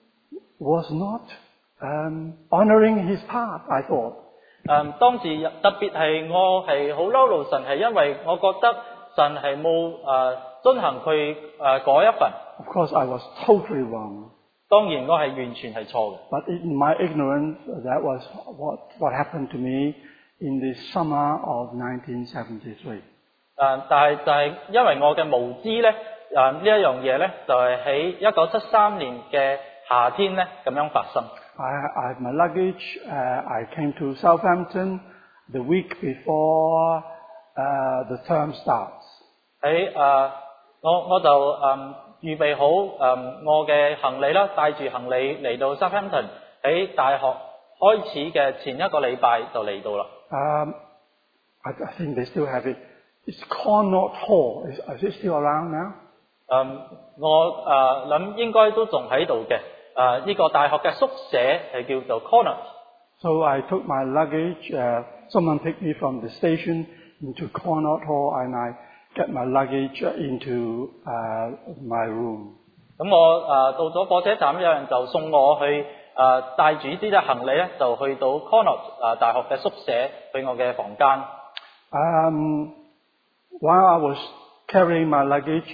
Speaker 7: was not um, honoring his part, I thought.
Speaker 4: 誒、當時特別係我係好嬲怒神，係因為我覺得神係冇誒遵行佢誒嗰一份。
Speaker 7: Of course I was totally wrong.
Speaker 4: 當然我係完全係錯嘅。
Speaker 7: But in my ignorance, that was what, what happened to me in the summer of nineteen seventy-three.
Speaker 4: 誒、但係就係因為我嘅無知咧，誒、呢一樣嘢咧，就係喺一九七三年嘅夏天咧咁樣發生。
Speaker 7: I, I had my luggage. Uh, I came to Southampton the week before uh, the term starts.
Speaker 4: 喺誒、我我就誒、預備好誒、我嘅行李啦，帶住行李嚟到 Southampton， 喺大學開始嘅前一個禮拜就嚟到啦。
Speaker 7: Um, I, I think they still have it. It's Connaught Hall. Is, is it still around now?
Speaker 4: 誒、我誒諗、應該都仲喺度嘅。誒、呢、個大學嘅宿舍係叫做 Connaught。
Speaker 7: So I took my luggage. Uh, someone picked me from the station into Connaught Hall, and I get my luggage into uh, my room.
Speaker 4: 咁我誒、到咗火車站，有人就送我去誒、帶住呢啲行李咧，就去到 Connaught 誒、大學嘅宿舍去我嘅房間。
Speaker 7: Um, while I was carrying my luggage,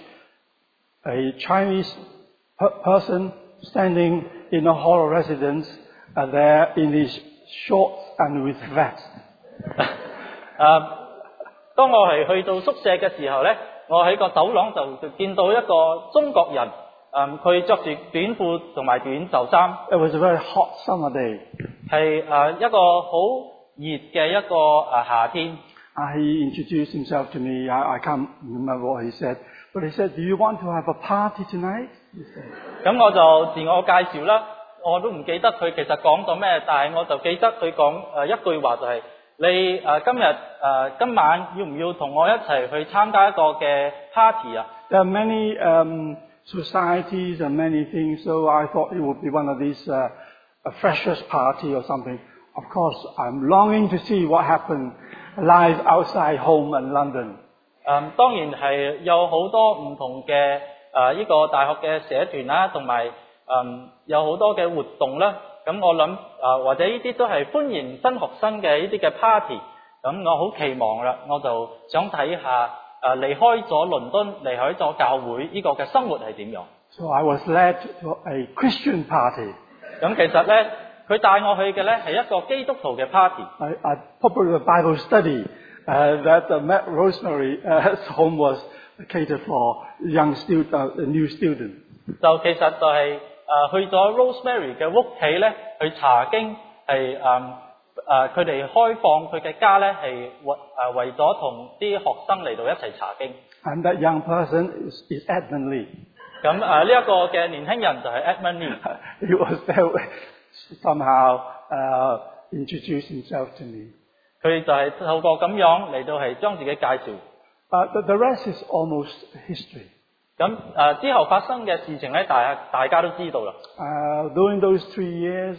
Speaker 7: a Chinese per- person standing in a hall of residence uh, there in his shorts and with vest.
Speaker 4: 誒、當我係去到宿舍嘅時候咧，我喺個走廊就見到一個中國人，誒、佢着住短褲同埋短袖衫，
Speaker 7: It was a very hot summer day.
Speaker 4: 係誒、一個好熱嘅一個誒、夏天。
Speaker 7: Uh, he introduced himself to me. I, I can't remember what he said, but he said, "Do you want to have a party tonight?" He said.
Speaker 4: 咁我就自我介紹啦，我都唔記得佢其實講咗咩，但係我就記得佢講誒一句話就係、你誒、今日誒、今晚要唔要同我一齊去參加一個嘅 party 啊？
Speaker 7: There are many um, societies and many things, so I thought it would be one of these uh, a freshers party or something. Of course, I'm longing to see what happened live outside home in London.
Speaker 4: 誒、當然係有好多唔同嘅誒呢個大學嘅社團啦，同埋誒有好多嘅活動啦。咁我諗誒、呃或者呢啲都係歡迎新學生嘅呢啲嘅 party。咁我好期望啦，我就想睇下誒、呃、離開咗倫敦，離開咗教會呢個嘅生活係點樣。
Speaker 7: So I was led to a Christian party.
Speaker 4: 咁其實咧，佢帶我去嘅咧係一個基督徒嘅 party。
Speaker 7: I, I probably a Bible study uh, that uh, Matt Rosemary's home was catered for young student, uh, new students.
Speaker 4: 就其實就係、誒去咗 Rosemary 嘅屋企咧，去查經係誒誒佢哋開放佢嘅家咧係為誒為咗同啲學生嚟到一齊查經。
Speaker 7: And that young person is, is Edmund Lee.
Speaker 4: 咁誒呢一個嘅年輕人就係 Edmund Lee，
Speaker 7: He was there somehow uh, introduced himself to me.
Speaker 4: 佢就係透過咁樣嚟到係將自己介紹。
Speaker 7: Uh, the, the rest is almost history.
Speaker 4: 咁誒、呃之後發生嘅事情咧，大大家都知道啦。
Speaker 7: Uh, during those three years,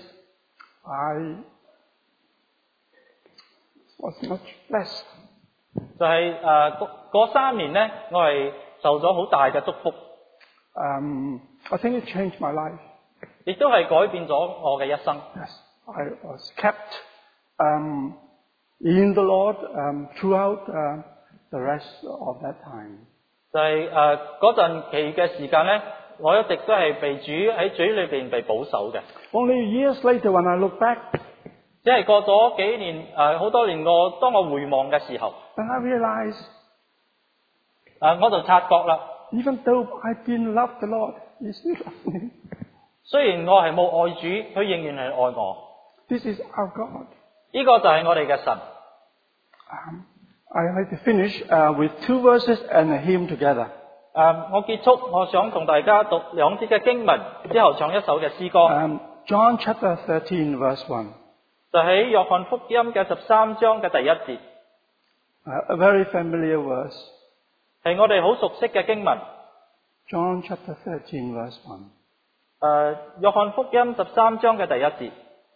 Speaker 7: I was much blessed.
Speaker 4: 就係誒嗰嗰三年咧，我係受咗好大嘅祝福，
Speaker 7: Um, I think it changed my life.
Speaker 4: 亦都係改變咗我嘅一生。
Speaker 7: Yes, I was kept um, in the Lord um, throughout uh, the rest of that time.
Speaker 4: 就係誒嗰陣期嘅時間咧，我一直都係被主喺主裏邊被保守嘅。
Speaker 7: Only years later, when I look back,
Speaker 4: 即係過咗幾年誒好、多年，我當我回望嘅時候，
Speaker 7: then I realized
Speaker 4: 誒、我就察覺啦，
Speaker 7: even though I didn't love the Lord, He still loves me.
Speaker 4: 雖然我係冇愛主，佢仍然係愛我。
Speaker 7: This is our God.
Speaker 4: 呢、個就係我哋嘅神。
Speaker 7: Um, I'd like to finish uh, with two verses and a hymn together.
Speaker 4: 誒、我結束，我想同大家讀兩節嘅經文，之後唱一首嘅詩歌。
Speaker 7: Um, John chapter thirteen, verse one.
Speaker 4: 就喺約翰福音嘅十三章嘅第一節，
Speaker 7: Uh, a very familiar verse.
Speaker 4: 係我哋好熟悉嘅經文。
Speaker 7: John chapter thirteen, verse one.
Speaker 4: 誒、約翰福音十三章嘅第一節。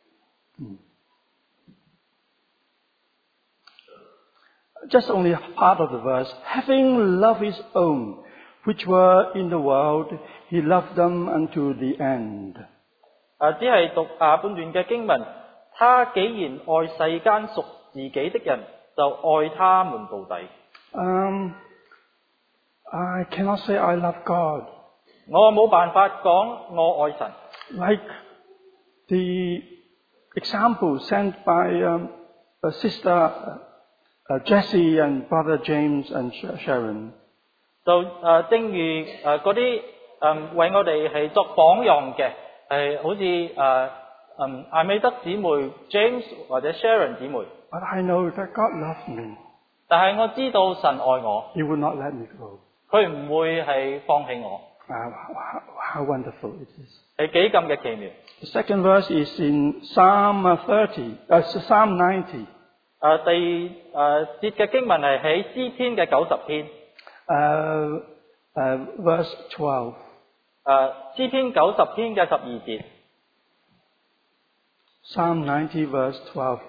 Speaker 7: Just only a part of the verse. Having loved his own, which were in the world, he loved them unto the end.
Speaker 4: 誒、只係讀下半段嘅經文。他既然愛世間屬自己的人，就愛他們到底。
Speaker 7: Um, I cannot say I love God.
Speaker 4: 我冇辦法講我愛神。
Speaker 7: Like the example sent by um, uh, Sister uh, Jessie and Brother James and Sharon.
Speaker 4: 就誒、正如誒嗰啲誒為我哋係作榜樣嘅，係好似誒嗯艾美德姊妹、James 或者 Sharon 姊妹。
Speaker 7: But I know that God loves me.
Speaker 4: 但係我知道神愛我，
Speaker 7: He will not let me go.
Speaker 4: 佢唔會係放棄我，
Speaker 7: Uh, how, how wonderful it is.
Speaker 4: 係幾咁嘅奇妙。
Speaker 7: The second verse is in Psalm uh, thirty, uh, Psalm ninety.
Speaker 4: 誒、第誒節嘅經文係喺詩篇嘅九十篇，
Speaker 7: Uh, uh, verse twelve.
Speaker 4: 誒、詩篇九十篇嘅十二節。
Speaker 7: Psalm ninety, verse twelve.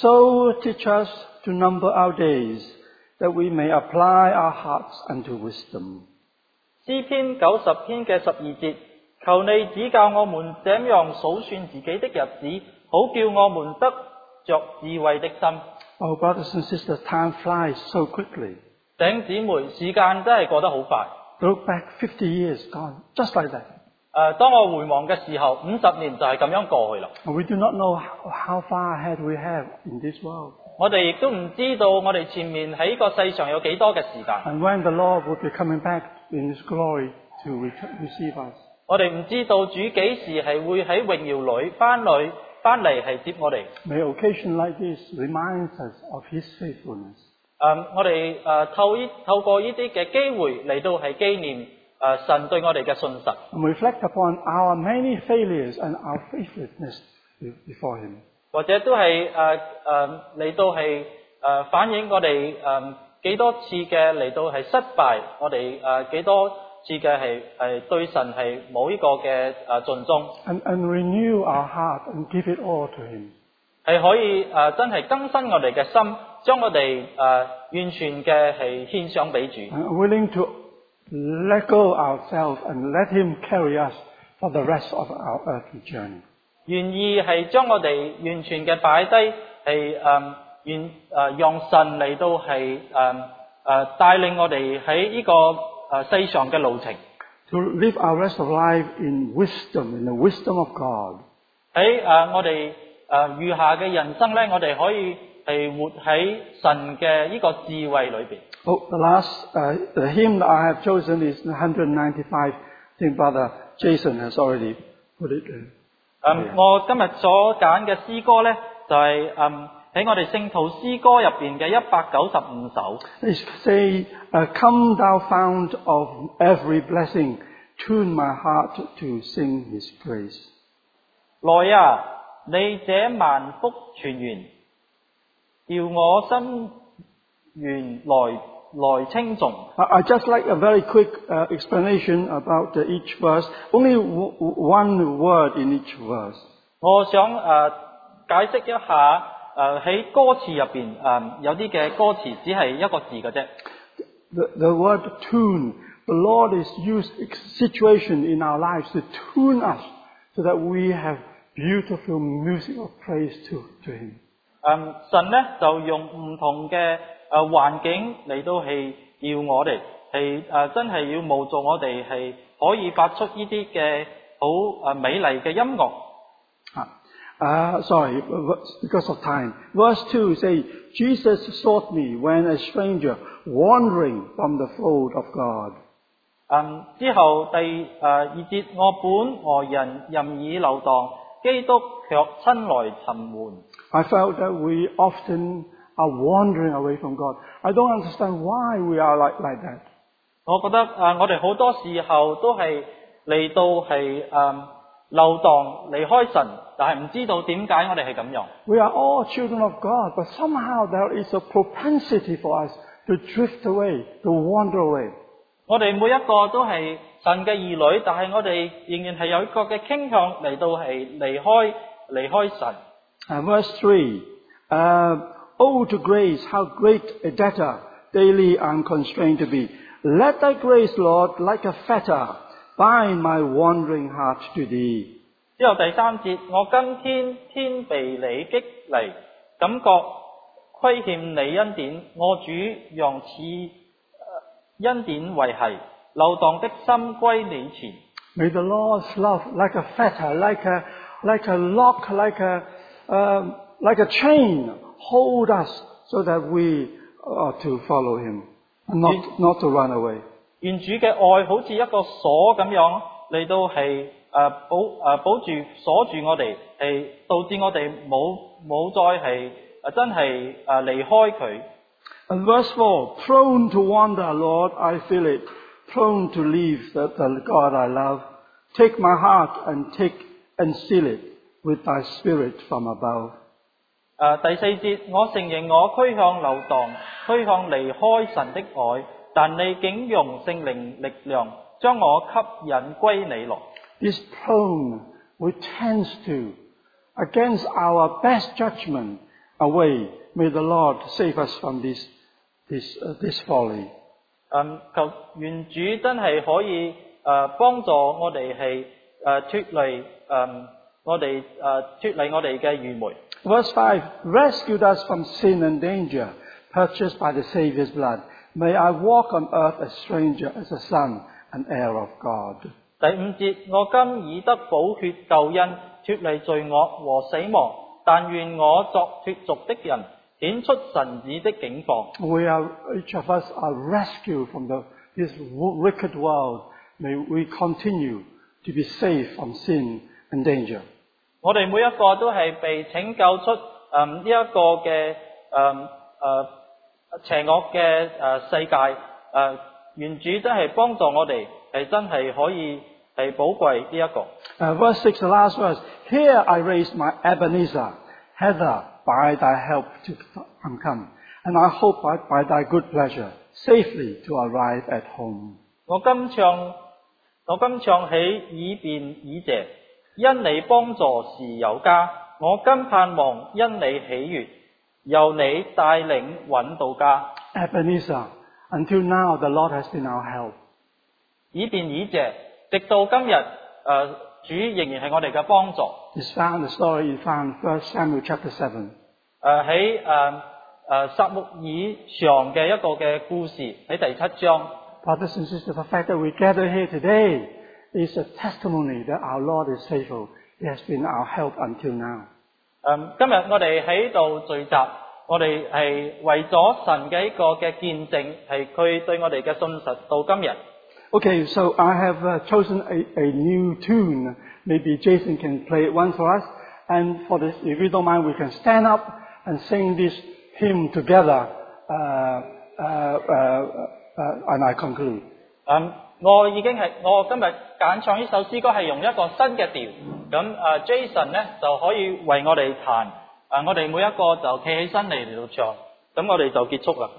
Speaker 7: So teach us to number our days, that we may apply our hearts unto wisdom.
Speaker 4: 詩篇九十篇嘅十二節，求你指教我們怎樣數算自己的日子，好叫我們得着智慧的心。
Speaker 7: Oh, brothers and sisters, time flies so quickly.
Speaker 4: 弟兄姊妹，時間真係過得好快。
Speaker 7: Look back fifty years gone, just like that.
Speaker 4: 誒、當我回望嘅時候，五十年就係咁樣過去啦。
Speaker 7: And we do not know how, how far ahead we have in this world.
Speaker 4: 我哋亦都唔知道我哋前面喺個世上有幾多嘅時間。
Speaker 7: And when the Lord will be coming back in His glory to return, receive us.
Speaker 4: 我哋唔知道主幾時係會喺榮耀裏翻嚟翻嚟係接我哋。
Speaker 7: May occasion like this remind us of His faithfulness.
Speaker 4: 誒、我哋誒、透呢透過呢啲嘅機會嚟到係紀念誒、神對我哋嘅信實，
Speaker 7: And reflect upon our many failures and our faithlessness before Him.
Speaker 4: 或者都係誒誒嚟到係誒、反映我哋誒、幾多次嘅嚟到係失敗，我哋誒、幾多次嘅係係對神係冇呢個嘅誒盡忠，
Speaker 7: And, and renew our heart and give it all to Him.
Speaker 4: 係可以誒、真係更新我哋嘅心，將我哋誒、完全嘅係獻上俾主。
Speaker 7: And willing to let go ourselves and let Him carry us for the rest of our earthly journey.
Speaker 4: 願意係將我哋完全嘅擺低，係誒願誒讓神嚟到係誒誒帶領我哋喺呢個誒世上嘅路程，
Speaker 7: To live our rest of life in wisdom, in the wisdom of God.
Speaker 4: 喺誒我哋誒餘下嘅人生咧，我哋可以係活喺神嘅呢個智慧裏邊。
Speaker 7: Oh, the last uh, the hymn that I have chosen is one ninety-five. I think Brother Jason has already put it there.
Speaker 4: 誒、我今日所揀嘅詩歌咧，就係誒喺我哋聖徒詩歌入邊嘅一百九十五首。
Speaker 7: They say, uh, Come thou fount of every blessing, tune my heart to sing His praise.
Speaker 4: 來啊，你這萬福泉源，叫我心願來來稱頌。
Speaker 7: I I just like a very quick uh, explanation about uh, each verse. Only w- w- one word in each verse.
Speaker 4: 我想誒、呃解釋一下誒喺、歌詞入邊誒有啲嘅歌詞只係一個字嘅啫。
Speaker 7: The, the word tune. The Lord is used situation in our lives to tune us so that we have beautiful music of praise to, to Him.
Speaker 4: 誒、神咧就用唔同嘅誒環境嚟到係要我哋係誒真係要模造我哋係可以發出呢啲嘅好誒美麗嘅音樂。
Speaker 7: Uh, sorry, because of time. Verse two says, Jesus sought me when a stranger wandering from the fold of God.
Speaker 4: 嗯，之後第誒二節，我本外人任意流蕩，基督卻親來尋喚。
Speaker 7: I felt that we often are wandering away from God. I don't understand why we are like, like that.
Speaker 4: 我覺得誒、呃，我哋好多時候都係嚟到係誒、呃、流蕩離開神，但係唔知道點解我哋係咁樣。
Speaker 7: We are all children of God, but somehow there is a propensity for us to drift away, to wander away.
Speaker 4: 我哋每一個都係神嘅兒女，但係我哋仍然係有一個嘅傾向嚟到係離開離開神。
Speaker 7: And verse three, uh, Oh, to grace, how great a debtor daily I'm constrained to be. Let thy grace, Lord, like a fetter, bind my wandering heart to thee.
Speaker 4: 之後第三節，我今天天被你激勵，感覺虧欠你恩典，我主讓此恩典維繫，流蕩的心歸你前。
Speaker 7: May the Lord's love, like a fetter, like a like a lock, like a um, like a chain, hold us so that we are to follow Him, not not to run away.
Speaker 4: 願主嘅愛好似一個鎖咁樣嚟到係誒、呃、保誒、呃、保住鎖住我哋，係導致我哋冇冇再係誒、呃、真係誒離開佢。
Speaker 7: And verse four, prone to wander, Lord, I feel it, prone to leave the, the God I love. Take my heart and take and seal it with thy spirit from above.
Speaker 4: 誒、第四節，我承認我趨向流蕩，趨向離開神的愛，但你竟用聖靈力量將我吸引歸你來。
Speaker 7: This prone, we tend to, against our best judgment, away. May the Lord save us from this this uh, this folly.
Speaker 4: 嗯，求願主真係可以誒、呃、幫助我哋係誒脫離誒我哋誒脫離我哋嘅愚昧。
Speaker 7: Verse five, rescued us from sin and danger, purchased by the Saviour's blood. May I walk on earth a stranger, as a son, an heir of God.
Speaker 4: 第五節，我今已得寶血救恩，脫離罪惡和死亡，但願我作脫俗的人，顯出神子的景況。
Speaker 7: We are, each of us are rescued from the, this wicked world. May we continue to be safe from sin and danger.
Speaker 4: 我哋每一個都係被拯救出誒呢一個嘅誒誒邪惡嘅誒世界誒、呃，願主真係幫助我哋係真係可以係寶貴呢一個。
Speaker 7: Uh, verse six, the last verse. Here I raise my Ebenezer, hither by thy help to come, and I hope by, by thy good pleasure safely to arrive at home.
Speaker 4: 我今唱我今唱起以便以謝。因你幫助是有家，我今盼望因你喜悅，由你帶領揾到家。
Speaker 7: Ebenezer, until now the Lord has been our help.
Speaker 4: 以便以謝，直到今日，誒、呃、主仍然係我哋嘅幫助。
Speaker 7: It's found the story is found in First Samuel chapter seven.
Speaker 4: 誒喺誒誒撒母耳上嘅一個嘅故事喺第七章。
Speaker 7: Brothers and sisters, the fact that we gather here today is a testimony that our Lord is faithful. He has been our help until now.
Speaker 4: 嗯，今日我哋喺度聚集，我哋係為咗神嘅一個嘅見證，係佢對我哋嘅信實到今日。
Speaker 7: Okay, so I have uh, chosen a, a new tune. Maybe Jason can play it one for us. And for this, if you don't mind, we can stand up and sing this hymn together. Uh, uh, uh, uh, and I conclude.
Speaker 4: 嗯。我已經係我今日揀唱呢首詩歌係用一個新嘅調，咁誒 Jason 咧就可以為我哋彈，誒我哋每一個就企起身嚟嚟到唱，咁我哋就結束啦。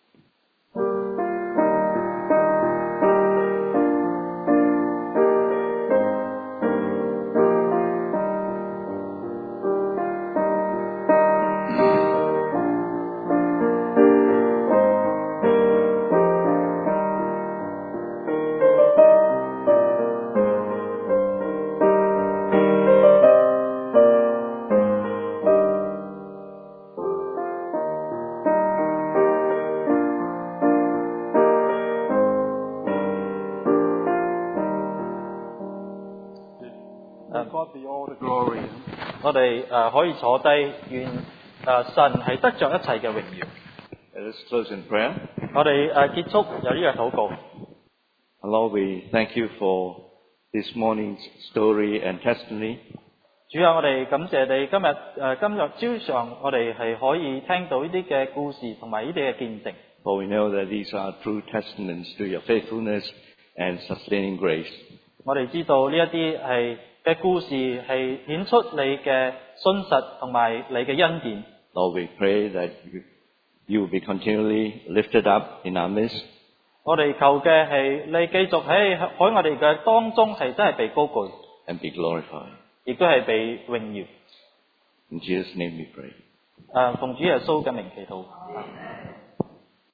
Speaker 4: 我哋誒可以坐低，願誒神係得着一切嘅榮耀。
Speaker 2: Let us close in prayer.
Speaker 4: 我哋誒結束有呢個禱告。
Speaker 2: Lord, we thank you for this morning's story and testimony.
Speaker 4: 主啊，我哋感謝你今日誒、呃、今日朝上，我哋係可以聽到呢啲嘅故事同埋呢啲嘅見證。
Speaker 2: For we know that these are true testaments to your faithfulness and sustaining grace.
Speaker 4: 我哋知道呢一啲係嘅故事係顯出你嘅信實同埋你嘅恩典。
Speaker 2: Lord, we pray that you, you will be continually lifted up in our midst.
Speaker 4: 我哋求嘅係你繼續喺喺我哋嘅當中係真係被高舉，
Speaker 2: and be glorified.
Speaker 4: 亦都係被榮耀。
Speaker 2: In Jesus' name we pray.
Speaker 4: 誒、奉主耶穌嘅名祈禱。